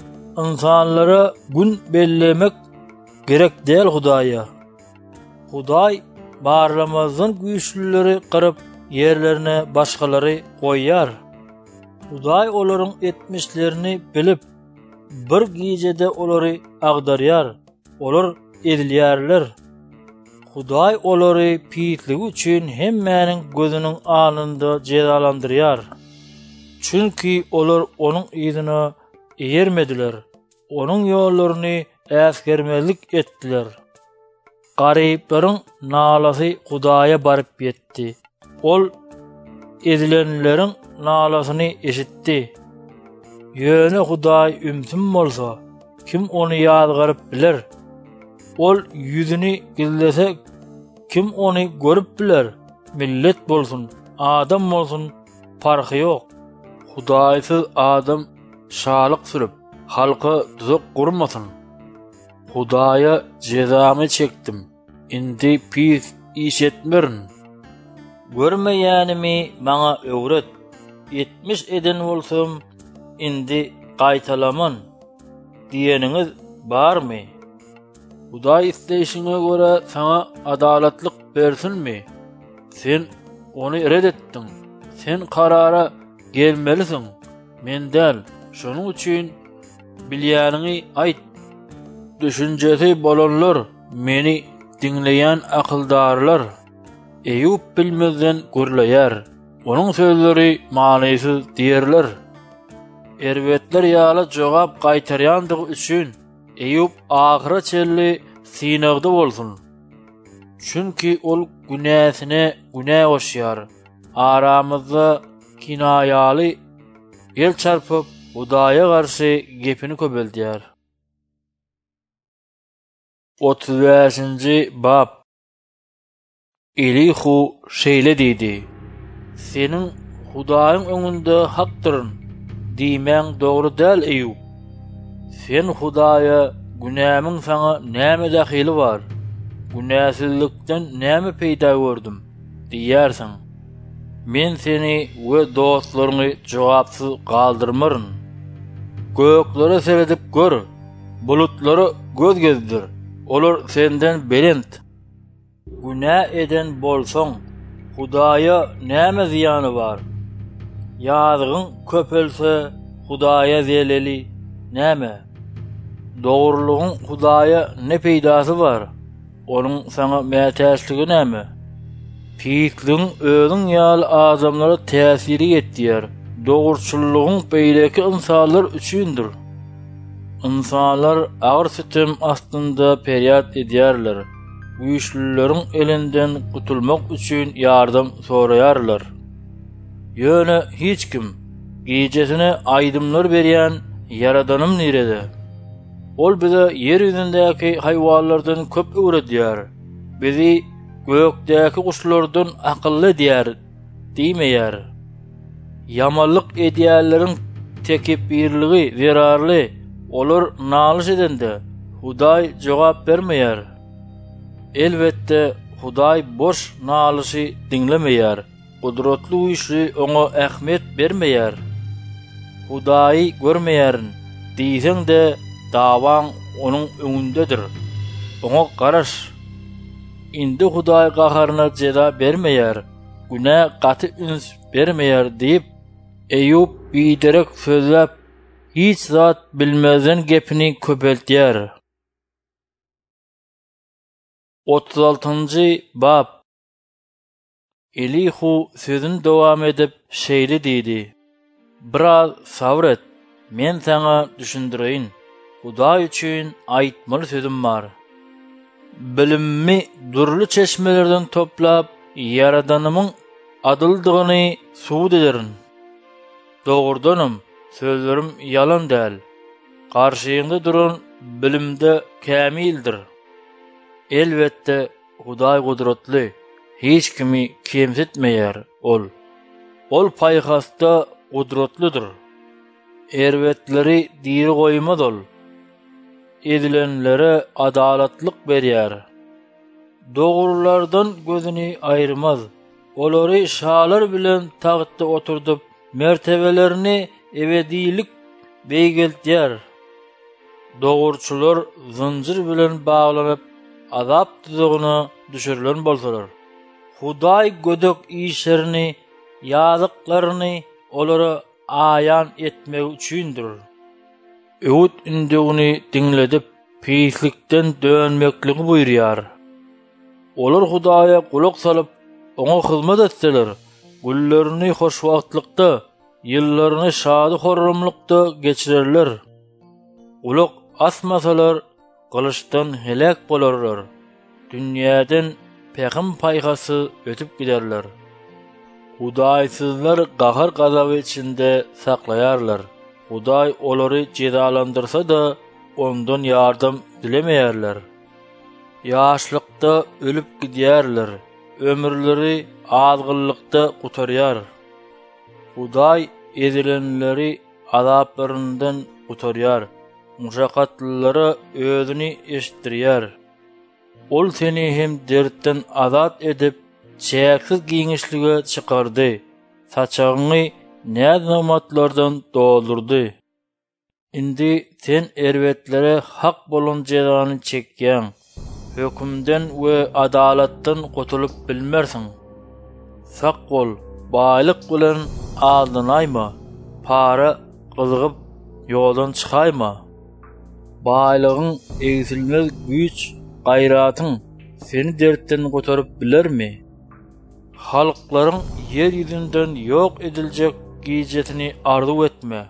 insanlara gün bellemek gerek değil Hudaýa. Hudaý barlamazdan güýçlüleri qırıp yerlerine başgaları goýýar. Hudaý olaryň etmişlerini bilip bir gijede olary agdarýar. Olar edilýärler. Hudaý olary piýitligi üçin hemmäniň gözüniň alynda jezalandyrýar. Çünki olar onuň ýyzyna eýermediler. Onuň ýollaryny äsgermezlik etdiler. Garyplaryň nalasy Hudaýa baryp ýetdi. Ol edilenleriň nalasyny eşitdi. Ýöne Hudaý ümsün bolsa, kim onu ýadgaryp biler? Ol ýüzüni gizlese, kim onu görüp biler? Millet bolsun, adam bolsun, farky ýok. Hudaýsyz adam şalyk sürüp, halka tuzak gurmasyn. Hudaýa jezamy çekdim. Indi pis iş etmerin. Görmeýänimi maňa öwret. Etmiş eden bolsam, indi gaýtalaman diýeniňiz barmy? Hudaý isleýişine göre sana adalatlyk bersinmi? Sen onu reddetdiň. Sen karara gelmelisin. Mendäl, şonuň üçin bilýäniňi aýt. Düşünjesi bolanlar, meni dinleýän akyldarlar, Eýub bilmezden gürleýär. Onuň sözleri manysyz diýerler. Erwetler ýaly jogap gaýtarýandygy üçin Eýub ahyra çelli sinagda bolsun. Çünki ol günäsine günä goşýar. Aramyzda kinaýaly el çarpyp Hudaýa garşy gepini köpeldýär. otuz beşinji bab. Elihu şeýle diýdi: Seniň Hudaýyň öňünde hakdyryn diýmäň dogry däl Eýub. Sen Hudaýa günämiň saňa näme dahyly bar? Günäsizlikden näme peýda gördüm diýärsiň. Men seni we dostlaryňy jogapsyz galdyrmaryn. Göklere seredip gör, bulutlary göz gezdir. Olar senden belent. Günä eden bolsaň, Hudaýa näme ziyany bar? Ýazygyň köpelse, Hudaýa zeleli näme? Dogrulygyň Hudaýa ne peýdasy bar? Onuň sana mätäçligi näme? Piýikliň özüň ýaly adamlara täsiri etdiýär. Dogurçullygyň beýleki insanlar üçindir. İnsanlar agyr sitem astynda peryat edýärler. Güýçlüleriň elinden gutulmak üçin ýardam soraýarlar. Ýöne hiç kim gijesine aýdymlar berýän Yaradanym nirede? Ol bize yer ýüzündäki haýwanlardan köp öwredýär. Bizi gökdäki guşlardan akylly diýär, diýmeýär. Yamanlyk edýärleriň tekepbirligi zerarly. Olar nalyş edende Hudaý jogap bermeýär. Elbetde Hudaý boş nalyşy dinlemeýär. Gudratly işi oňa ähmet bermeýär. Hudaý görmeýärin diýseň de dawaň onuň öňündedir. Oňa garaş. Indi Hudaý gaharyna jeda bermeýär. Günä gaty üns bermeýär diýip Eýub biderek sözläp hiç zat bilmezden gepini köpeltýär. otuz altynjy bab. Elihu sözüni dowam edip şeýle diýdi: Biraz sabret, men sana düşündireýin. Hudaý üçin aýtmaly sözüm bar. Bilimmi durly çeşmelerden toplap, Yaradanymyň adyldygyny suwd ederin. Dogurdanım, sözlerim yalan däl. Garşyňda duran bilimde kämildir. Elbetde Hudaý gudratly, hiç kimi kemsetmeýär ol. Ol paýhasta gudratlydyr. Erwetleri diýri goýmaz ol. Edilenlere adalatlyk berýär. Dogrulardan gözüni aýrymaz. Olary şalar bilen tagtda oturdup mertebelerini ebedilik beýgeltýär. Dogurçular zynjir bilen baglanyp azap tuzagyna düşürülen bolsalar. Hudaý gödök işlerini, ýazyklaryny olara aýan etmek üçindir. Öwüt indigini diňledip pislikden dönmekligi buýurýar. Olar Hudaýa gulak salyp oňa hyzmat etseler, güllerini hoşwagtlykda, ýyllaryny şady horramlykda geçirerler. Gulak asmasalar, gylyçdan helak bolarlar. Dünýäden peğim paýgasy ötüp giderler. Hudaýsyzlar gahar gazaby içinde saklaýarlar. Hudaý olary jezalandyrsa da ondan ýardam dilemeýärler. Ýaşlykda ölüp gidýärler. Ömürleri azgynlykda gutarýar. Hudaý ezilenleri azaplaryndan gutarýar. Muşakatlylara özüni eşitdirýär. Ol seni hem dertten azat edip çäksiz giňişlige çykardy. Saçagyny näzmatlardan doldurdy. Indi sen erwetlere hak bolan jezany çekýän. Hökümden we adalatdan gotulup bilmersiň. Sak bol, baýlyk bilen aldynaýma. Para gyzygyp ýoldan çykaýma. Baýlygyň egsilmez güýç, gaýratyň seni dertten gotaryp bilermi? Halklaryň ýer ýüzünden ýok ediljek gijetini arzu etme.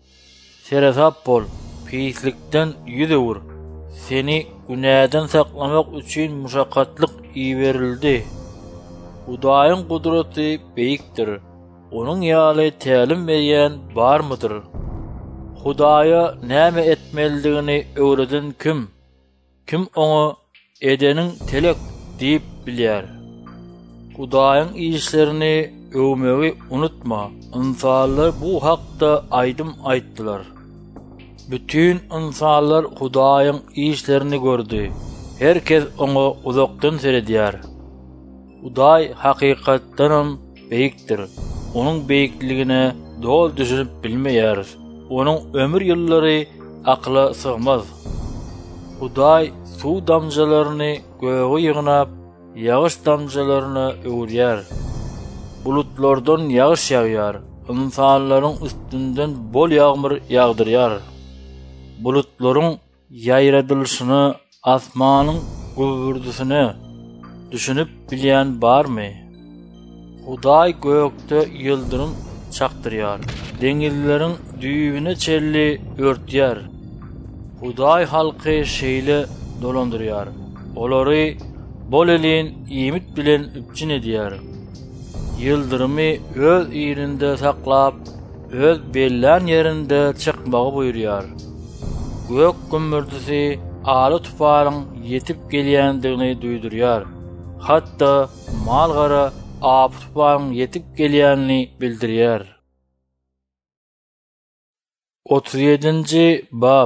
Serasap bol, pislikden ýüz öwür. Seni günäden saklamak üçin muşakatlyk iýerildi. Hudaýyň gudraty beýikdir. Onuň ýaly tälim berýän barmydyr? Hudaýa näme etmelidigini öwreden kim? Kim oňa edeniň telek diýip bilýär? Hudaýyň işlerini övmegi unutma. İnsanlar bu hakda aýdym aýtdylar. Bütün insanlar Hudaýyň işlerini gördü. Herkes oňa uzakdan seredýär. Hudaý hakykatdanam beýikdir. Onuň beýikligine dol düşünüp bilmeýär. Onuň ömür ýyllary akla sığmaz. Hudaý suw damjalaryny göğe ýygnap, ýağış damjalaryny öwürýär. Bulutlardan ýağış ýağýar. İnsanlaryň üstünden bol ýağmur ýagdyrýar. Bulutlaryň ýaýradylyşyny, asmanyň gövürdüsini düşünüp bilýän barmy? Hudaý gökde ýyldyrym çaktyrýar. Deňizleriň düýbüne çelli örtýär. Hudaý halky şeýle dolandyrýar. Olary bol elin ýemit bilen üpçin edýär. Ýyldyrymy öz ýerinde saklap, öz bellän ýerinde çykmagy buýurýar. Gök gümmürdüsi aly tuparyň ýetip gelýändigini duýdurýar. Hatda malgara ap tuparyň ýetip gelýänini bildirýär. otuz ýedinji bab.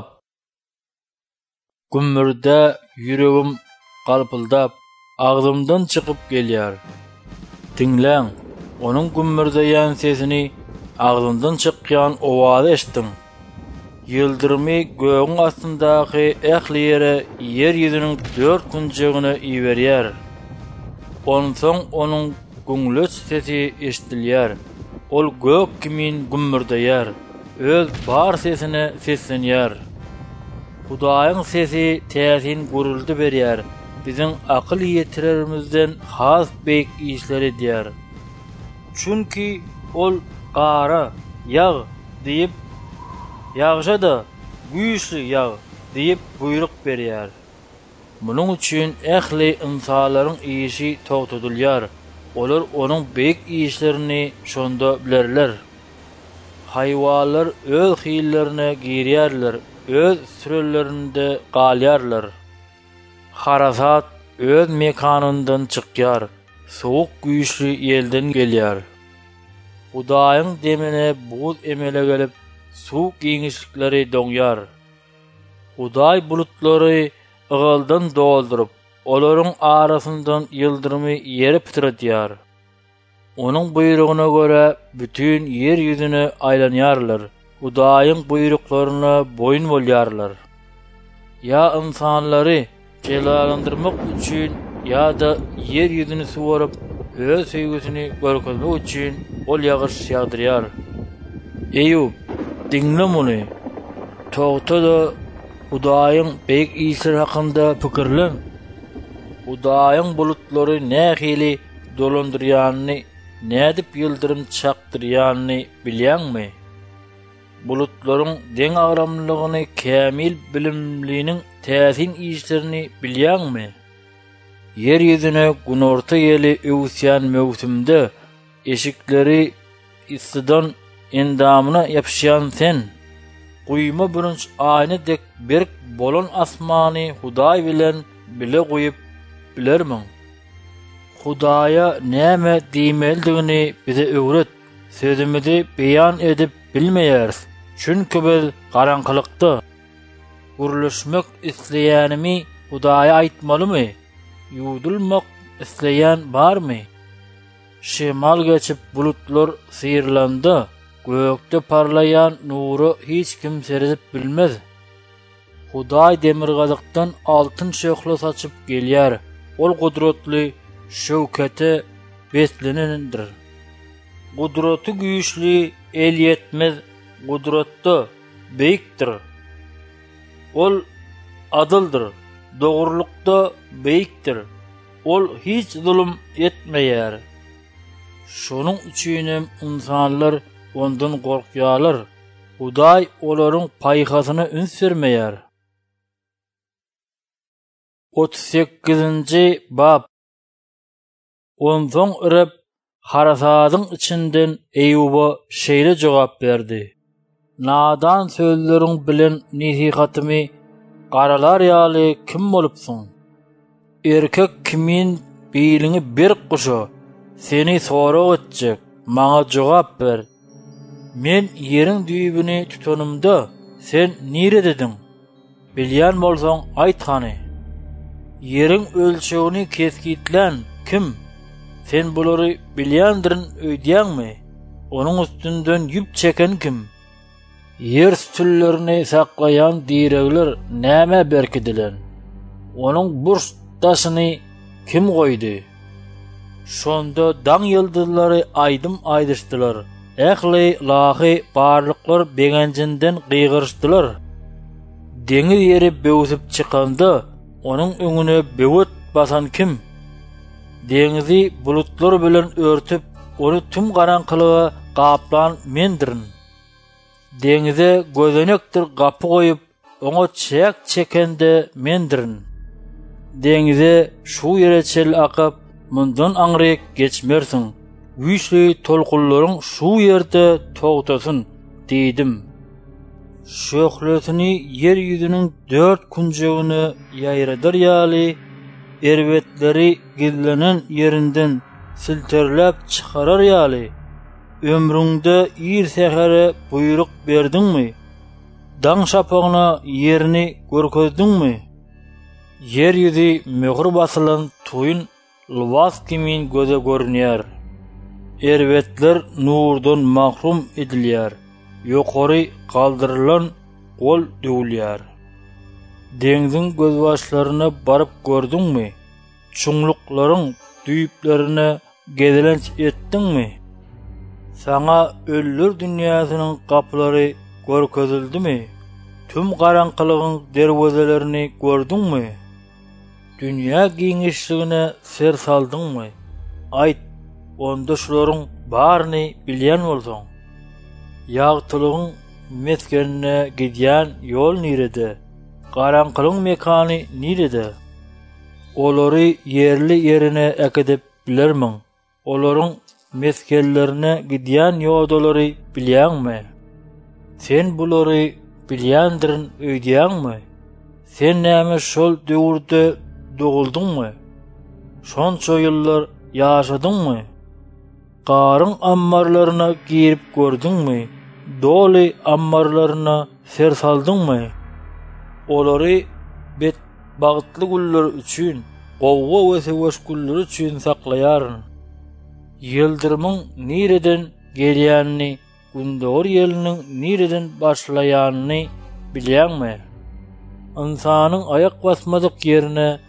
Gümmürde ýüregim galpyldap, agzymdan çykyp gelýär. Dinleň, onuň gümmürdeýän sesini, agzymdan çykýan owazy eşitdim. Ýyldyrmy göğüň astyndaky ähli ýere ýer ýüzüniň dört kunjagyny iýberýär. Onsoň onuň güňlüç sesi eşitilýär. Ol gök kimin gümmürdeýär. Öz bar sesine seslenýär. Hudaýyň sesi täsin guruldy berýär. Biziň akyl ýetirerimizden has beýik işler edýär. Çünki ol gara, ýag diýip ýagşa da güýçli ýag diýip buyruk berýär. Munuň üçin ähli insanlaryň işi togtudylýar. Olar onuň beýik işlerini şonda bilerler. Haýwanlar öz hyýllaryny girýärler, öz sürellerinde galýarlar. Harasat öz mekanyndan çykýar, soğuk güýçli ýelden gelýär. Hudaýyň demine buz emele gelip, suw giňişlikleri doňýar. Hudaý bulutlary ygyldan doldurup, olaryň arasyndan ýyldyrmy ýere pitiretýär. Onuň buýrugyna görä bütün ýer ýüzüne aýlanýarlar. Hudaýyň buýruklaryna boýun bolýarlar. Ya insanlary cezalandyrmak üçin ya da yer yüzünü suwaryp öz söýgüsini görkezmek üçin ol ýagyş ýagdyrýar. Eýub, diňle muny. Togta da Hudaýyň beýik isler hakynda pikirlen. Hudaýyň bulutlary nähili dolandyrýanyny, nädip ýyldyrym çakdyrýanyny bilýänmi? Bulutlaryň deň agramlygyny, kämil bilimliniň täsin işlerini bilýänmi? Yer ýüzüne günorta ýeli öwsýän mewsümde eşikleri issidan endamyna ýapyşýan sen, Guyma bürünç aynydek berk bolan asmany Hudaý bilen bile goýup bilermiň. Hudaýa näme diýmeldigini bize öwret, sözümidi beýan edip bilmeýäris. Çünki biz garaňkylykda gurulşmak isleýänimi Hudaýa aýtmalymy? Ýudulmak isleýän barmy? Şemal geçip bulutlar sıyırlandı. Gökte parlayan nuru hiç kim serizip bilmez. Hudaý demir gazykdan altın şöhla saçıp gelýär. Ol gudratly, şöwkete beslenendir. Gudraty güýçli, el yetmez, gudratda beýikdir. Ol adyldyr, dogurlukda beýikdir. Ol hiç zulüm etmeýär. Şonuň üçinem insanlar ondan gorkýarlar. Hudaý olaryň paýhasyna üns bermeýär. otuz sekizinji bab. Ondan ırıp harasadyň içinden Eýuba şeýle jogap berdi. Nadan sözleriň bilen nisihatymy garalar ýaly kim bolupsyň? Erkek kimin beýlini bir guşa, seni sorag etjek, maňa jogap ber. Men yeriň düýbüni tutanymda sen nire dedin? Bilýän bolsaň aýt hany. Yeriň ölçegini keskitlen kim? Sen bulary bilýändirin öýdýänmi? Onuň üstünden ýüp çeken kim? Yer stüllerini saklayan diregler näme berkidilen? Onuň burç taşyny kim goýdy? Şonda daň ýyldızlary aýdym aýdyşdylar. Ähli lahy barlyklar begenjinden gygyrşdylar. Deňiz ýeri böwsüp çykanda onuň öňüne böwet basan kim? Deňizi bulutlar bilen örtüp onu tüm garaňkylyga gaplan mendirin. Deňize gözenekdir gapy goýup oňa çek çekende mendirin. Deňize şu ýere çel akyp mundan aňryk geçmersiň. Güýçli tolgunlaryň şu ýerde togtasyn diýdim. Şöhletini yer ýüzüniň dört kunjagyny ýaýradar ýaly, erwetleri gizlenen ýerinden silterläp çykarar ýaly. Ömrüňde ir sehere buyruk berdiňmi? Daň şapagyna ýerini görkezdiňmi? Yer ýüzi möhür basylan tuýun lwas kimin göze görünýär. Erwetler nurdan mahrum edilýär. Ýokary galdyrylan gol döwülýär. Deňziň gözbaşlaryna baryp gördüňmi? Çuňluklaryň düýplerine gezilenç etdiňmi? Sana öllür dünýäsiniň gapylary görkezildimi? Tüm garaňkylygyň derwezelerini gördüňmi? Dünýä giňişligine ser saldyňmy? Aýt, onda şularyň baryny bilýän bolsaň. Ýagtylygyň meskenine gidýän ýol nirede? Garaňkylyň mekany nirede? Olary yerli yerine ekidip bilermiň? Olaryň meskellerine gidýän ýodalary bilýänmi? Sen bulary bilýändirin öýdýänmi? Sen näme şol döwürde doguldyňmy? Şonça ýyllar ýaşadyňmy? Garyň ammarlaryna girip gördüňmi? Doly ammarlaryna ser saldyňmy? Olary bet bagtly güller üçin, gowwa we seweş güller üçin saklaýaryn. Yıldırımın nireden gelýänini, gündor ýeliniň nireden başlaýanyny bilýänmi? İnsanyň ayak basmadyk ýerine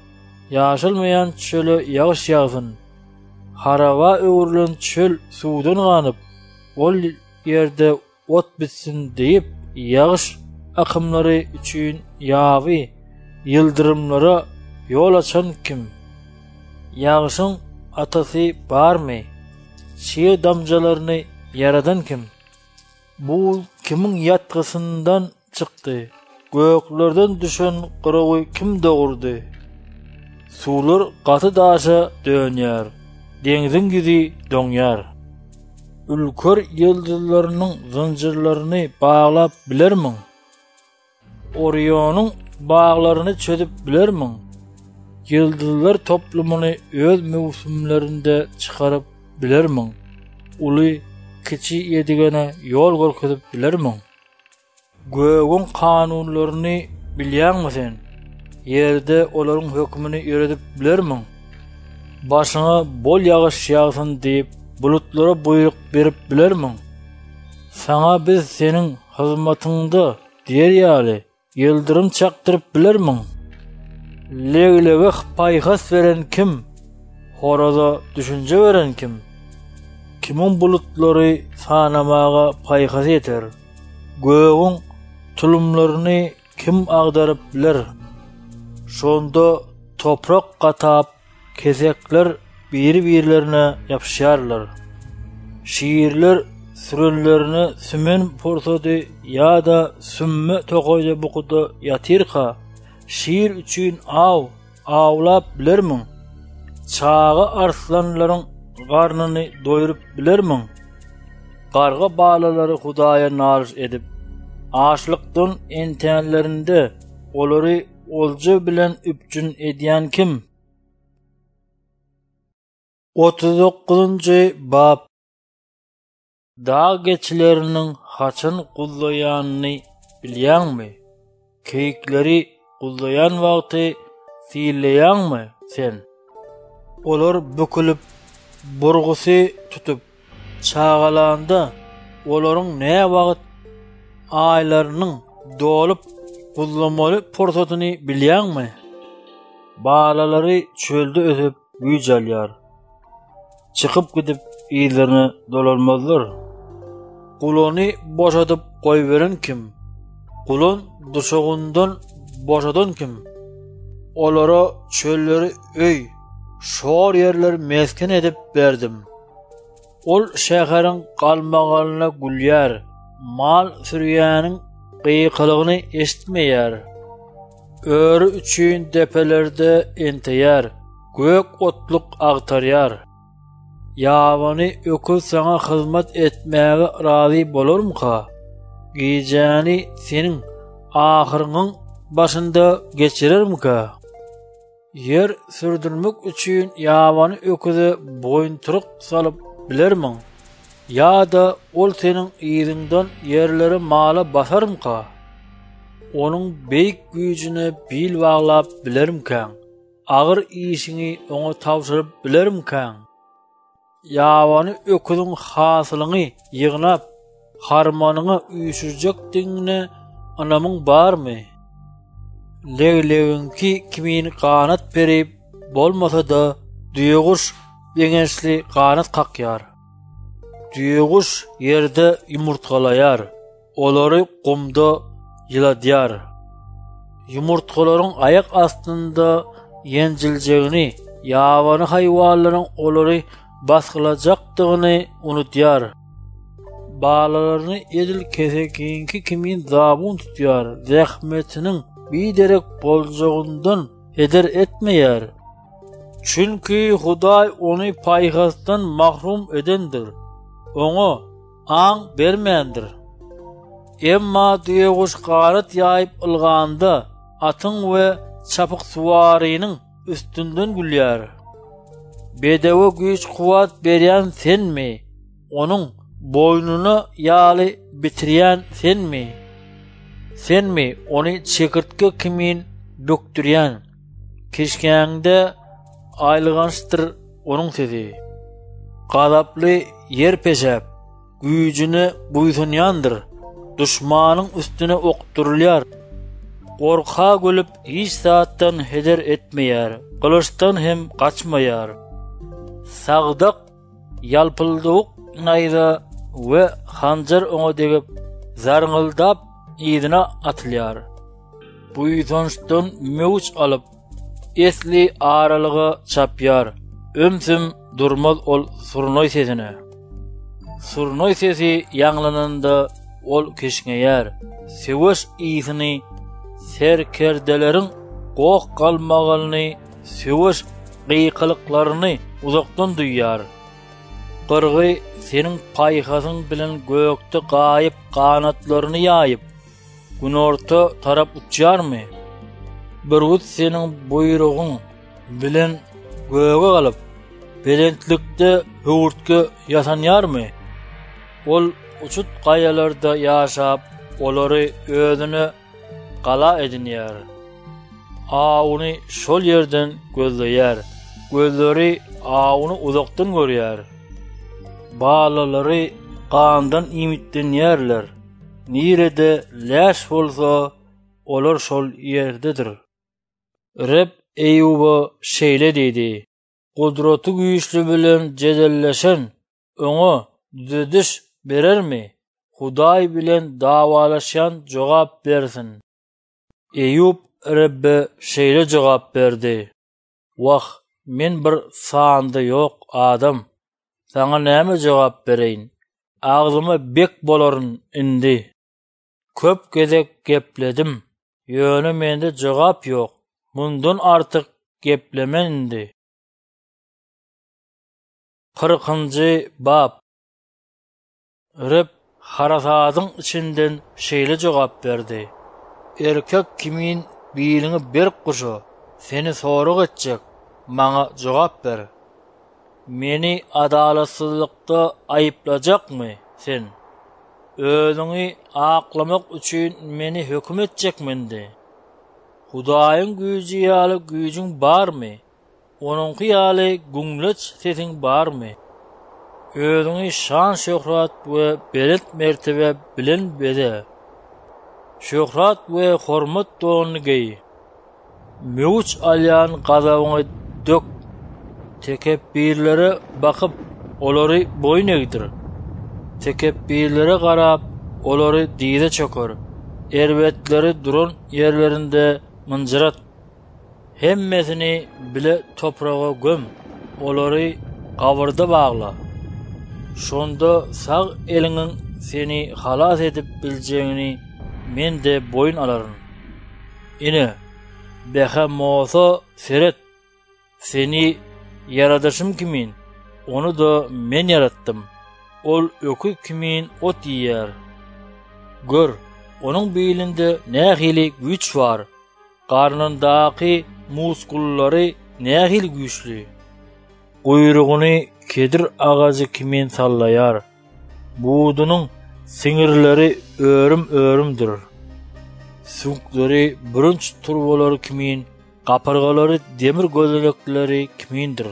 Yaşılmayan çöle yağış yağsın. Harava öwrülen çöl suwdan ganyp, ol ýerde ot bitsin diýip, yağış akymlary üçin ýagy ýyldyrymlara ýol açan kim? Yağışyň atasy barmy? Çiğ damjalaryny yaradan kim? Bu kimin ýatgysyndan çykdy? Göklerden düşen gyragy kim dogurdy? Suwlar gaty daşa dönýär, deňziň gizi doňýar. Ülkör ýyldızlarynyň zynjyrlaryny baglap bilermiň? Orionyň baglaryny çözüp bilermiň? Ýyldızlar toplumyny öz mewsumlarynda çykaryp bilermiň? Uly kiçi ýedigene ýol görkezip bilermiň? Göwüň kanunlaryny bilýärmi sen? Ýerde olaryň hökmüni ýöredip bilermiň? Başyňa bol ýağış ýağsyn diýip bulutlara buyruk berip bilermiň? Saňa biz seniň hyzmatyňda diýerýäli ýyldyrym çakdyryp bilermiň? Leglege paýhas beren kim? Horaza düşünje beren kim? Kimin bulutlary sanamaga paýhas ýeter? Göwüň tulumlaryny kim agdaryp biler? Şonda toprak gatap, kesekler biri-birilerine ýapyşýarlar. Şiirler sürenlerini sümen porsady ýa-da sümme tokoýda bukuda ýatyrka, şiir üçin aw, awlap bilermiň? Çağı arslanlaryň garnyny doýurup bilermiň? Garga balalary Hudaýa naliş edip, açlykdan entenlerinde olary olja bilen üpjün edýän kim? otuz dokuzunçy bab. Dağ geçilerinin haçan gullaýanyny bilýärmi? Keyikleri gullaýan wagty siýleýärmi sen? Olar bükülüp, burgusy tutup çağalanda olaryň näme wagt aýlarynyň dolup gullamaly porsatyny bilýärmi? Balalary çölde ösüp güýjelýär. Çıkıp gidip iýlerini dolanmazlar. Kulony boşadyp goýberen kim? Kulon duşagyndan boşadan kim? Olara çölleri öý, şor ýerler mesken edip berdim. Ol şäheriň galmagalyna gülýär, mal sürýäniň gıýkylygyny eşitmeýär. Öri üçin depelerde enteýär, gök otluk agtarýar. Ýawany öküz saňa hyzmat etmäge razy bolarmyka? Giýjäni seniň ahyryňyň başynda geçirermika? Yer sürdürmek üçin ýawany öküze boýunturuk salyp bilermiň? Ýa-da ol seniň ýeriňden ýerleri mala basarmyka? Onuň beýik güýjüne bil baglap bilermikäň? Agyr işini oňa tawşyryp bilermikäň? Ýawany öküziň hasylyny ýygnap, harmanyňa üýşürjek diňine anamyň barmy? Leglegiňki kimini kanat berip bolmasa da düýeguş beňeşli kanat kakýar. Düýeguş ýerde ýumurtgalaýar, olary gumda ýyladýar. Ýumurtgalaryň ayak astynda ýenjiljegini, ýawany haýwanlaryň olary basgylajakdygyny unutýar. Balalaryny edil kesekinki kimin zabun tutýar, zähmetiniň biderek boljagyndan heder etmeýär. Çünki Hudaý ony paýhasdan mahrum edendir, oňa aň bermeýändir. Emma düýeguş garat ýaýyp ylganda atyň we çapyk suwarynyň üstünden gülýär. Bedewe güýç kuwat berýän senmi? Onuň boýnuny ýaly bitirýän senmi? Senmi ony çekirtke kimin böktürýän? Keşkäňde aýlygançdyr onuň sesi. Gadaply yer peşäp, güýjüne buýsunýandyr. Düşmanyň üstüne okturulýar. Gorka gülüp hiç saattan heder etmeýär, kılıçtan hem kaçmaýar. Sagdak yalpyldyk naýda we hanjar oňa degip zarňyldap ýydyna atylýar. Bu ýytonçdan mewç alyp esli aralyga çapýar. Ömsüm durmaz ol surnoý sesine. Surnoý sesi ýanglananda ol keşiňeýär. Seweş ýysyny, serkerdelerin goq galmagalyny, seweş gıyqylyklaryny uzakdan duýýar. Gyrgy seniň paýhasyň bilen gökde gaýyp kanatlaryny ýaýyp, günorta tarap uçýarmy? Bir wut seniň buýrugyň bilen göge galyp, belentlikde höwürtge ýasanýarmy? Ol uçut gaýalarda ýaşap, olary özüne gala edinýär. Awyny şol ýerden gözleýär, gözleri awyny uzakdan görýär. Balalary gandan ümitlenýärler. Nirede läş bolsa, olar şol ýerdedir. Reb Eýuba şeýle diýdi: Gudraty güýçli bilen jedelleşen oňa düzediş berermi? Hudaý bilen dawalaşan jogap bersin. Eýub Rebbe şeýle jogap berdi: Wah, men bir sanda ýok adam. Saňa näme jogap bereýin? Agzyma bek bolaryn indi. Köp gezek gepledim. Ýöne mende jogap ýok. Mundan artyk geplemen indi. kırkynjy bab. Reb harasadyň içinden şeýle jogap berdi: Erkek kimin biýliňi bir guşa, seni sorag etjek, maňa jogap ber. Meni adalatsızlykda aýyplajakmy sen? Özüňi aklamak üçin meni höküm etjekmendi. Hudaýyň güýji ýaly güýjüň barmy? Onunki ýaly güňleç sesiň barmy? Özüňi şan şöhrat we belet mertebe bilen bede. Şöhrat we hormat donyny giy. Mewç alýan gazabyňy dök. Tekebbirlere bakyp olary boyun egdir. Tekebbirlere garap olary diýde çöker. Erwetleri duran ýerlerinde mınjyrat. Hemmesini bile toprağa göm. Olary gawrda bagla. Şonda sag eliňiň seni halas edip biljeğini men de boyun alaryn. Ine behe moza seret. Seni yaradyşym kimin? Onu da men yaratdym. Ol ökü kimin ot ýer. Gör, onuň beýlinde nähili güç var. Garnyndaky muskullary nähili güçli. Guyrugyny kedir agajy kimin sallaýar. Budunyň siňirleri örüm örümdir. Süňkleri bürünç turbolary kimin, gapyrgalary demir gözelekleri kimindir.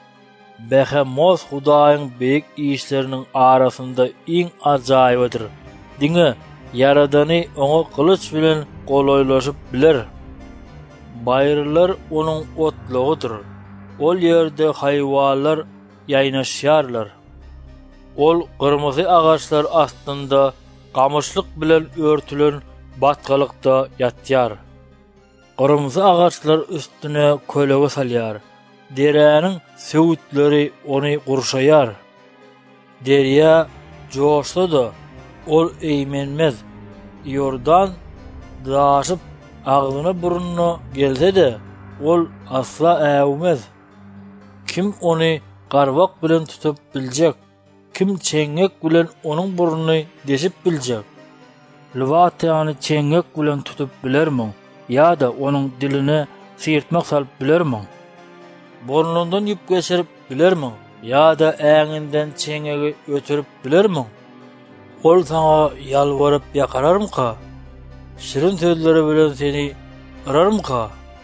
Behemoz Hudaýyň beýik işleriniň arasynda iň ajaýybydyr. Diňe yaradany oňa kılıç bilen golaýlaşyp biler. Baýrylar onuň otlagydyr. Ol ýerde haýwanlar ýaýnaşýarlar. Ol gyrmysy agaçlar astynda gamışlyk bilen örtülen batgalykda ýatýar. Gyrmysy agaçlar üstüne kölege salýar. Deräniň söwütleri ony gurşaýar. Derýa joşsa da ol eýmenmez. Ýordan daşyp agzyna burunna gelse de ol asla äwmez. Kim ony garwak bilen tutup biljek? Kim çeňek bilen onuň buruny deşip biljek? Lüwatany çeňek bilen tutup bilermi? Ýa-da onuň diline sirtmek salyp bilermi? Burnundan ýüp geçirip bilermi? Ýa-da äňinden çeňegi ötürüp bilermi? Ol saňa ýalwaryp ýakararmyka? Şirin sözleri bilen seni ırarmyka?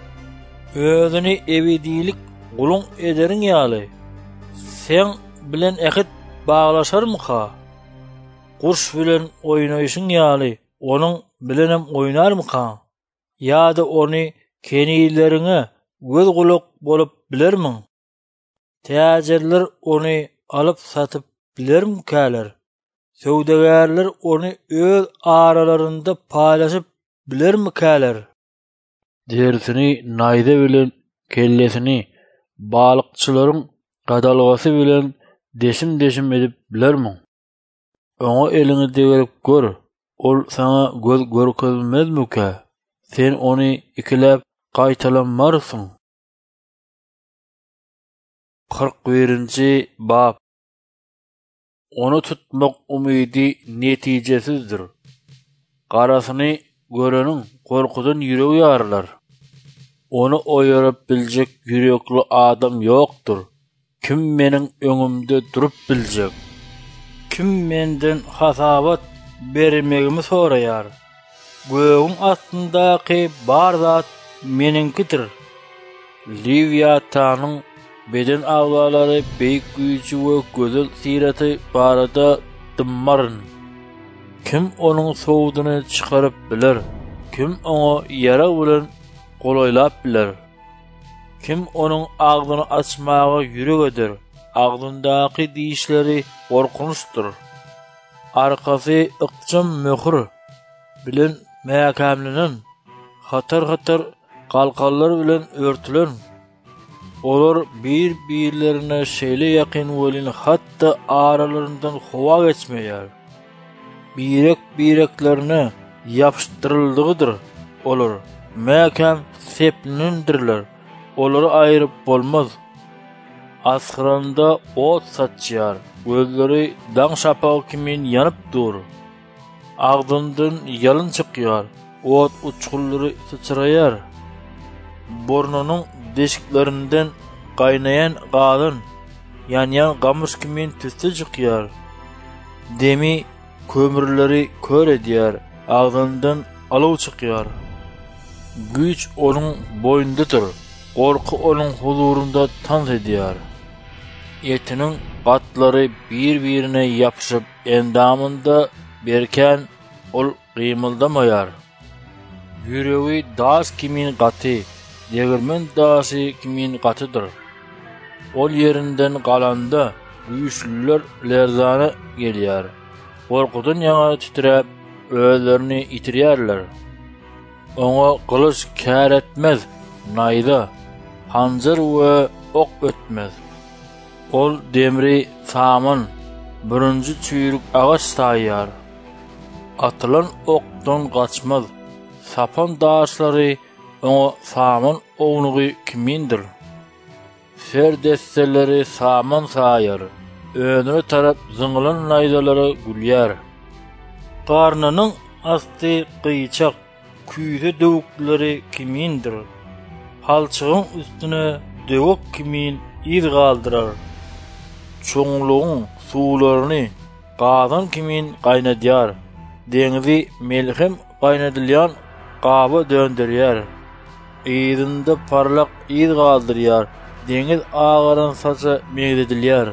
Özüni ebidilik guluň ederiň ýaly. Sen bilen ähit baglaşarmyka? Guş bilen oýnaýşyň ýaly onuň bilenem oýnarmyka? ýa-da ony keniýlerine göz gulak bolup bilermiň? Täjerler ony alyp satyp bilermi käler? Söwdegärler ony öz aralarynda paýlaşyp bilermi käler? Dersini naýda bilen kellesini balykçylaryň gadalgasy bilen deşim-deşim edip bilermi? Oňa elini degerip gör, ol sana göz görkezmezmike? Sen ony ikiläp gaýtalanmarsyň. kırk birinji bab. Onu tutmak umydy netijesizdir. Garasyny göreniň korkudan ýüregi ýarlar. Onu oýaryp biljek ýürekli adam ýokdur. Kim meniň öňümde durup biljek? Kim menden hasabat bermegimi soraýar? Göğün astyndaky bar zat meninkidir. Livyatanyň beden awlalary beýik güýçi we gözel siraty barada dymmaryn. Kim onuň sowduny çykaryp biler? Kim oňa ýara bilen golaýlap biler? Kim onuň agzyny açmagy ýürek eder? Agdyndaky diýişleri gorkunçdyr. Arkasy ykjym möhür bilen mäkämlenen, hatar-hatar galkallar bilen örtülen. Olar bir-birlerine şeýle ýakyn bolyn, hatda aralaryndan howa geçmeýär. Birek-bireklerine ýapyşdyryldygydyr olar. Mäkäm seplenendirler. Olary aýryp bolmaz. Asgyranda ot satýar. Gözleri daň şapagy kimin ýanyp dur. Agdyndan ýalyn çykýar. Ot uçgullary sıçraýar. Burnunyň deşiklerinden gaýnayan gadyn ýanýan gamyş kimin tüste çykýar. Demi kömürleri kör edýär. Agdyndan alaw çykýar. Güýç onuň boýundadyr. Gorku onuň huzurunda tans edýär. Etiniň gatlary bir-birine ýapyşyp endamynda berken ol gymyldamaýar. Ýüregi daş kimin gaty, degirmen daşy kimin gatydyr. Ol ýerinden galanda güýçlüler lerzana gelýär. Gorkudan ýaňa titrep özlerini itirýärler. Oňa gylyç kär etmez, naýda hanjar we ok ötmez. Ol demri saman birinji çüýrük agaç taýýar. Atylan okdan gaçmaz. Sapan daşlary oňa saman ownugy kimindir? Ser desteleri saman saýar. Önüne tarap zyňylan naýdalary gülýär. Garnynyň asty gyýçak, küýse döwükleri kimindir? Halçygyň üstüne döwük kimin iz galdyrar? Çoňlugyň suwlaryny gazan kimin gaýnadýar? Deňizi melhem gaýnadylýan gaba döndürýär. Ýerinde parlak iz galdyrýar. Deňiz agaran saça meňzedilýär.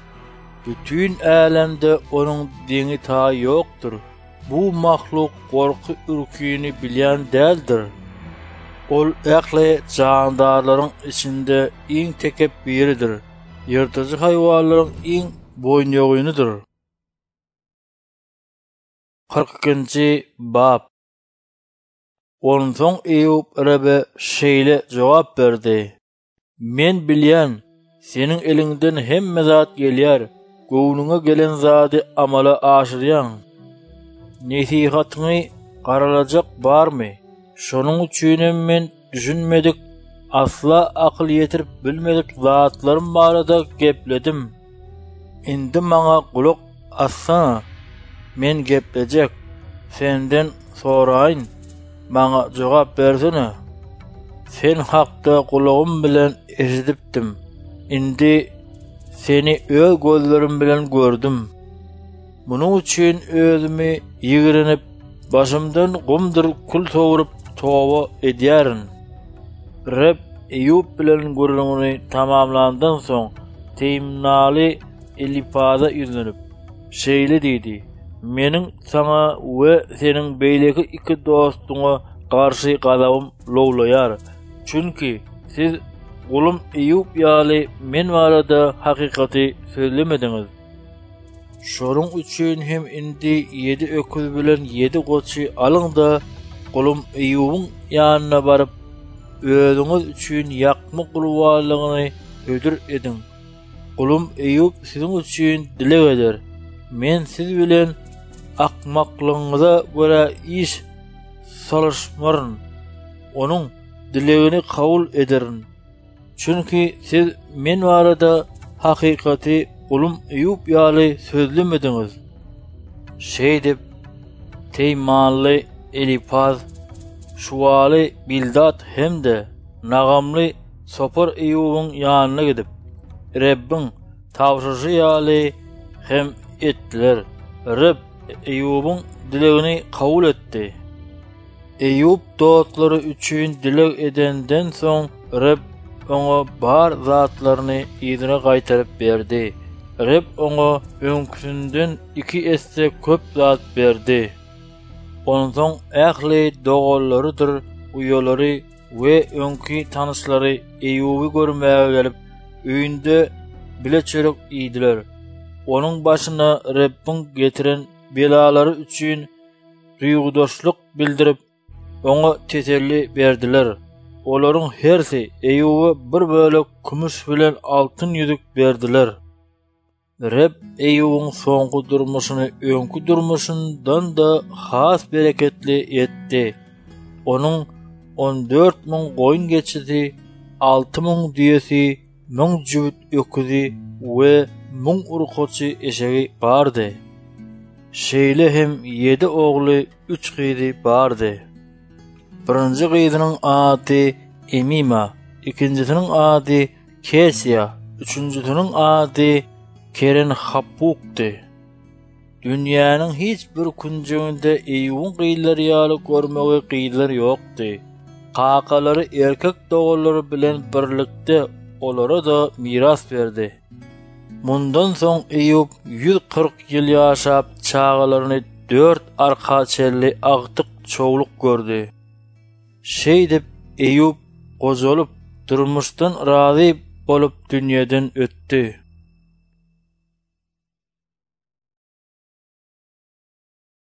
Bütün älemde onuň deňi ta ýokdur. Bu mahluk gorky ürküýini bilýän däldir. Ol äkli jandarlaryň içinde iň tekep biridir. Ýyrtyjy haýwanlaryň iň boýnýogynydyr. kırk ikinji bab. Onsoň Eýub Rabbe şeýle jogap berdi: Men bilýän, seniň eliňden hemme zat gelýär. Göwnüňe gelen zady amala aşyrýan. Nesihatyny garalajak barmy? Şonuň üçin men düşünmedik, asla akyl ýetirip bilmedik zatlarym barada gepledim. Indi maňa gulak assana, men geplejek. Senden soraýyn, maňa jogap bersene. Sen hakda gulagym bilen eşidipdim. Indi seni öz gözlerim bilen gördüm. Munuň üçin özümi ýigrenip, başymdan gumdyr kul togurup toba edýärin. Rab Eýub bilen görüşmegi tamamlandan soň Teýmnaly Elifaza ýüzlenip şeýle diýdi: Meniň sana we seniň beýleki iki dostuňa garşy gazabym lowlaýar. Çünki siz gulum Eýub ýaly men barada hakykaty söylemediňiz. Şonuň üçin hem indi yedi öküz bilen yedi goçy alyň-da gulum Eýubyň ýanyna baryp özüňiz üçin ýakmy gulwalygyny ödür ediň. Gulum Eýub siziň üçin dilek eder. Men siz bilen akmaklygyňyza görä iş salışmaryn. Onuň dilegini kabul ederin. Çünki siz men barada hakykaty gulum Eýub ýaly sözlemediňiz. Şeý dep Teýmanly, Elipaz, Şuwaly, Bildad hemde nagamly Sopar Eýubyň ýanyna gidip Rabbiň tawşyjy ýaly hem etdiler. Rab Eýubyň dilegini kabul etdi. Eýub dostlary üçin dilek edenden soň Rab oňa bar zatlaryny ýerine gaýtaryp berdi. Rab oňa öňküsinden iki esse köp zat berdi. Ondan soň ähli dogalarydyr, uýalary we öňki tanyşlary Eýuby görmäge gelip öýünde bileçerek iýdiler. Onuň başyna Rabbiň getiren belalary üçin duýgudaşlyk bildirip oňa teselli berdiler. Olaryň hersi Eýuba bir bölek kümüş bilen altyn ýüzük berdiler. Rab Eýubyň soňky durmuşyny öňkü durmuşyndan da has bereketli etdi. Onuň on dört müň goýun geçidi, alty müň diýesi, müň jübüt öküzi we müň urkoçy eşegi bardy. Şeýle hem yedi ogly, üç gyzy bardy. Birinji gyzynyň ady Emima, ikinjisiniň ady Kesia, üçüncüsiniň ady Keren Hapukdy. Dünýäniň hiç bir künjeginde Eýubyň gyýlary ýaly görmegi gyýlar ýokdy. Qakalary erkek dogallary bilen birlikde olara da miras berdi. Mundan soň Eýub yüz kırk ýyl ýaşap çağalaryny dört arka çelli agtyk çoğluk gördü. Şeý dep Eýub gozalyp durmuşdan razy bolup dünýeden ötdi.